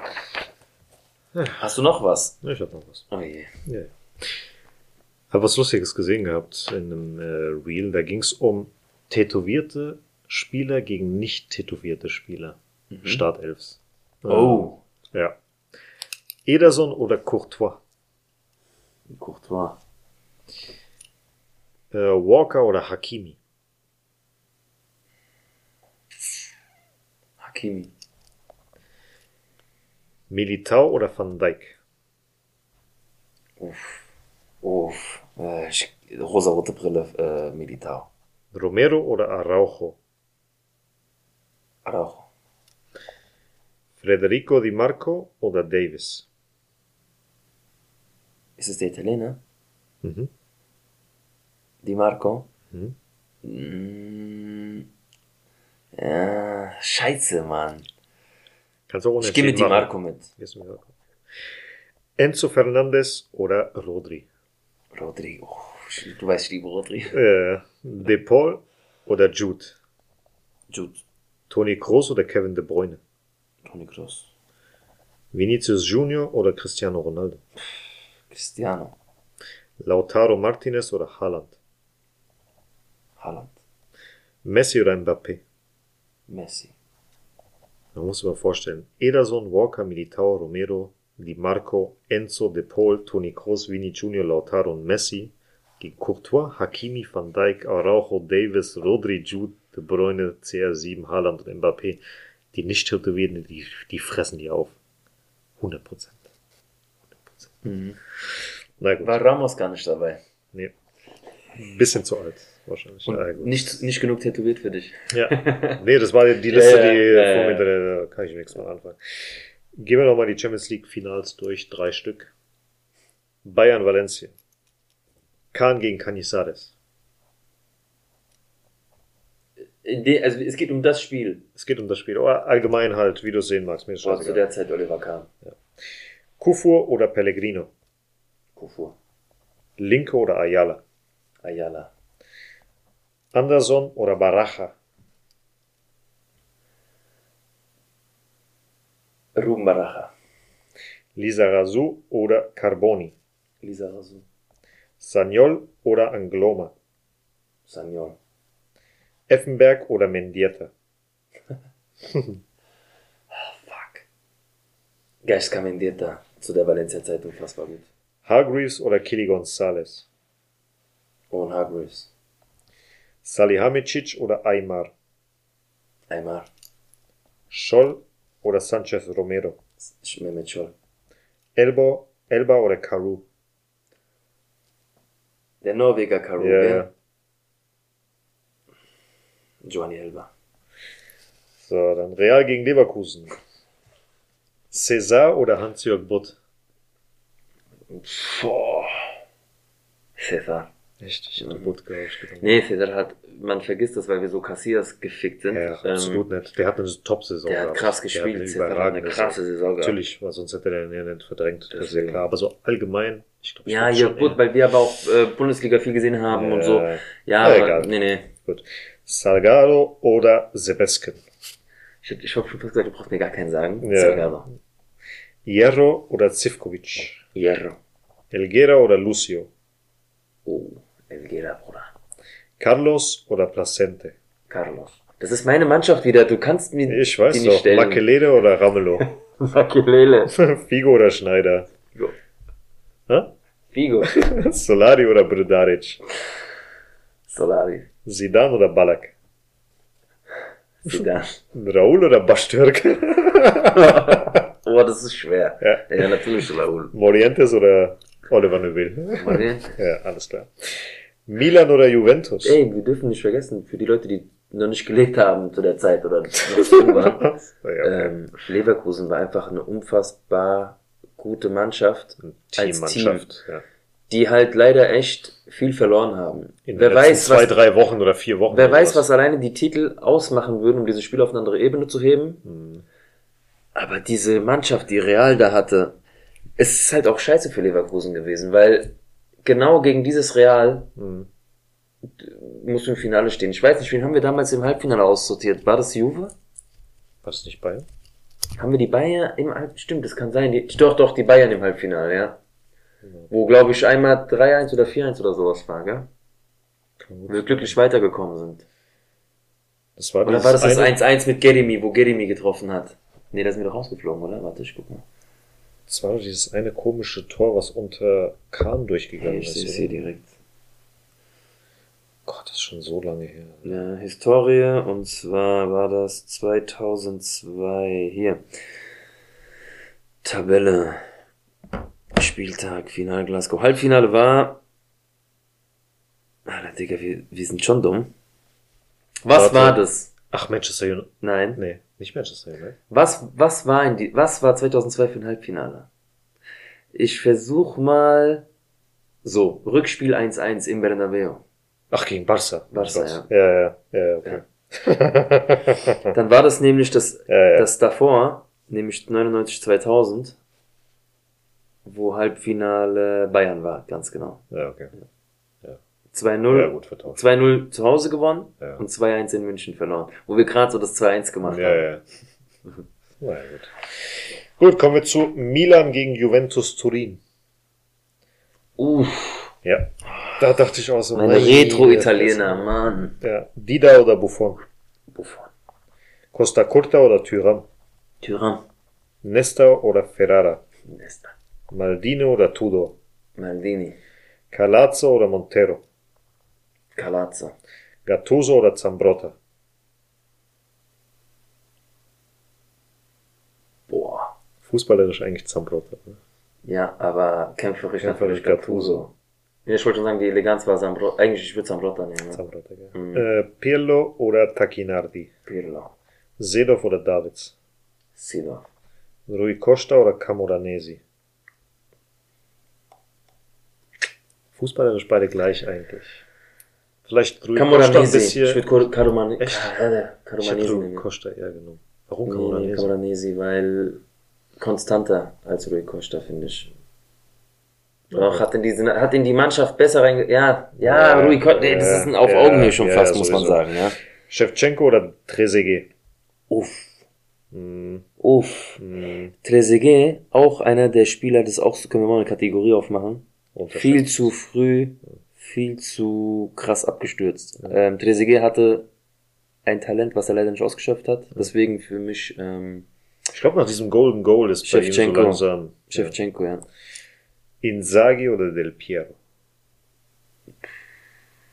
Speaker 4: Hast du noch was?
Speaker 3: Ja, ich habe noch was.
Speaker 4: Oh je.
Speaker 3: Ja, ja. Habe was Lustiges gesehen gehabt in einem äh, Reel. Da ging es um tätowierte Spieler gegen nicht tätowierte Spieler. Startelfs.
Speaker 4: Oh,
Speaker 3: Äh, ja. Ederson oder Courtois?
Speaker 4: Courtois.
Speaker 3: Äh, Walker oder Hakimi?
Speaker 4: Hakimi.
Speaker 3: Militao oder Van Dijk?
Speaker 4: Uff. Uff. Äh, ich- rosarote Brille, äh, Militao.
Speaker 3: Romero oder Araujo?
Speaker 4: Araujo.
Speaker 3: Federico Di Marco oder Davis?
Speaker 4: Ist es der Italiener?
Speaker 3: Mhm.
Speaker 4: Di Marco?
Speaker 3: Mhm.
Speaker 4: Mm, ja, scheiße, Mann.
Speaker 3: Kannst du auch
Speaker 4: Ich gehe mit Di
Speaker 3: unentschieden
Speaker 4: Marco
Speaker 3: machen.
Speaker 4: mit.
Speaker 3: Gehst du mit Di Marco. Enzo Fernandez oder Rodri?
Speaker 4: Rodrigo. Du weißt, ich liebe Rodri.
Speaker 3: Äh, De Paul oder Jude?
Speaker 4: Jude.
Speaker 3: Toni Kroos oder Kevin De Bruyne?
Speaker 4: Toni Kroos.
Speaker 3: Vinicius Junior oder Cristiano Ronaldo?
Speaker 4: Cristiano.
Speaker 3: Lautaro Martinez oder Haaland?
Speaker 4: Haaland.
Speaker 3: Messi oder Mbappé?
Speaker 4: Messi.
Speaker 3: Man muss sich mal vorstellen. Ederson, Walker, Militao, Romero, Di Marco, Enzo, De Paul, Toni Kroos, Vini Junior, Lautaro und Messi gegen Courtois, Hakimi, Van Dijk, Araujo, Davis, Rodri, Jude, De Bruyne, C R sieben, Haaland und Mbappé. Die nicht tätowierten, die, die fressen die auf. hundert Prozent. hundert Prozent.
Speaker 4: Mhm.
Speaker 3: Na gut.
Speaker 4: War Ramos gar nicht dabei.
Speaker 3: Nee. Bisschen zu alt, wahrscheinlich.
Speaker 4: Und
Speaker 3: Ja, gut.
Speaker 4: nicht, nicht genug tätowiert für dich.
Speaker 3: Ja. Nee, das war die Liste,
Speaker 4: Ja, ja,
Speaker 3: die
Speaker 4: ja,
Speaker 3: vor
Speaker 4: ja.
Speaker 3: mir drin, da kann ich nichts mehr anfangen. Gehen wir nochmal die Champions League Finals durch, drei Stück. Bayern Valencia. Kahn gegen Canizares.
Speaker 4: In de, also es geht um das Spiel.
Speaker 3: Es geht um das Spiel, oder allgemein halt, wie du es sehen magst. Mir ist
Speaker 4: War zu
Speaker 3: scheißegal.
Speaker 4: der Zeit Oliver Kahn.
Speaker 3: Kufur oder Pellegrino.
Speaker 4: Kufur.
Speaker 3: Linke oder Ayala.
Speaker 4: Ayala.
Speaker 3: Anderson oder Baraja.
Speaker 4: Ruben Baraja.
Speaker 3: Lizarazu oder Carboni.
Speaker 4: Lisa Rasu.
Speaker 3: Sanyol oder Angloma.
Speaker 4: Sanyol.
Speaker 3: Effenberg oder Mendieta.
Speaker 4: Fuck. Geist Mendieta zu der Valencia-Zeit unfassbar gut.
Speaker 3: Hargreaves oder Kili Gonzalez.
Speaker 4: John Hargreaves.
Speaker 3: Salihamidzic oder Aymar?
Speaker 4: Einmal.
Speaker 3: Scholl oder Sanchez Romero?
Speaker 4: Mehmet Scholl.
Speaker 3: Elbo, Elba oder Carew?
Speaker 4: Der Norweger Carew.
Speaker 3: Ja,
Speaker 4: wer?
Speaker 3: ja.
Speaker 4: Giovanni Elba.
Speaker 3: So, dann Real gegen Leverkusen. César oder Hans-Jörg Butt?
Speaker 4: Boah. Cesar.
Speaker 3: Echt, ich hätte Butt genommen.
Speaker 4: Nee, Cesar hat, man vergisst das, weil wir so Casillas gefickt sind.
Speaker 3: Ja, absolut
Speaker 4: Ähm,
Speaker 3: nicht. Der hat eine Top-Saison
Speaker 4: Der hat
Speaker 3: gehabt.
Speaker 4: krass
Speaker 3: Der
Speaker 4: gespielt.
Speaker 3: eine
Speaker 4: Cesar hat eine
Speaker 3: überragende
Speaker 4: krasse Saison gehabt.
Speaker 3: Natürlich, weil sonst hätte der den ja nicht verdrängt. Das ist ja
Speaker 4: Deswegen.
Speaker 3: klar. Aber so allgemein, ich glaube, ich
Speaker 4: Ja,
Speaker 3: glaub
Speaker 4: hier
Speaker 3: schon
Speaker 4: gut,
Speaker 3: eher-
Speaker 4: weil wir aber auch äh, Bundesliga viel gesehen haben
Speaker 3: Ja,
Speaker 4: und so.
Speaker 3: ja,
Speaker 4: Ja, aber
Speaker 3: egal.
Speaker 4: nee, nee.
Speaker 3: Gut. Salgado oder Sebesken?
Speaker 4: Ich, ich hab schon fast gesagt, du brauchst mir gar keinen sagen.
Speaker 3: Ja.
Speaker 4: Salgado.
Speaker 3: Hierro oder Zivkovic?
Speaker 4: Hierro.
Speaker 3: Elguera oder Lucio?
Speaker 4: Oh, Elguera, Bruder.
Speaker 3: Carlos oder Placente?
Speaker 4: Carlos. Das ist meine Mannschaft wieder. Du kannst mir
Speaker 3: Ich weiß
Speaker 4: die nicht
Speaker 3: doch.
Speaker 4: stellen.
Speaker 3: Makelele oder Ramelow?
Speaker 4: Makelele.
Speaker 3: Figo oder Schneider?
Speaker 4: Figo.
Speaker 3: Hä?
Speaker 4: Figo.
Speaker 3: Solari oder Brdaric?
Speaker 4: Solari.
Speaker 3: Zidane oder Ballack?
Speaker 4: Zidane.
Speaker 3: Raul oder Bastürk?
Speaker 4: Oh, das ist schwer.
Speaker 3: Ja.
Speaker 4: Ja, natürlich Raul.
Speaker 3: Morientes oder Oliver Neuville?
Speaker 4: Morientes.
Speaker 3: Ja, alles klar. Milan oder Juventus?
Speaker 4: Ey, wir dürfen nicht vergessen, für die Leute, die noch nicht gelebt haben zu der Zeit oder noch jung waren,
Speaker 3: Ja, okay.
Speaker 4: ähm, Leverkusen war einfach eine unfassbar gute Mannschaft als Team,
Speaker 3: Teammannschaft. Ja.
Speaker 4: die halt leider echt viel verloren haben.
Speaker 3: In
Speaker 4: Wer
Speaker 3: den letzten
Speaker 4: weiß,
Speaker 3: zwei,
Speaker 4: was,
Speaker 3: drei Wochen oder vier Wochen.
Speaker 4: wer
Speaker 3: oder
Speaker 4: weiß, was alleine die Titel ausmachen würden, um dieses Spiel auf eine andere Ebene zu heben.
Speaker 3: Hm.
Speaker 4: Aber diese Mannschaft, die Real da hatte, es ist halt auch scheiße für Leverkusen gewesen, weil genau gegen dieses Real
Speaker 3: Hm.
Speaker 4: musst du im Finale stehen. Ich weiß nicht, wen haben wir damals im Halbfinale aussortiert? War das Juve?
Speaker 3: War das nicht Bayern?
Speaker 4: Haben wir die Bayern im Halbfinale? Stimmt, das kann sein. Die, doch, doch, die Bayern im Halbfinale, ja. Wo, glaube ich, einmal drei eins oder vier eins oder sowas war, gell?
Speaker 3: Kann gut
Speaker 4: Wo wir glücklich weitergekommen sind.
Speaker 3: Das war,
Speaker 4: Oder war das das
Speaker 3: eine,
Speaker 4: eins eins mit Gerimi, wo Gerimi getroffen hat? Nee, da sind wir doch rausgeflogen, oder? Warte, ich guck mal.
Speaker 3: das war dieses eine komische Tor, was unter Kahn durchgegangen
Speaker 4: Ich
Speaker 3: ist.
Speaker 4: sehe es
Speaker 3: oder?
Speaker 4: hier direkt.
Speaker 3: Gott, das ist schon so lange her.
Speaker 4: Ja, Historie, und zwar war das zweitausendzwei, hier. Tabelle. Spieltag, Finale Glasgow. Halbfinale war, Alter, Digga, wir, wir sind schon dumm. Was
Speaker 3: Warte.
Speaker 4: war das?
Speaker 3: Ach, Manchester United.
Speaker 4: Nein.
Speaker 3: Nee, nicht Manchester United.
Speaker 4: Was, was war in die, was war zweitausendzwei für ein Halbfinale? Ich versuch mal, so, Rückspiel eins eins im Bernabeu.
Speaker 3: Ach, gegen Barca.
Speaker 4: Barca,
Speaker 3: ja. Ja, ja, ja, ja, okay.
Speaker 4: Dann war das nämlich das,
Speaker 3: Ja, ja.
Speaker 4: das davor, nämlich neunundneunzig zweitausend, wo Halbfinale Bayern war, ganz genau.
Speaker 3: Ja, okay.
Speaker 4: zwei null,
Speaker 3: Ja, gut vertauscht.
Speaker 4: zwei null zu Hause gewonnen
Speaker 3: Ja.
Speaker 4: und zwei eins in München verloren, wo wir gerade so das zwei eins gemacht
Speaker 3: Ja,
Speaker 4: haben.
Speaker 3: ja. Na ja, gut. Gut, kommen wir zu Milan gegen Juventus Turin.
Speaker 4: Uff,
Speaker 3: Ja. Da dachte ich auch so.
Speaker 4: meine
Speaker 3: meine
Speaker 4: Retro-Italiener,
Speaker 3: Fresse.
Speaker 4: Mann.
Speaker 3: Ja. Dida oder Buffon?
Speaker 4: Buffon.
Speaker 3: Costa Curta oder Thuram?
Speaker 4: Thuram.
Speaker 3: Nesta oder Ferrara?
Speaker 4: Nesta.
Speaker 3: Maldini oder Tudor?
Speaker 4: Maldini.
Speaker 3: Calazzo oder Montero?
Speaker 4: Calazzo.
Speaker 3: Gattuso oder Zambrotta?
Speaker 4: Boah.
Speaker 3: Fußballerisch eigentlich Zambrotta. Ne?
Speaker 4: Ja, aber kämpferisch,
Speaker 3: Kämpferisch
Speaker 4: natürlich Gattuso. Ja, ich wollte schon sagen, die Eleganz war Zambrotta. Eigentlich, ich würde Zambrotta nehmen. Ne?
Speaker 3: Zambrotta, ja.
Speaker 4: Mhm.
Speaker 3: Äh, Pirlo oder Tacchinardi?
Speaker 4: Pirlo.
Speaker 3: Sedov oder Davids?
Speaker 4: Sido.
Speaker 3: Rui Costa oder Camoranesi? Fußballerisch beide gleich eigentlich. Vielleicht Rui Costa ein
Speaker 4: Camoranesi.
Speaker 3: bisschen.
Speaker 4: Ich würde Carumanesi.
Speaker 3: Echt?
Speaker 4: Ja,
Speaker 3: Ich
Speaker 4: Carumanesi
Speaker 3: hätte Rui
Speaker 4: nehmen.
Speaker 3: Costa eher genommen. Warum
Speaker 4: Nee, nee,
Speaker 3: Camoranesi?
Speaker 4: Camoranesi, weil konstanter als Rui Costa, finde ich. Doch, hat in, die, hat in die Mannschaft besser reinge... Ja, ja,
Speaker 3: Ja,
Speaker 4: Rui Costa, nee, das ist ein auf
Speaker 3: ja,
Speaker 4: Augenhöhe schon
Speaker 3: ja,
Speaker 4: fast,
Speaker 3: ja,
Speaker 4: muss man
Speaker 3: sowieso.
Speaker 4: sagen, ja.
Speaker 3: Shevchenko oder Trezeguet?
Speaker 4: Uff,
Speaker 3: Hm,
Speaker 4: uff.
Speaker 3: hm,
Speaker 4: Trezeguet, auch einer der Spieler, das auch, können wir mal eine Kategorie aufmachen.
Speaker 3: unterschätzt.
Speaker 4: Viel zu früh, viel zu krass abgestürzt. Ähm, Trezeguet hatte ein Talent, was er leider nicht ausgeschöpft hat. Deswegen für mich ähm,
Speaker 3: Ich glaube, nach diesem Golden Goal ist bei ihm so
Speaker 4: Shevchenko.
Speaker 3: langsam. Ja.
Speaker 4: Shevchenko, ja.
Speaker 3: Inzaghi oder Del Piero?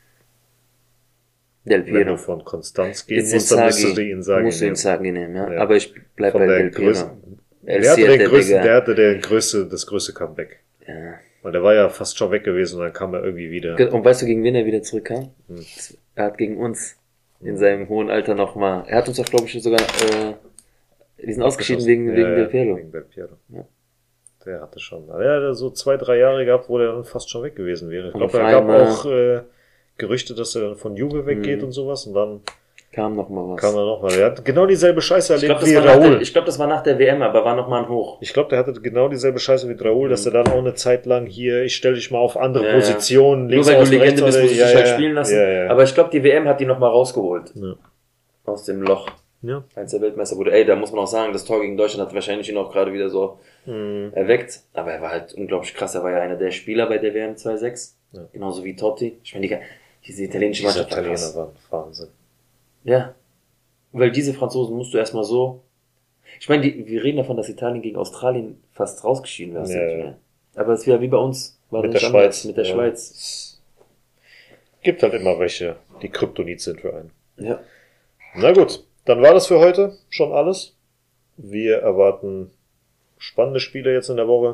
Speaker 4: Del
Speaker 3: Wenn du
Speaker 4: Piero.
Speaker 3: von Konstanz gehen
Speaker 4: Jetzt
Speaker 3: musst, dann müsstest du
Speaker 4: Inzaghi,
Speaker 3: ihn sagen.
Speaker 4: musst du Inzaghi nehmen, ja.
Speaker 3: Ja.
Speaker 4: Aber ich bleib
Speaker 3: Von
Speaker 4: bei
Speaker 3: der
Speaker 4: Del Piero.
Speaker 3: größten,
Speaker 4: El
Speaker 3: der hatte, den
Speaker 4: Siete,
Speaker 3: größten,
Speaker 4: Digga.
Speaker 3: der hatte der größte, das größte Comeback.
Speaker 4: Ja.
Speaker 3: Weil der war ja fast schon weg gewesen und dann kam er irgendwie wieder.
Speaker 4: Und weißt du, gegen wen er wieder zurückkam?
Speaker 3: Hm.
Speaker 4: Er hat gegen uns in seinem hohen Alter nochmal, er hat uns doch, glaube ich, sogar, äh, wir sind ausgeschieden wegen,
Speaker 3: Ja,
Speaker 4: wegen
Speaker 3: ja,
Speaker 4: Del Piero.
Speaker 3: Wegen Del Piero.
Speaker 4: Ja.
Speaker 3: Der hatte schon. Aber er hatte so zwei, drei Jahre gehabt, wo der dann fast schon weg gewesen wäre. Ich
Speaker 4: Und
Speaker 3: glaube,
Speaker 4: auf
Speaker 3: er gab
Speaker 4: einmal-
Speaker 3: auch äh, Gerüchte, dass er dann von Juve weggeht
Speaker 4: Mhm.
Speaker 3: und sowas. Und dann
Speaker 4: Kam nochmal was.
Speaker 3: kam er nochmal. Er hat genau dieselbe Scheiße
Speaker 4: ich
Speaker 3: erlebt
Speaker 4: glaube, das,
Speaker 3: wie
Speaker 4: war nach der-
Speaker 3: Raúl.
Speaker 4: ich glaub, das war nach der W M, aber war nochmal ein Hoch.
Speaker 3: Ich glaube, der hatte genau dieselbe Scheiße wie Raúl, dass er dann auch eine Zeit lang hier, ich stelle dich mal auf andere
Speaker 4: Ja, ja.
Speaker 3: Positionen,
Speaker 4: Nur
Speaker 3: links
Speaker 4: weil du
Speaker 3: außen,
Speaker 4: Legende
Speaker 3: rechts
Speaker 4: bist,
Speaker 3: außen.
Speaker 4: musst du dich halt spielen lassen.
Speaker 3: Ja, ja.
Speaker 4: Aber ich glaube, die W M hat die nochmal rausgeholt.
Speaker 3: Ja.
Speaker 4: Aus dem Loch.
Speaker 3: Ja.
Speaker 4: Als der Weltmeister wurde. Ey, da muss man auch sagen, das Tor gegen Deutschland hat wahrscheinlich ihn auch gerade wieder so
Speaker 3: Mhm.
Speaker 4: erweckt. Aber er war halt unglaublich krass. Er war ja einer der Spieler bei der W M zwei sechs.
Speaker 3: Ja.
Speaker 4: Genauso wie Totti. Ich meine, die, diese italienische
Speaker 3: Dieser
Speaker 4: Mannschaft war
Speaker 3: Italiener
Speaker 4: krass.
Speaker 3: war Wahnsinn.
Speaker 4: Ja. Weil diese Franzosen musst du erstmal so. Ich meine, die, wir reden davon, dass Italien gegen Australien fast rausgeschieden wäre. aus
Speaker 3: Ja,
Speaker 4: dem
Speaker 3: ja.
Speaker 4: Turnier. Aber es wäre wie bei uns. War
Speaker 3: Mit
Speaker 4: das
Speaker 3: der
Speaker 4: anders.
Speaker 3: Schweiz.
Speaker 4: Mit der
Speaker 3: Ja.
Speaker 4: Schweiz.
Speaker 3: Gibt halt immer welche, die Kryptonit sind für einen.
Speaker 4: Ja.
Speaker 3: Na gut, dann war das für heute schon alles. Wir erwarten spannende Spiele jetzt in der Woche.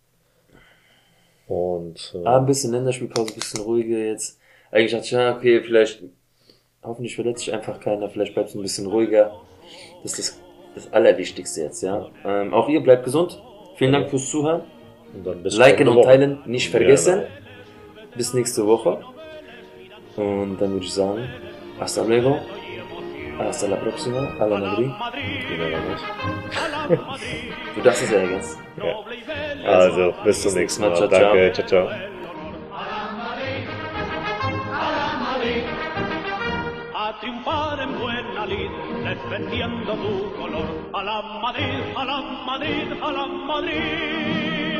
Speaker 3: Und äh,
Speaker 4: Ah, ein bisschen Länderspielpause, ein bisschen ruhiger jetzt. Eigentlich dachte ich, ja, okay, vielleicht, hoffentlich verletzt sich einfach keiner, vielleicht bleibst du ein bisschen ruhiger. Das ist das, das Allerwichtigste jetzt, ja. Ähm, auch ihr bleibt gesund. Vielen Dank fürs Zuhören.
Speaker 3: und dann bis
Speaker 4: Liken
Speaker 3: kommende
Speaker 4: und
Speaker 3: Woche.
Speaker 4: teilen nicht vergessen.
Speaker 3: Genau.
Speaker 4: Bis nächste Woche. Und dann würde ich sagen, hasta luego. Hasta la próxima. A la Madrid. Du darfst es ja jetzt.
Speaker 3: Ja. Also, bis zum nächsten Mal.
Speaker 4: Ciao, ciao.
Speaker 3: Danke, ciao, ciao.
Speaker 5: A triunfar en buena lid, defendiendo tu color. A la Madrid, a la Madrid, a la Madrid.